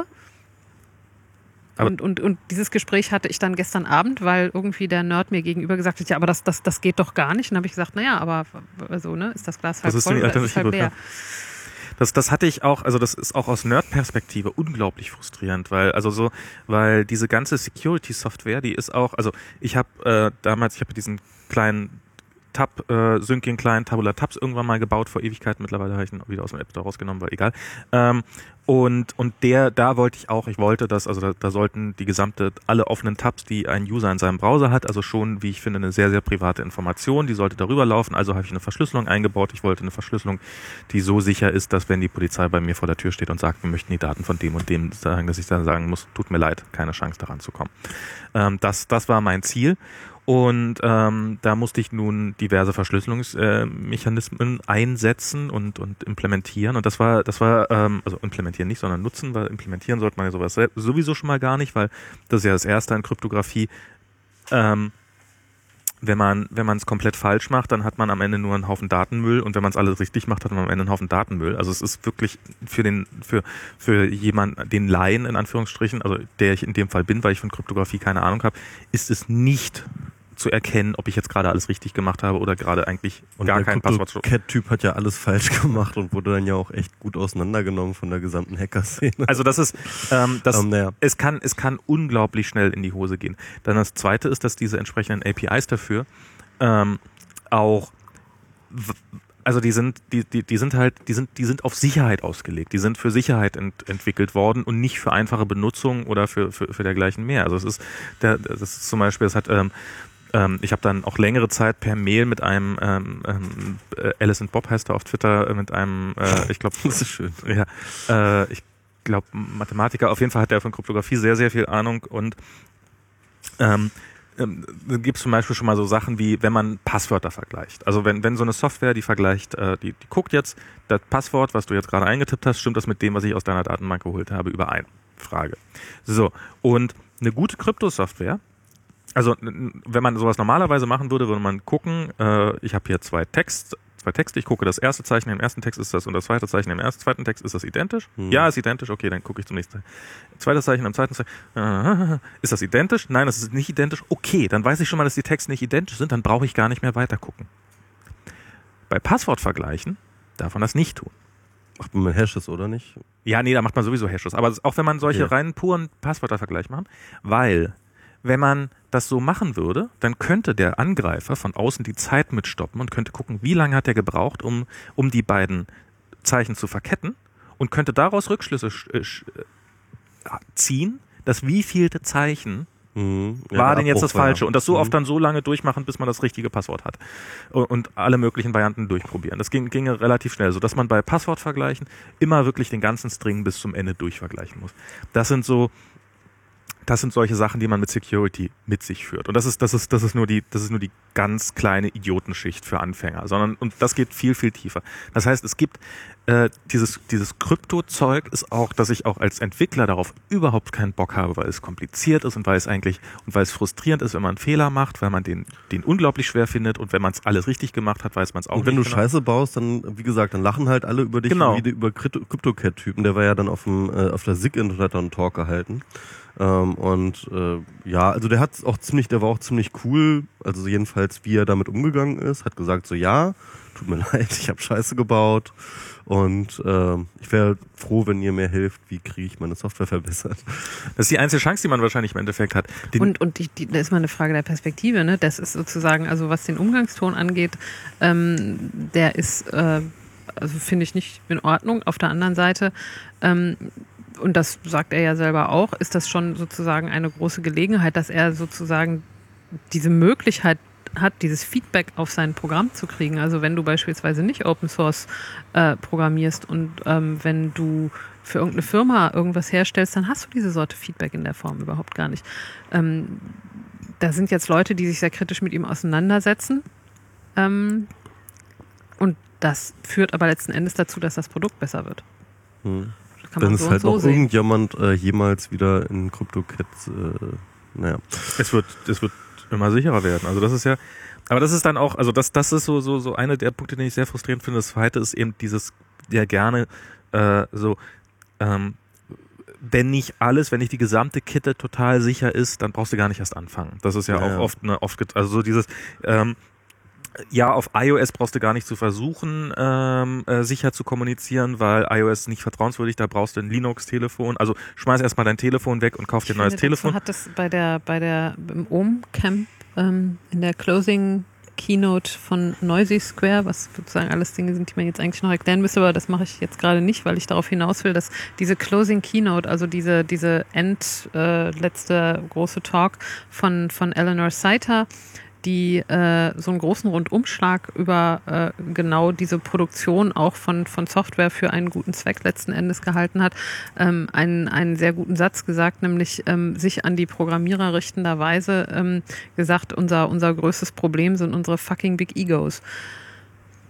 Und, und, und dieses Gespräch hatte ich dann gestern Abend, weil irgendwie der Nerd mir gegenüber gesagt hat, ja, aber das, das, das geht doch gar nicht. Und dann habe ich gesagt, naja, aber also, ne, ist das Glas halb das voll ist oder ist es halb leer? Das, das hatte ich auch, also das ist auch aus Nerd-Perspektive unglaublich frustrierend, weil also so, weil diese ganze Security-Software, die ist auch, also ich habe äh, damals, ich habe diesen kleinen Tab, äh, Syncing-Client, Tabula Tabs irgendwann mal gebaut vor Ewigkeiten. Mittlerweile habe ich ihn wieder aus dem App da rausgenommen, weil egal. Ähm, und und der, da wollte ich auch, ich wollte das, also da, da sollten die gesamte, alle offenen Tabs, die ein User in seinem Browser hat, also schon, wie ich finde, eine sehr, sehr private Information, die sollte darüber laufen. Also habe ich eine Verschlüsselung eingebaut. Ich wollte eine Verschlüsselung, die so sicher ist, dass wenn die Polizei bei mir vor der Tür steht und sagt, wir möchten die Daten von dem und dem sagen, dass ich dann sagen muss, tut mir leid, keine Chance daran zu kommen. Ähm, das, das war mein Ziel. Und ähm, da musste ich nun diverse Verschlüsselungsmechanismen äh, einsetzen und und implementieren. Und das war, das war, ähm, also implementieren nicht, sondern nutzen, weil implementieren sollte man ja sowas sowieso schon mal gar nicht, weil das ist ja das Erste an Kryptographie. Ähm, wenn man wenn man es komplett falsch macht, dann hat man am Ende nur einen Haufen Datenmüll und wenn man es alles richtig macht, hat man am Ende einen Haufen Datenmüll. Also es ist wirklich für den für für jemanden, den Laien in Anführungsstrichen, also der ich in dem Fall bin, weil ich von Kryptographie keine Ahnung habe, ist es nicht zu erkennen, ob ich jetzt gerade alles richtig gemacht habe oder gerade eigentlich Und gar der kein Passwort. CryptoCat-Typ hat ja alles falsch gemacht und wurde dann ja auch echt gut auseinandergenommen von der gesamten Hacker-Szene. Also das ist, ähm, das, um, naja. es kann, es kann unglaublich schnell in die Hose gehen. Dann das Zweite ist, dass diese entsprechenden A P Is dafür ähm, auch, w- also die sind, die, die, die sind halt, die sind, die sind auf Sicherheit ausgelegt. Die sind für Sicherheit ent, entwickelt worden und nicht für einfache Benutzung oder für, für, für dergleichen mehr. Also es ist, der, das ist zum Beispiel, es hat ähm, ich habe dann auch längere Zeit per Mail mit einem ähm, ähm, Alice and Bob heißt er auf Twitter, mit einem, äh, ich glaube, das ist schön. Ja, äh, ich glaube Mathematiker, auf jeden Fall hat er von Kryptographie sehr, sehr viel Ahnung und ähm, ähm, gibt es zum Beispiel schon mal so Sachen wie, wenn man Passwörter vergleicht. Also wenn, wenn so eine Software, die vergleicht, äh, die, die guckt jetzt, das Passwort, was du jetzt gerade eingetippt hast, stimmt das mit dem, was ich aus deiner Datenbank geholt habe, überein? Frage. So, und eine gute Kryptosoftware, also wenn man sowas normalerweise machen würde, würde man gucken, äh, ich habe hier zwei Text, zwei Texte, ich gucke das erste Zeichen im ersten Text ist das und das zweite Zeichen im ersten, zweiten Text, ist das identisch? Hm. Ja, ist identisch, okay, dann gucke ich zum nächsten. Zweites Zeichen im zweiten Zeichen, äh, ist das identisch? Nein, das ist nicht identisch. Okay, dann weiß ich schon mal, dass die Texte nicht identisch sind, dann brauche ich gar nicht mehr weiter gucken. Bei Passwortvergleichen darf man das nicht tun. Macht man Hashes, oder nicht? Ja, nee, da macht man sowieso Hashes. Aber auch wenn man solche okay. reinen, puren Passwörtervergleich machen, weil wenn man das so machen würde, dann könnte der Angreifer von außen die Zeit mitstoppen und könnte gucken, wie lange hat er gebraucht, um, um die beiden Zeichen zu verketten und könnte daraus Rückschlüsse äh, ziehen, dass wievielte Zeichen mhm. ja, war denn jetzt das Falsche und das so mhm. oft dann so lange durchmachen, bis man das richtige Passwort hat und alle möglichen Varianten durchprobieren. Das ging, ginge relativ schnell, sodass man bei Passwortvergleichen immer wirklich den ganzen String bis zum Ende durchvergleichen muss. Das sind so Das sind solche Sachen, die man mit Security mit sich führt. Und das ist, das ist, das ist nur die, das ist nur die ganz kleine Idiotenschicht für Anfänger, sondern, und das geht viel, viel tiefer. Das heißt, es gibt, äh, dieses, dieses Krypto-Zeug ist auch, dass ich auch als Entwickler darauf überhaupt keinen Bock habe, weil es kompliziert ist und weil es eigentlich, und weil es frustrierend ist, wenn man einen Fehler macht, weil man den, den unglaublich schwer findet und wenn man es alles richtig gemacht hat, weiß man es auch nicht. Und wenn du genau. Scheiße baust, dann, wie gesagt, dann lachen halt alle über dich, genau. wie die über CryptoCat-Typen. Der war ja dann auf dem, äh, auf der S I G-Internet hat er einen Talk gehalten. Ähm, und äh, ja, also der hat auch ziemlich, der war auch ziemlich cool, also jedenfalls wie er damit umgegangen ist, hat gesagt so, ja, tut mir leid, ich habe Scheiße gebaut und äh, ich wäre froh, wenn ihr mir hilft, wie kriege ich meine Software verbessert. Das ist die einzige Chance, die man wahrscheinlich im Endeffekt hat. Den und und die, die, das ist mal eine Frage der Perspektive, ne? Das ist sozusagen, also was den Umgangston angeht, ähm, der ist, äh, also finde ich nicht in Ordnung. Auf der anderen Seite, ähm, und das sagt er ja selber auch, ist das schon sozusagen eine große Gelegenheit, dass er sozusagen diese Möglichkeit hat, dieses Feedback auf sein Programm zu kriegen. Also wenn du beispielsweise nicht Open Source äh, programmierst und ähm, wenn du für irgendeine Firma irgendwas herstellst, dann hast du diese Sorte Feedback in der Form überhaupt gar nicht. Ähm, da sind jetzt Leute, die sich sehr kritisch mit ihm auseinandersetzen. Ähm, und das führt aber letzten Endes dazu, dass das Produkt besser wird. Hm. Kann Dann man ist so halt und so noch sehen. irgendjemand äh, jemals wieder in CryptoCat, äh, naja. Es wird, es wird immer sicherer werden. Also das ist ja, aber das ist dann auch, also das, das ist so, so, so eine der Punkte, den ich sehr frustrierend finde. Das zweite ist eben dieses, ja gerne, äh, so, ähm, wenn nicht alles, wenn nicht die gesamte Kette total sicher ist, dann brauchst du gar nicht erst anfangen. Das ist ja, ja auch ja. oft, ne, oft, also so dieses, ähm, ja, auf iOS brauchst du gar nicht zu versuchen, ähm, äh, sicher zu kommunizieren, weil iOS ist nicht vertrauenswürdig, da brauchst du ein Linux-Telefon. Also schmeiß erstmal dein Telefon weg und kauf dir ein neues finde, Telefon. So hat das bei der, bei der, im Ohm-Camp, ähm, in der Closing Keynote von Noisy Square, was sozusagen alles Dinge sind, die man jetzt eigentlich noch erklären müsste, aber das mache ich jetzt gerade nicht, weil ich darauf hinaus will, dass diese Closing Keynote, also diese, diese end, äh, letzte große Talk von, von Eleanor Saiter, die äh, so einen großen Rundumschlag über äh, genau diese Produktion auch von, von Software für einen guten Zweck letzten Endes gehalten hat, ähm, einen, einen sehr guten Satz gesagt, nämlich ähm, sich an die Programmierer richtenderweise ähm, gesagt, unser, unser größtes Problem sind unsere fucking Big Egos.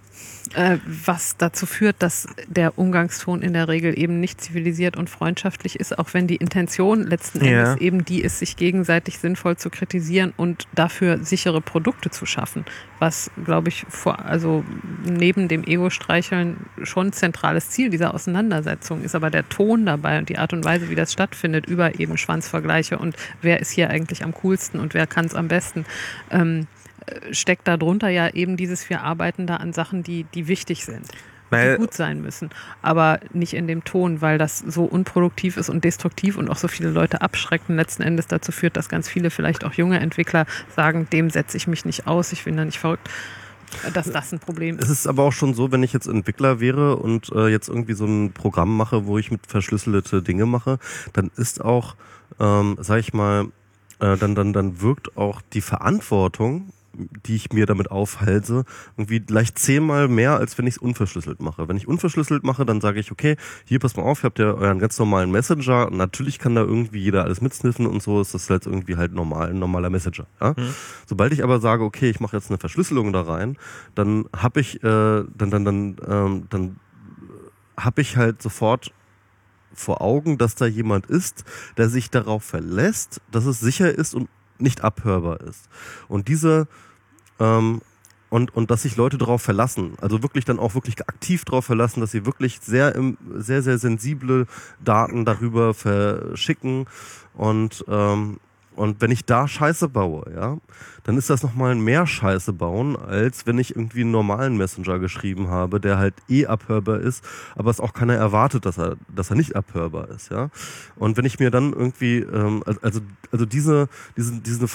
äh, was dazu führt, dass der Umgangston in der Regel eben nicht zivilisiert und freundschaftlich ist, auch wenn die Intention letzten Ja. Endes eben die ist, sich gegenseitig sinnvoll zu kritisieren und dafür sichere Produkte zu schaffen, was, glaube ich, vor, also neben dem Ego-Streicheln schon zentrales Ziel dieser Auseinandersetzung ist, aber der Ton dabei und die Art und Weise, wie das stattfindet, über eben Schwanzvergleiche und wer ist hier eigentlich am coolsten und wer kann es am besten, ähm, steckt darunter ja eben dieses, wir arbeiten da an Sachen, die, die wichtig sind, Weil- die gut sein müssen, aber nicht in dem Ton, weil das so unproduktiv ist und destruktiv und auch so viele Leute abschreckt und letzten Endes dazu führt, dass ganz viele, vielleicht auch junge Entwickler sagen, dem setze ich mich nicht aus, ich bin da nicht verrückt, dass das ein Problem Es ist. ist aber auch schon so, wenn ich jetzt Entwickler wäre und äh, jetzt irgendwie so ein Programm mache, wo ich mit verschlüsselte Dinge mache, dann ist auch, ähm, sag ich mal, äh, dann, dann, dann wirkt auch die Verantwortung, die ich mir damit aufhalse, irgendwie gleich zehnmal mehr, als wenn ich es unverschlüsselt mache. Wenn ich unverschlüsselt mache, dann sage ich, okay, hier passt mal auf, ihr habt ja euren ganz normalen Messenger und natürlich kann da irgendwie jeder alles mitsniffen und so, ist das jetzt irgendwie halt normal, ein normaler Messenger. Ja? Mhm. Sobald ich aber sage, okay, ich mache jetzt eine Verschlüsselung da rein, dann habe ich, äh, dann, dann, dann, ähm, dann habe ich halt sofort vor Augen, dass da jemand ist, der sich darauf verlässt, dass es sicher ist und nicht abhörbar ist. Und diese ähm, und und dass sich Leute darauf verlassen, also wirklich dann auch wirklich aktiv darauf verlassen, dass sie wirklich sehr im, sehr sehr sensible Daten darüber verschicken und ähm, und wenn ich da Scheiße baue, ja, dann ist das nochmal mehr Scheiße bauen, als wenn ich irgendwie einen normalen Messenger geschrieben habe, der halt eh abhörbar ist, aber es auch keiner erwartet, dass er, dass er nicht abhörbar ist, ja. Und wenn ich mir dann irgendwie, ähm, also, also diese, diesen, diesen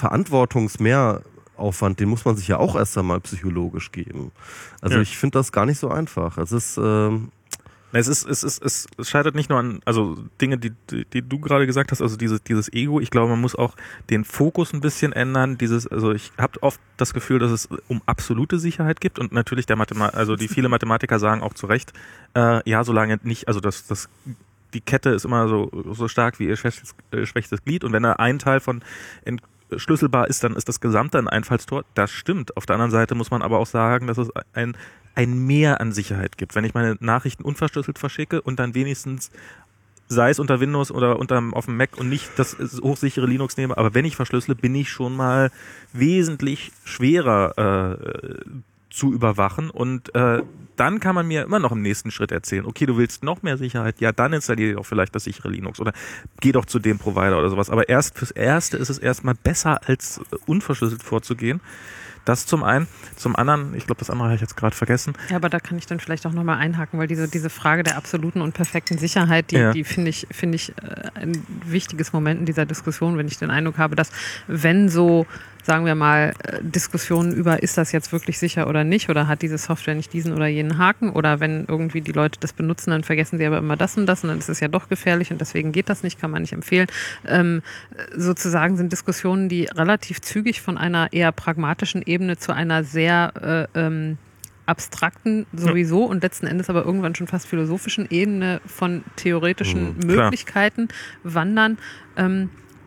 Verantwortungsmehraufwand, den muss man sich ja auch erst einmal psychologisch geben. Also Ja. ich finde das gar nicht so einfach. Es ist, ähm, Es ist, es ist, es es scheitert nicht nur an, also Dinge, die, die, die du gerade gesagt hast, also dieses, dieses Ego. Ich glaube, man muss auch den Fokus ein bisschen ändern. Dieses, also ich habe oft das Gefühl, dass es um absolute Sicherheit gibt und natürlich der Mathema, also die viele Mathematiker sagen auch zu Recht, äh, ja, solange nicht, also das, das, die Kette ist immer so, so stark wie ihr schwächstes, äh, schwächstes Glied und wenn da ein Teil von entschlüsselbar ist, dann ist das Gesamte ein Einfallstor. Das stimmt. Auf der anderen Seite muss man aber auch sagen, dass es ein ein Mehr an Sicherheit gibt. Wenn ich meine Nachrichten unverschlüsselt verschicke und dann wenigstens, sei es unter Windows oder unter, auf dem Mac und nicht das hochsichere Linux nehme, aber wenn ich verschlüssele, bin ich schon mal wesentlich schwerer äh, zu überwachen und äh, dann kann man mir immer noch im nächsten Schritt erzählen, okay, du willst noch mehr Sicherheit, ja, dann installiere doch vielleicht das sichere Linux oder geh doch zu dem Provider oder sowas. Aber erst fürs Erste ist es erstmal besser, als unverschlüsselt vorzugehen. Das zum einen. Zum anderen, ich glaube, das andere habe ich jetzt gerade vergessen. Ja, aber da kann ich dann vielleicht auch nochmal einhaken, weil diese, diese Frage der absoluten und perfekten Sicherheit, die, Ja. die finde ich, finde ich äh, ein wichtiges Moment in dieser Diskussion, wenn ich den Eindruck habe, dass wenn so, sagen wir mal, äh, Diskussionen über, ist das jetzt wirklich sicher oder nicht, oder hat diese Software nicht diesen oder jenen Haken, oder wenn irgendwie die Leute das benutzen, dann vergessen sie aber immer das und das und dann ist es ja doch gefährlich und deswegen geht das nicht, kann man nicht empfehlen. Ähm, sozusagen sind Diskussionen, die relativ zügig von einer eher pragmatischen Ebene zu einer sehr äh, ähm, abstrakten sowieso und letzten Endes aber irgendwann schon fast philosophischen Ebene von theoretischen Mhm, Möglichkeiten wandern, ähm,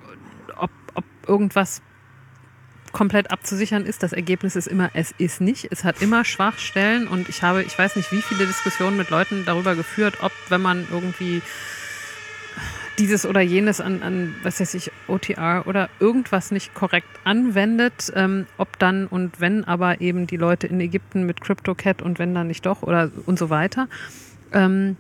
ob, ob irgendwas komplett abzusichern ist. Das Ergebnis ist immer, es ist nicht. Es hat immer Schwachstellen und ich habe, ich weiß nicht, wie viele Diskussionen mit Leuten darüber geführt, ob, wenn man irgendwie dieses oder jenes an, an was weiß ich, O T R oder irgendwas nicht korrekt anwendet, ähm, ob dann und wenn aber eben die Leute in Ägypten mit CryptoCat und wenn dann nicht doch oder und so weiter. Ähm,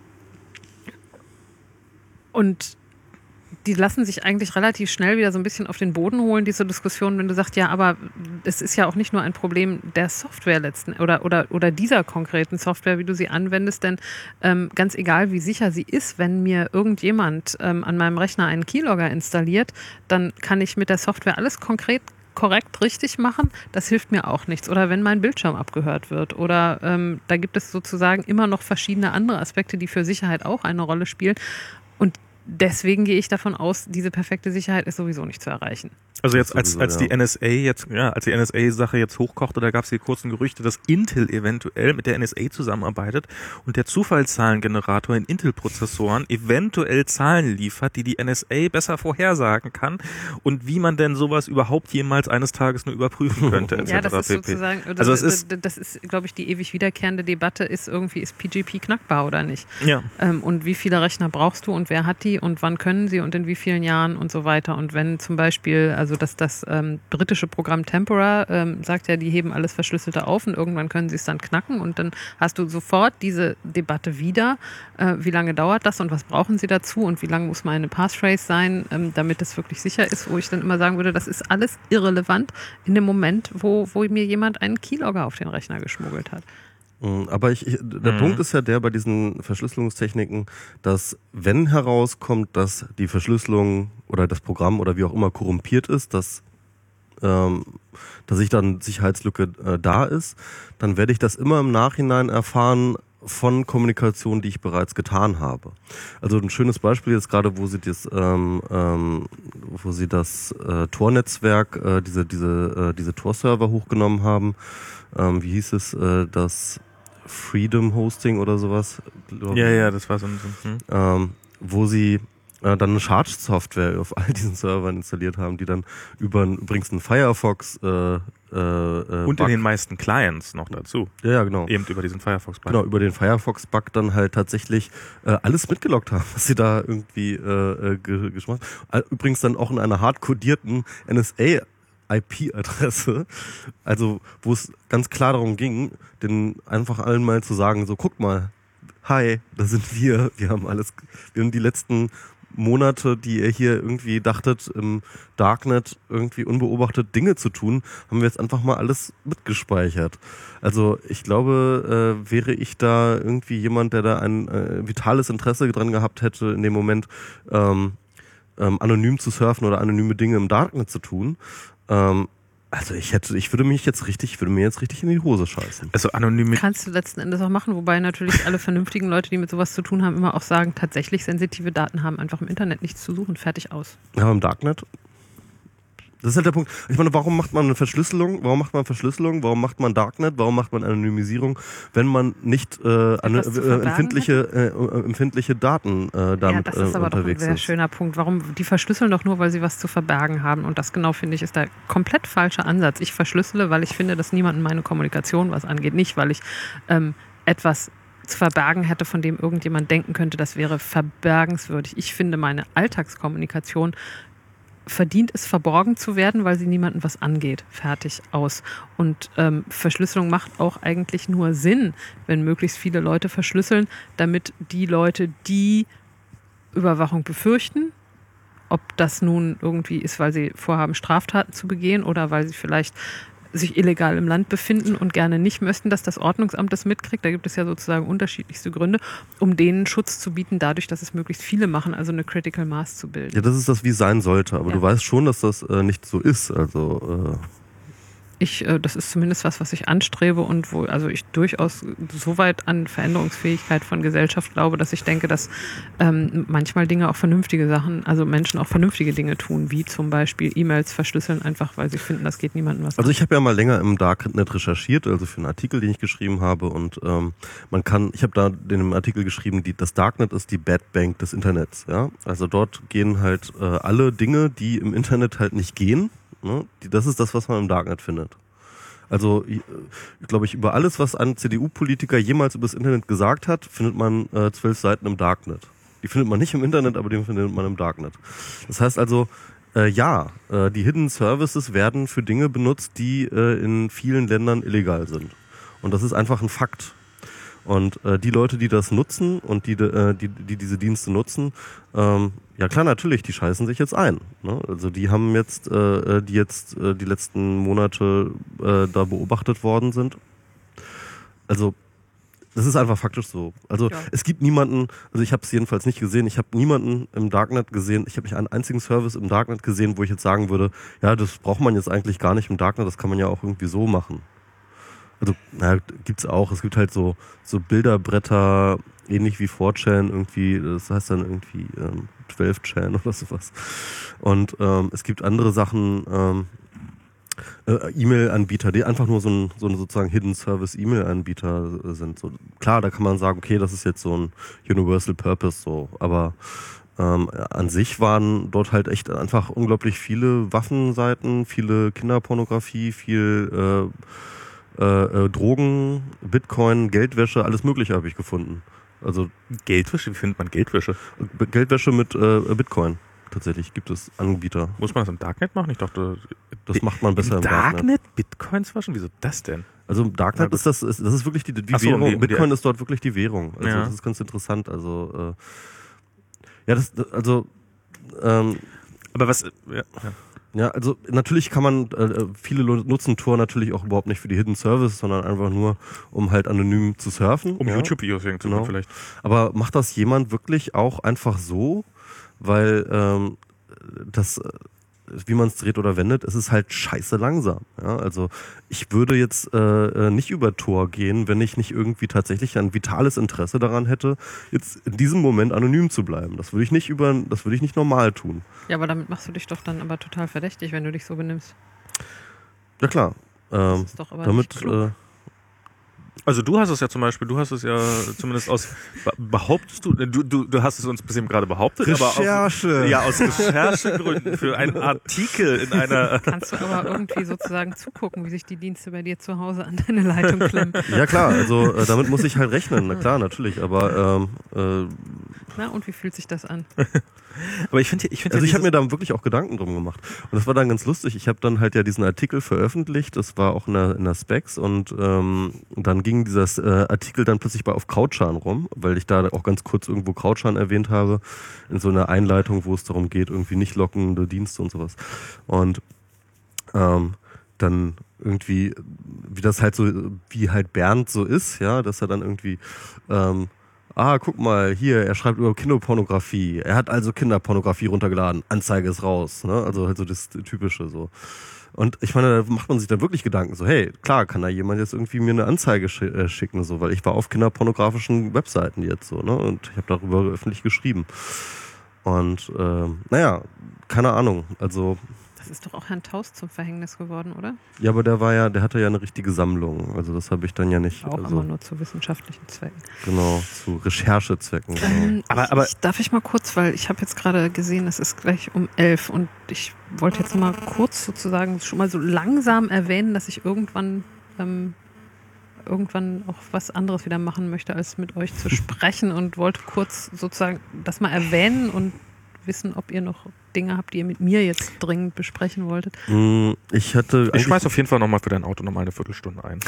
und die lassen sich eigentlich relativ schnell wieder so ein bisschen auf den Boden holen, diese Diskussion, wenn du sagst, ja, aber es ist ja auch nicht nur ein Problem der Software letzten oder oder oder dieser konkreten Software, wie du sie anwendest, denn ähm, ganz egal, wie sicher sie ist, wenn mir irgendjemand ähm, an meinem Rechner einen Keylogger installiert, dann kann ich mit der Software alles konkret korrekt richtig machen, das hilft mir auch nichts. Oder wenn mein Bildschirm abgehört wird. Oder ähm, da gibt es sozusagen immer noch verschiedene andere Aspekte, die für Sicherheit auch eine Rolle spielen. Und deswegen gehe ich davon aus, diese perfekte Sicherheit ist sowieso nicht zu erreichen. Also jetzt Das als sowieso, als die ja. N S A jetzt ja als die N S A-Sache jetzt hochkochte, da gab es die kurzen Gerüchte, dass Intel eventuell mit der N S A zusammenarbeitet und der Zufallszahlengenerator in Intel-Prozessoren eventuell Zahlen liefert, die die N S A besser vorhersagen kann und wie man denn sowas überhaupt jemals eines Tages nur überprüfen könnte. et Ja, das cetera ist pp. sozusagen, das, Also es das, ist das ist, glaube ich, die ewig wiederkehrende Debatte ist irgendwie, ist P G P knackbar oder nicht? ja. Ähm, und wie viele Rechner brauchst du und wer hat die und wann können sie und in wie vielen Jahren und so weiter. Und wenn zum Beispiel, also dass das ähm, britische Programm Tempora ähm, sagt ja, die heben alles Verschlüsselte auf und irgendwann können sie es dann knacken und dann hast du sofort diese Debatte wieder. Äh, wie lange dauert das und was brauchen sie dazu und wie lange muss mal eine Passphrase sein, ähm, damit es wirklich sicher ist, wo ich dann immer sagen würde, das ist alles irrelevant in dem Moment, wo, wo mir jemand einen Keylogger auf den Rechner geschmuggelt hat. Aber ich, ich, der Mhm. Punkt ist ja der bei diesen Verschlüsselungstechniken, dass wenn herauskommt, dass die Verschlüsselung oder das Programm oder wie auch immer korrumpiert ist, dass, ähm, dass ich dann Sicherheitslücke äh, da ist, dann werde ich das immer im Nachhinein erfahren von Kommunikation, die ich bereits getan habe. Also ein schönes Beispiel ist gerade, wo sie das, ähm, ähm, wo sie das äh, Tor-Netzwerk, äh, diese diese äh, diese Tor-Server hochgenommen haben. Ähm, wie hieß es, äh, das Freedom Hosting oder sowas? glaub Ja, ich. ja, das war so ein, so ein hm. Ähm, wo sie äh, dann eine Charge-Software auf all diesen Servern installiert haben, die dann über übrigens einen Firefox äh, äh, äh, und Bug, in den meisten Clients noch dazu. ja, ja, genau. Eben über diesen Firefox-Bug. Genau, über den Firefox-Bug dann halt tatsächlich äh, alles mitgeloggt haben, was sie da irgendwie äh, äh, ge geschmacht haben. Übrigens dann auch in einer hart kodierten N S A I P-Adresse, also wo es ganz klar darum ging, den einfach allen mal zu sagen, so guck mal, hi, da sind wir, wir haben alles, wir haben die letzten Monate, die ihr hier irgendwie dachtet, im Darknet irgendwie unbeobachtet Dinge zu tun, haben wir jetzt einfach mal alles mitgespeichert. Also ich glaube, äh, wäre ich da irgendwie jemand, der da ein äh, vitales Interesse dran gehabt hätte, in dem Moment ähm, ähm, anonym zu surfen oder anonyme Dinge im Darknet zu tun, ähm, also ich hätte, ich würde mich jetzt richtig, ich würde mir jetzt richtig in die Hose scheißen. Also anonym. Kannst du letzten Endes auch machen, wobei natürlich alle vernünftigen Leute, die mit sowas zu tun haben, immer auch sagen, tatsächlich sensitive Daten haben einfach im Internet nichts zu suchen, fertig aus. Ja, im Darknet. Das ist halt der Punkt. Ich meine, warum macht man eine Verschlüsselung? Warum macht man Verschlüsselung? Warum macht man Darknet? Warum macht man Anonymisierung, wenn man nicht äh, eine, Etwas zu äh, verbergen empfindliche, äh, äh, empfindliche Daten äh, damit ja, das ist äh, aber doch ein unterwegs sehr ist? schöner Punkt. Warum? Die verschlüsseln doch nur, weil sie was zu verbergen haben. Und das genau, finde ich, ist der komplett falsche Ansatz. Ich verschlüssele, weil ich finde, dass niemandem meine Kommunikation was angeht. Nicht, weil ich ähm, etwas zu verbergen hätte, von dem irgendjemand denken könnte, das wäre verbergenswürdig. Ich finde, meine Alltagskommunikation verdient es, verborgen zu werden, weil sie niemandem was angeht. Fertig, aus. Und ähm, Verschlüsselung macht auch eigentlich nur Sinn, wenn möglichst viele Leute verschlüsseln, damit die Leute, die Überwachung befürchten, ob das nun irgendwie ist, weil sie vorhaben, Straftaten zu begehen oder weil sie vielleicht sich illegal im Land befinden und gerne nicht möchten, dass das Ordnungsamt das mitkriegt. Da gibt es ja sozusagen unterschiedlichste Gründe, um denen Schutz zu bieten, dadurch, dass es möglichst viele machen, also eine Critical Mass zu bilden. Ja, das ist das, wie es sein sollte. Aber Ja. du weißt schon, dass das äh, nicht so ist. Also äh, Ich, äh, das ist zumindest was, was ich anstrebe und wo also ich durchaus so weit an Veränderungsfähigkeit von Gesellschaft glaube, dass ich denke, dass ähm, manchmal Dinge auch vernünftige Sachen, also Menschen auch vernünftige Dinge tun, wie zum Beispiel E-Mails verschlüsseln, einfach weil sie finden, das geht niemandem was Also an. ich habe ja mal länger im Darknet recherchiert, also für einen Artikel, den ich geschrieben habe, und ähm, man kann, ich habe da in dem Artikel geschrieben, die, das Darknet ist die Bad Bank des Internets, ja. Also dort gehen halt äh, alle Dinge, die im Internet halt nicht gehen, ne? Die, das ist das, was man im Darknet findet. Also, ich, glaube ich, über alles, was ein C D U-Politiker jemals über das Internet gesagt hat, findet man äh, zwölf Seiten im Darknet. Die findet man nicht im Internet, aber die findet man im Darknet. Das heißt also, äh, ja, äh, die Hidden Services werden für Dinge benutzt, die äh, in vielen Ländern illegal sind. Und das ist einfach ein Fakt. Und äh, die Leute, die das nutzen und die, äh, die, die diese Dienste nutzen, ähm, ja klar, natürlich, die scheißen sich jetzt ein. Ne? Also die haben jetzt, äh, die jetzt äh, die letzten Monate äh, da beobachtet worden sind. Also das ist einfach faktisch so. Also Ja. es gibt niemanden, also ich habe es jedenfalls nicht gesehen, ich habe niemanden im Darknet gesehen, ich habe nicht einen einzigen Service im Darknet gesehen, wo ich jetzt sagen würde, ja, das braucht man jetzt eigentlich gar nicht im Darknet, das kann man ja auch irgendwie so machen. Also, naja, gibt's auch. Es gibt halt so, so Bilderbretter, ähnlich wie four chan irgendwie, das heißt dann irgendwie ähm, zwölf Chan oder sowas. Und ähm, es gibt andere Sachen, ähm, äh, E-Mail-Anbieter, die einfach nur so ein, so ein sozusagen Hidden Service E-Mail-Anbieter sind. So, klar, da kann man sagen, okay, das ist jetzt so ein Universal Purpose, so, aber ähm, an sich waren dort halt echt einfach unglaublich viele Waffenseiten, viele Kinderpornografie, viel äh, äh, Drogen, Bitcoin, Geldwäsche, alles Mögliche habe ich gefunden. Also Geldwäsche? Wie findet man Geldwäsche? Geldwäsche mit äh, Bitcoin. Tatsächlich gibt es Anbieter. Muss man das im Darknet machen? Ich dachte, das macht man besser im, im Darknet. Darknet Bitcoins waschen? Wieso das denn? Also im Darknet ist das, ist, das ist wirklich die, die Ach so, Währung. die- Bitcoin die- ist dort wirklich die Währung. Also Ja. das ist ganz interessant. Also äh, ja, das, also ähm, Aber was, ja, ja. ja, also natürlich kann man, äh, viele Lo- nutzen Tor natürlich auch überhaupt nicht für die Hidden Service, sondern einfach nur, um halt anonym zu surfen. um ja. YouTube-Videos wegen zu Genau. machen vielleicht. Aber macht das jemand wirklich auch einfach so? Weil ähm, das, äh, wie man es dreht oder wendet, es ist halt scheiße langsam. Ja? Also ich würde jetzt äh, nicht über Tor gehen, wenn ich nicht irgendwie tatsächlich ein vitales Interesse daran hätte, jetzt in diesem Moment anonym zu bleiben. Das würde ich nicht über, das würde ich nicht normal tun. Ja, aber damit machst du dich doch dann aber total verdächtig, wenn du dich so benimmst. Ja klar. Das Ähm, ist doch aber damit nicht klug. äh, Also du hast es ja zum Beispiel, du hast es ja zumindest aus, behauptest du, du, du, du hast es uns bis eben gerade behauptet, aber Recherche. auch, ja, aus Recherchegründen für einen Artikel in einer, Kannst du aber irgendwie sozusagen zugucken, wie sich die Dienste bei dir zu Hause an deine Leitung klemmen. ja klar, also äh, damit muss ich halt rechnen, na klar, natürlich, aber ähm, äh, Na, und wie fühlt sich das an? aber ich finde, ich finde, also ich habe mir da wirklich auch Gedanken drum gemacht und das war dann ganz lustig. Ich habe dann halt ja diesen Artikel veröffentlicht, das war auch in der, in der Specs und ähm, dann ging dieser äh, Artikel dann plötzlich bei auf Krautschan rum, weil ich da auch ganz kurz irgendwo Krautschan erwähnt habe in so einer Einleitung, wo es darum geht, irgendwie nicht lockende Dienste und sowas. Und ähm, dann irgendwie, wie das halt so, wie halt Bernd so ist, ja, dass er dann irgendwie ähm, ah, guck mal, hier, er schreibt über Kinderpornografie. Er hat also Kinderpornografie runtergeladen. Anzeige ist raus. Ne? Also halt so das Typische so. Und ich meine, da macht man sich dann wirklich Gedanken. So, hey, klar, kann da jemand jetzt irgendwie mir eine Anzeige sch- äh, schicken, so, weil ich war auf kinderpornografischen Webseiten jetzt so, ne? Und ich habe darüber öffentlich geschrieben. Und ähm, naja, keine Ahnung. Also Das ist doch auch Herrn Taus zum Verhängnis geworden, oder? ja, aber der war ja, der hatte ja eine richtige Sammlung. Also das habe ich dann ja nicht. Auch also, immer nur zu wissenschaftlichen Zwecken. genau, zu Recherchezwecken. Genau. Ähm, Aber- ich, aber- ich, darf ich mal kurz, weil ich habe jetzt gerade gesehen, es ist gleich um elf und ich wollte jetzt mal kurz sozusagen schon mal so langsam erwähnen, dass ich irgendwann ähm, irgendwann auch was anderes wieder machen möchte, als mit euch zu sprechen und wollte kurz sozusagen das mal erwähnen und wissen, ob ihr noch Dinge habt, die ihr mit mir jetzt dringend besprechen wolltet. Mm, Ich hatte ich eigentlich- schmeiß auf jeden Fall nochmal für dein Auto nochmal eine Viertelstunde ein.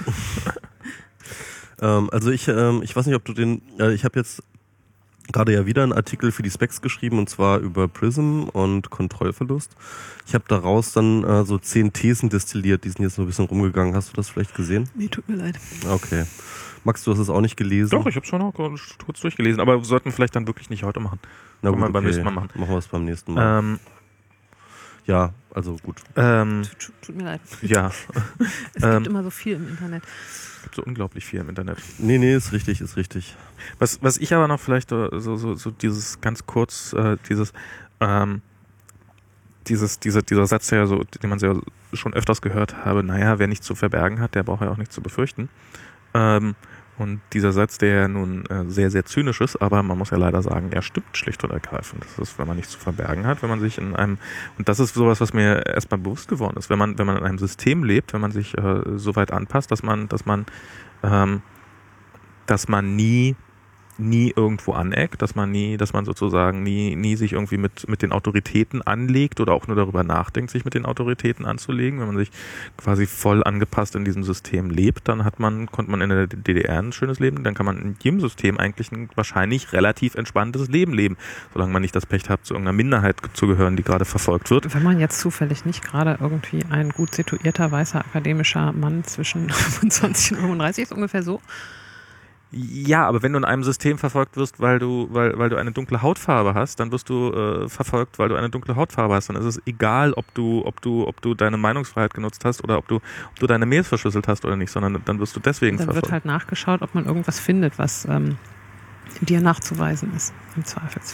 Ähm, also ich, ähm, ich weiß nicht, ob du den, äh, ich habe jetzt gerade ja wieder einen Artikel für die Specs geschrieben und zwar über Prism und Kontrollverlust. Ich habe daraus dann äh, so zehn Thesen destilliert, die sind jetzt so ein bisschen rumgegangen. Hast du das vielleicht gesehen? Nee, tut mir leid. Okay. Max, du hast es auch nicht gelesen? Doch, ich habe schon noch kurz durchgelesen, aber wir sollten vielleicht dann wirklich nicht heute machen. Na Können gut, wir beim okay. nächsten Mal machen. Machen wir es beim nächsten Mal. Ähm, Ja, also gut. ähm, Tut, tut, tut mir leid. ja, Es Ähm, gibt immer so viel im Internet. es gibt so unglaublich viel im Internet. Nee, nee, ist richtig, ist richtig. Was, was ich aber noch vielleicht äh, so, so, so dieses ganz kurz, äh, dieses, ähm, dieses, dieser, dieser Satz, der so, den man ja schon öfters gehört habe, naja, wer nichts zu verbergen hat, der braucht ja auch nichts zu befürchten. Ähm, und dieser Satz, der ja nun äh, sehr, sehr zynisch ist, aber man muss ja leider sagen, er stimmt schlicht und ergreifend. Das ist, wenn man nichts zu verbergen hat, wenn man sich in einem, und das ist sowas, was mir erstmal bewusst geworden ist, wenn man, wenn man in einem System lebt, wenn man sich äh, so weit anpasst, dass man, dass man, ähm, dass man nie nie irgendwo aneckt, dass man nie, dass man sozusagen nie, nie sich irgendwie mit, mit den Autoritäten anlegt oder auch nur darüber nachdenkt, sich mit den Autoritäten anzulegen. Wenn man sich quasi voll angepasst in diesem System lebt, dann hat man, konnte man in der D D R ein schönes Leben, dann kann man in jedem System eigentlich ein wahrscheinlich relativ entspanntes Leben leben, solange man nicht das Pech hat, zu irgendeiner Minderheit zu gehören, die gerade verfolgt wird. Wenn man jetzt zufällig nicht gerade irgendwie ein gut situierter, weißer, akademischer Mann zwischen fünfundzwanzig und fünfunddreißig ist, ungefähr so. Ja, aber wenn du in einem System verfolgt wirst, weil du, weil, weil du eine dunkle Hautfarbe hast, dann wirst du äh, verfolgt, weil du eine dunkle Hautfarbe hast. Dann ist es egal, ob du, ob du, ob du deine Meinungsfreiheit genutzt hast oder ob du, ob du deine Mails verschlüsselt hast oder nicht, sondern dann wirst du deswegen Dann verfolgt. wird halt nachgeschaut, ob man irgendwas findet, was ähm, dir nachzuweisen ist, im Zweifelsfall.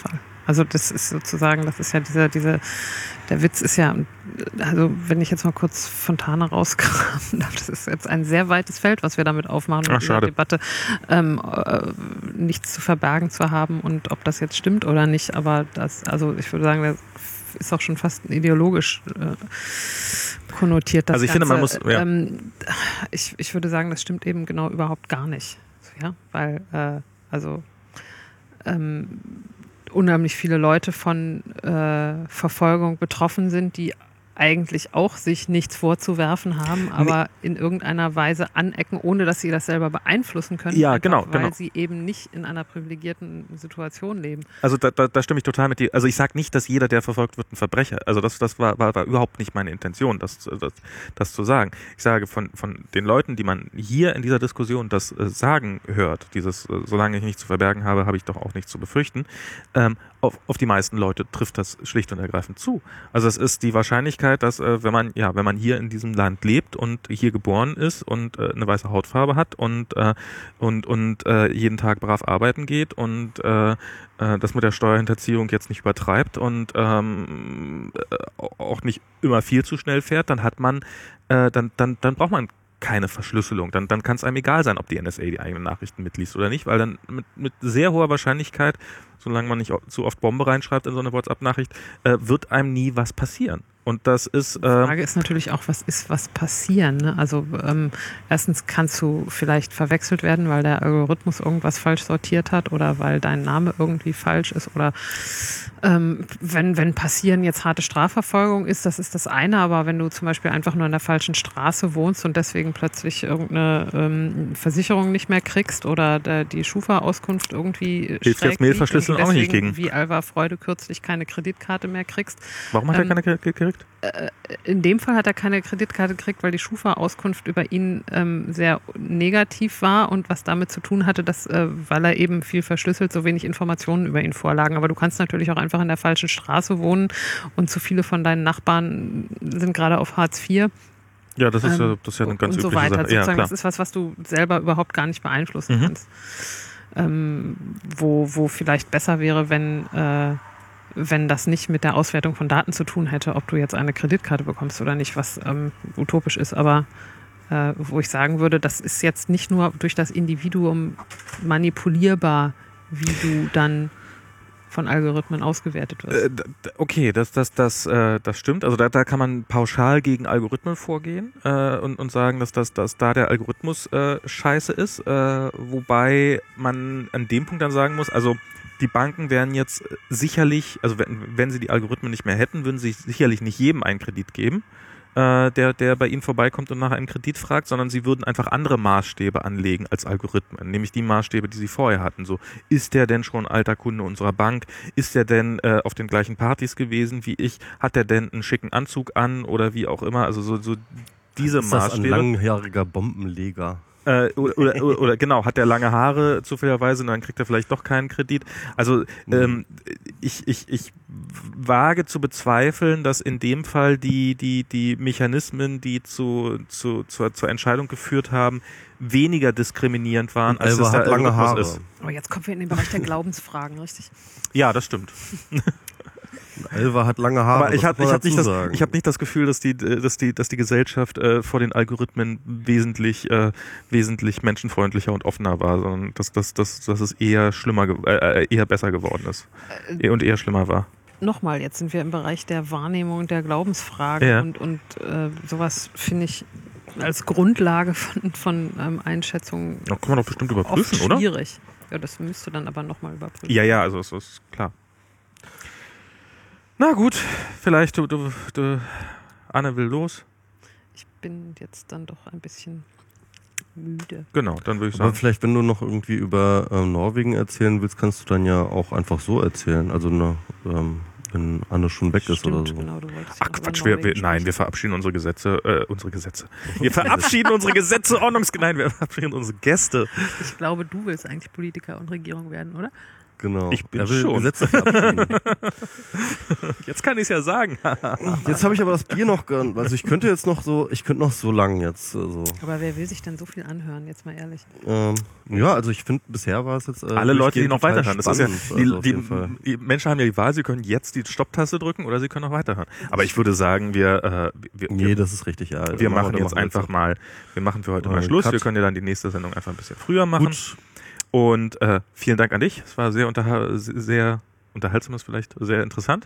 Also das ist sozusagen, das ist ja dieser, diese, der Witz ist ja, also wenn ich jetzt mal kurz Fontane rauskramen darf, das ist jetzt ein sehr weites Feld, was wir damit aufmachen, mit Ach, dieser schade. Debatte, ähm, äh, nichts zu verbergen zu haben und ob das jetzt stimmt oder nicht, aber das, also ich würde sagen, das ist auch schon fast ideologisch äh, konnotiert. Das Also ich Ganze. finde, man muss, ja. ähm, ich, ich würde sagen, das stimmt eben genau überhaupt gar nicht. Ja, weil, äh, also ähm, unheimlich viele Leute von äh, Verfolgung betroffen sind, die eigentlich auch sich nichts vorzuwerfen haben, aber nee. in irgendeiner Weise anecken, ohne dass sie das selber beeinflussen können. Ja, einfach, genau, weil genau. sie eben nicht in einer privilegierten Situation leben. Also da, da, da stimme ich total mit dir. Also ich sage nicht, dass jeder, der verfolgt wird, ein Verbrecher. Also das, das war, war, war überhaupt nicht meine Intention, das, das, das zu sagen. Ich sage von, von den Leuten, die man hier in dieser Diskussion das äh, sagen hört, dieses, äh, solange ich nichts zu verbergen habe, habe ich doch auch nichts zu befürchten, ähm, auf, auf die meisten Leute trifft das schlicht und ergreifend zu. Also es ist die Wahrscheinlichkeit, dass äh, wenn man ja, wenn man hier in diesem Land lebt und hier geboren ist und äh, eine weiße Hautfarbe hat und äh, und und äh, jeden Tag brav arbeiten geht und äh, äh, das mit der Steuerhinterziehung jetzt nicht übertreibt und ähm, äh, auch nicht immer viel zu schnell fährt, dann hat man äh, dann dann dann braucht man keine Verschlüsselung. Dann, dann kann es einem egal sein, ob die N S A die eigenen Nachrichten mitliest oder nicht, weil dann mit, mit sehr hoher Wahrscheinlichkeit, solange man nicht zu oft Bombe reinschreibt in so eine WhatsApp-Nachricht, äh, wird einem nie was passieren. Und das ist... Äh Die Frage ist natürlich auch, was ist was passieren? Ne? Also ähm, erstens kannst du vielleicht verwechselt werden, weil der Algorithmus irgendwas falsch sortiert hat oder weil dein Name irgendwie falsch ist oder ähm, wenn, wenn passieren jetzt harte Strafverfolgung ist, das ist das eine, aber wenn du zum Beispiel einfach nur in der falschen Straße wohnst und deswegen plötzlich irgendeine ähm, Versicherung nicht mehr kriegst oder der, die Schufa-Auskunft irgendwie hilft jetzt Mailverschlüsseln auch nicht gegen. Wie Alva Freude kürzlich keine Kreditkarte mehr kriegst. Warum hat ähm, er keine gekriegt? In dem Fall hat er keine Kreditkarte gekriegt, weil die Schufa-Auskunft über ihn ähm, sehr negativ war und was damit zu tun hatte, dass, äh, weil er eben viel verschlüsselt, so wenig Informationen über ihn vorlagen. Aber du kannst natürlich auch einfach in der falschen Straße wohnen und zu viele von deinen Nachbarn sind gerade auf Hartz vier. Ja, das ist, ähm, das ist ja eine ganz und so übliche weiter. Sache. Sozusagen, Ja, klar. das ist was, was du selber überhaupt gar nicht beeinflussen Mhm. kannst. Ähm, wo, wo vielleicht besser wäre, wenn äh, wenn das nicht mit der Auswertung von Daten zu tun hätte, ob du jetzt eine Kreditkarte bekommst oder nicht, was ähm, utopisch ist, aber äh, wo ich sagen würde, das ist jetzt nicht nur durch das Individuum manipulierbar, wie du dann von Algorithmen ausgewertet wirst. Äh, okay, das, das, das, äh, das stimmt. Also da, da kann man pauschal gegen Algorithmen vorgehen äh, und, und sagen, dass, das, dass da der Algorithmus äh, scheiße ist, äh, wobei man an dem Punkt dann sagen muss, also die Banken werden jetzt sicherlich, also wenn, wenn sie die Algorithmen nicht mehr hätten, würden sie sicherlich nicht jedem einen Kredit geben, äh, der, der bei ihnen vorbeikommt und nach einem Kredit fragt, sondern sie würden einfach andere Maßstäbe anlegen als Algorithmen, nämlich die Maßstäbe, die sie vorher hatten. So, ist der denn schon alter Kunde unserer Bank? Ist der denn äh, auf den gleichen Partys gewesen wie ich? Hat der denn einen schicken Anzug an oder wie auch immer? Also so, so diese ist das Maßstäbe. ein langjähriger Bombenleger? Äh, oder, oder, oder, oder genau, hat der lange Haare zufälligerweise und dann kriegt er vielleicht doch keinen Kredit. Also ähm, ich, ich, ich wage zu bezweifeln, dass in dem Fall die, die, die Mechanismen, die zu, zu, zur, zur Entscheidung geführt haben, weniger diskriminierend waren, als Alva es hat der lange Algorithmus Haare. ist. Aber jetzt kommen wir in den Bereich der Glaubensfragen, richtig? Ja, das stimmt. Alva hat lange Haare. Aber ich was habe muss ich man hab nicht, dazu das- sagen? ich hab nicht das Gefühl, dass die, dass die, dass die Gesellschaft äh, vor den Algorithmen wesentlich, äh, wesentlich menschenfreundlicher und offener war, sondern dass, dass, dass, dass es eher schlimmer, ge- äh, eher besser geworden ist Äh, und eher schlimmer war. Nochmal, jetzt sind wir im Bereich der Wahrnehmung der Glaubensfragen Ja. und, und äh, sowas finde ich als Grundlage von, von ähm, Einschätzungen Da kann man doch bestimmt überprüfen, oft oder? schwierig. Ja, das müsste dann aber nochmal überprüfen. Ja, ja, also es ist klar. Na gut, vielleicht du, du, du Anne will los. Ich bin jetzt dann doch ein bisschen müde. Genau, dann würde ich Aber sagen. vielleicht, wenn du noch irgendwie über ähm, Norwegen erzählen willst, kannst du dann ja auch einfach so erzählen. Also ne, ähm, wenn Anne schon weg ist Stimmt, oder so. genau, du wolltest Ach ja über Quatsch, wir, wir, Norwegen nein, wir sprechen. verabschieden unsere Gesetze, äh, unsere Gesetze. Wir verabschieden unsere Gesetze, Ordnungs... Nein, wir verabschieden unsere Gäste. Ich glaube, du willst eigentlich Politiker und Regierung werden, oder? Genau. Ich bin er will schon. Gesetze verabschieden. Jetzt kann ich es ja sagen. Jetzt habe ich aber das Bier noch, ge- also ich könnte jetzt noch so, ich könnte noch so lang jetzt, also, Aber wer will sich denn so viel anhören, jetzt mal ehrlich? ähm, ja, also ich finde, bisher war es jetzt, äh, Alle Leute, die durchgehend noch total weiterhören. Das ist ja, spannend, die, also auf jeden die, Fall. die Menschen haben ja die Wahl, sie können jetzt die Stopptaste drücken oder sie können noch weiterhören. Aber ich würde sagen, wir, äh, wir, Nee, wir, das ist richtig, ja. wir Dann machen wir jetzt einfach so. mal, wir machen für heute Mal mal einen Schluss. Cut. Wir können ja dann die nächste Sendung einfach ein bisschen früher machen. Gut, Und äh, vielen Dank an dich. Es war sehr, unterha- sehr unterhaltsam, ist vielleicht sehr interessant.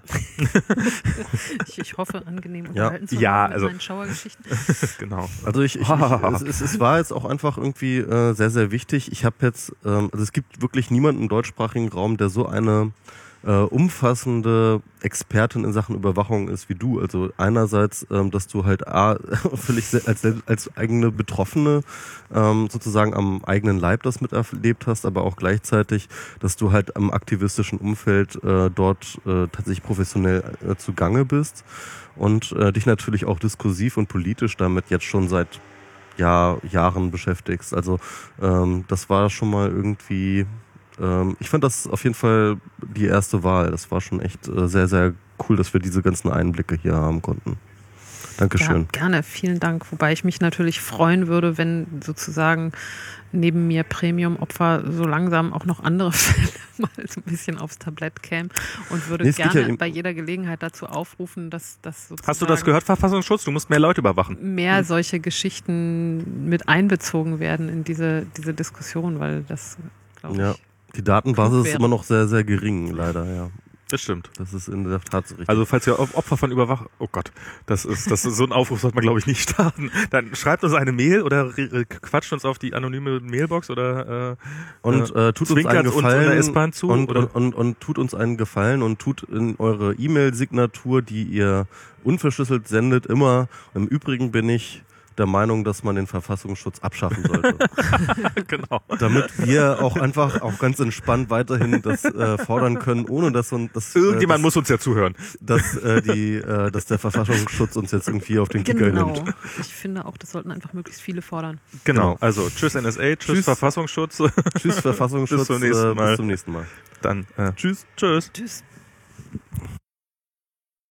Ich, ich hoffe, angenehm Ja. unterhalten zu Ja, haben mit also- meinen Schauergeschichten. Genau. also ich, ich, ich es, es, es war jetzt auch einfach irgendwie äh, sehr, sehr wichtig. Ich habe jetzt, ähm, also es gibt wirklich niemanden im deutschsprachigen Raum, der so eine äh, umfassende Expertin in Sachen Überwachung ist wie du. Also einerseits, ähm, dass du halt A, völlig se- als, als eigene Betroffene ähm, sozusagen am eigenen Leib das miterlebt hast, aber auch gleichzeitig, dass du halt am aktivistischen Umfeld äh, dort äh, tatsächlich professionell äh, zugange bist und äh, dich natürlich auch diskursiv und politisch damit jetzt schon seit Jahr, Jahren beschäftigst. Also ähm, das war schon mal irgendwie, ähm, ich fand das auf jeden Fall die erste Wahl. Das war schon echt äh, sehr, sehr cool, dass wir diese ganzen Einblicke hier haben konnten. Dankeschön. Ja, gerne, vielen Dank. Wobei ich mich natürlich freuen würde, wenn sozusagen neben mir Premium-Opfer so langsam auch noch andere Fälle mal so ein bisschen aufs Tablett kämen und würde Nee, es geht gerne ja eben- bei jeder Gelegenheit dazu aufrufen, dass das sozusagen Hast du das gehört, Verfassungsschutz? Du musst mehr Leute überwachen. mehr solche Geschichten mit einbezogen werden in diese, diese Diskussion, weil das, glaube ich, Ja, die Datenbasis ist wäre. immer noch sehr, sehr gering, leider, ja. Das stimmt. Das ist in der Tat so richtig. Also falls ihr Opfer von Überwachung, oh Gott, das ist, das ist so ein Aufruf, sollte man glaube ich nicht starten. Dann schreibt uns eine Mail oder re- quatscht uns auf die anonyme Mailbox oder äh, und äh, tut uns zwinkert einen uns in der Gefallen S-Bahn zu, und, oder? und, und, und tut uns einen Gefallen und tut in eure E-Mail-Signatur, die ihr unverschlüsselt sendet, immer. Im Übrigen bin ich der Meinung, dass man den Verfassungsschutz abschaffen sollte. genau. Damit wir auch einfach auch ganz entspannt weiterhin das äh, fordern können, ohne dass uns das Irgendjemand äh, muss uns ja zuhören. dass, äh, die, äh, dass der Verfassungsschutz uns jetzt irgendwie auf den Kicker genau. nimmt. Ich finde auch, das sollten einfach möglichst viele fordern. Genau. Genau. Also tschüss N S A, tschüss, Tschüss. Verfassungsschutz. Tschüss Verfassungsschutz, Bis zum nächsten äh, Mal. bis zum nächsten Mal. Dann äh, tschüss. Tschüss. Tschüss.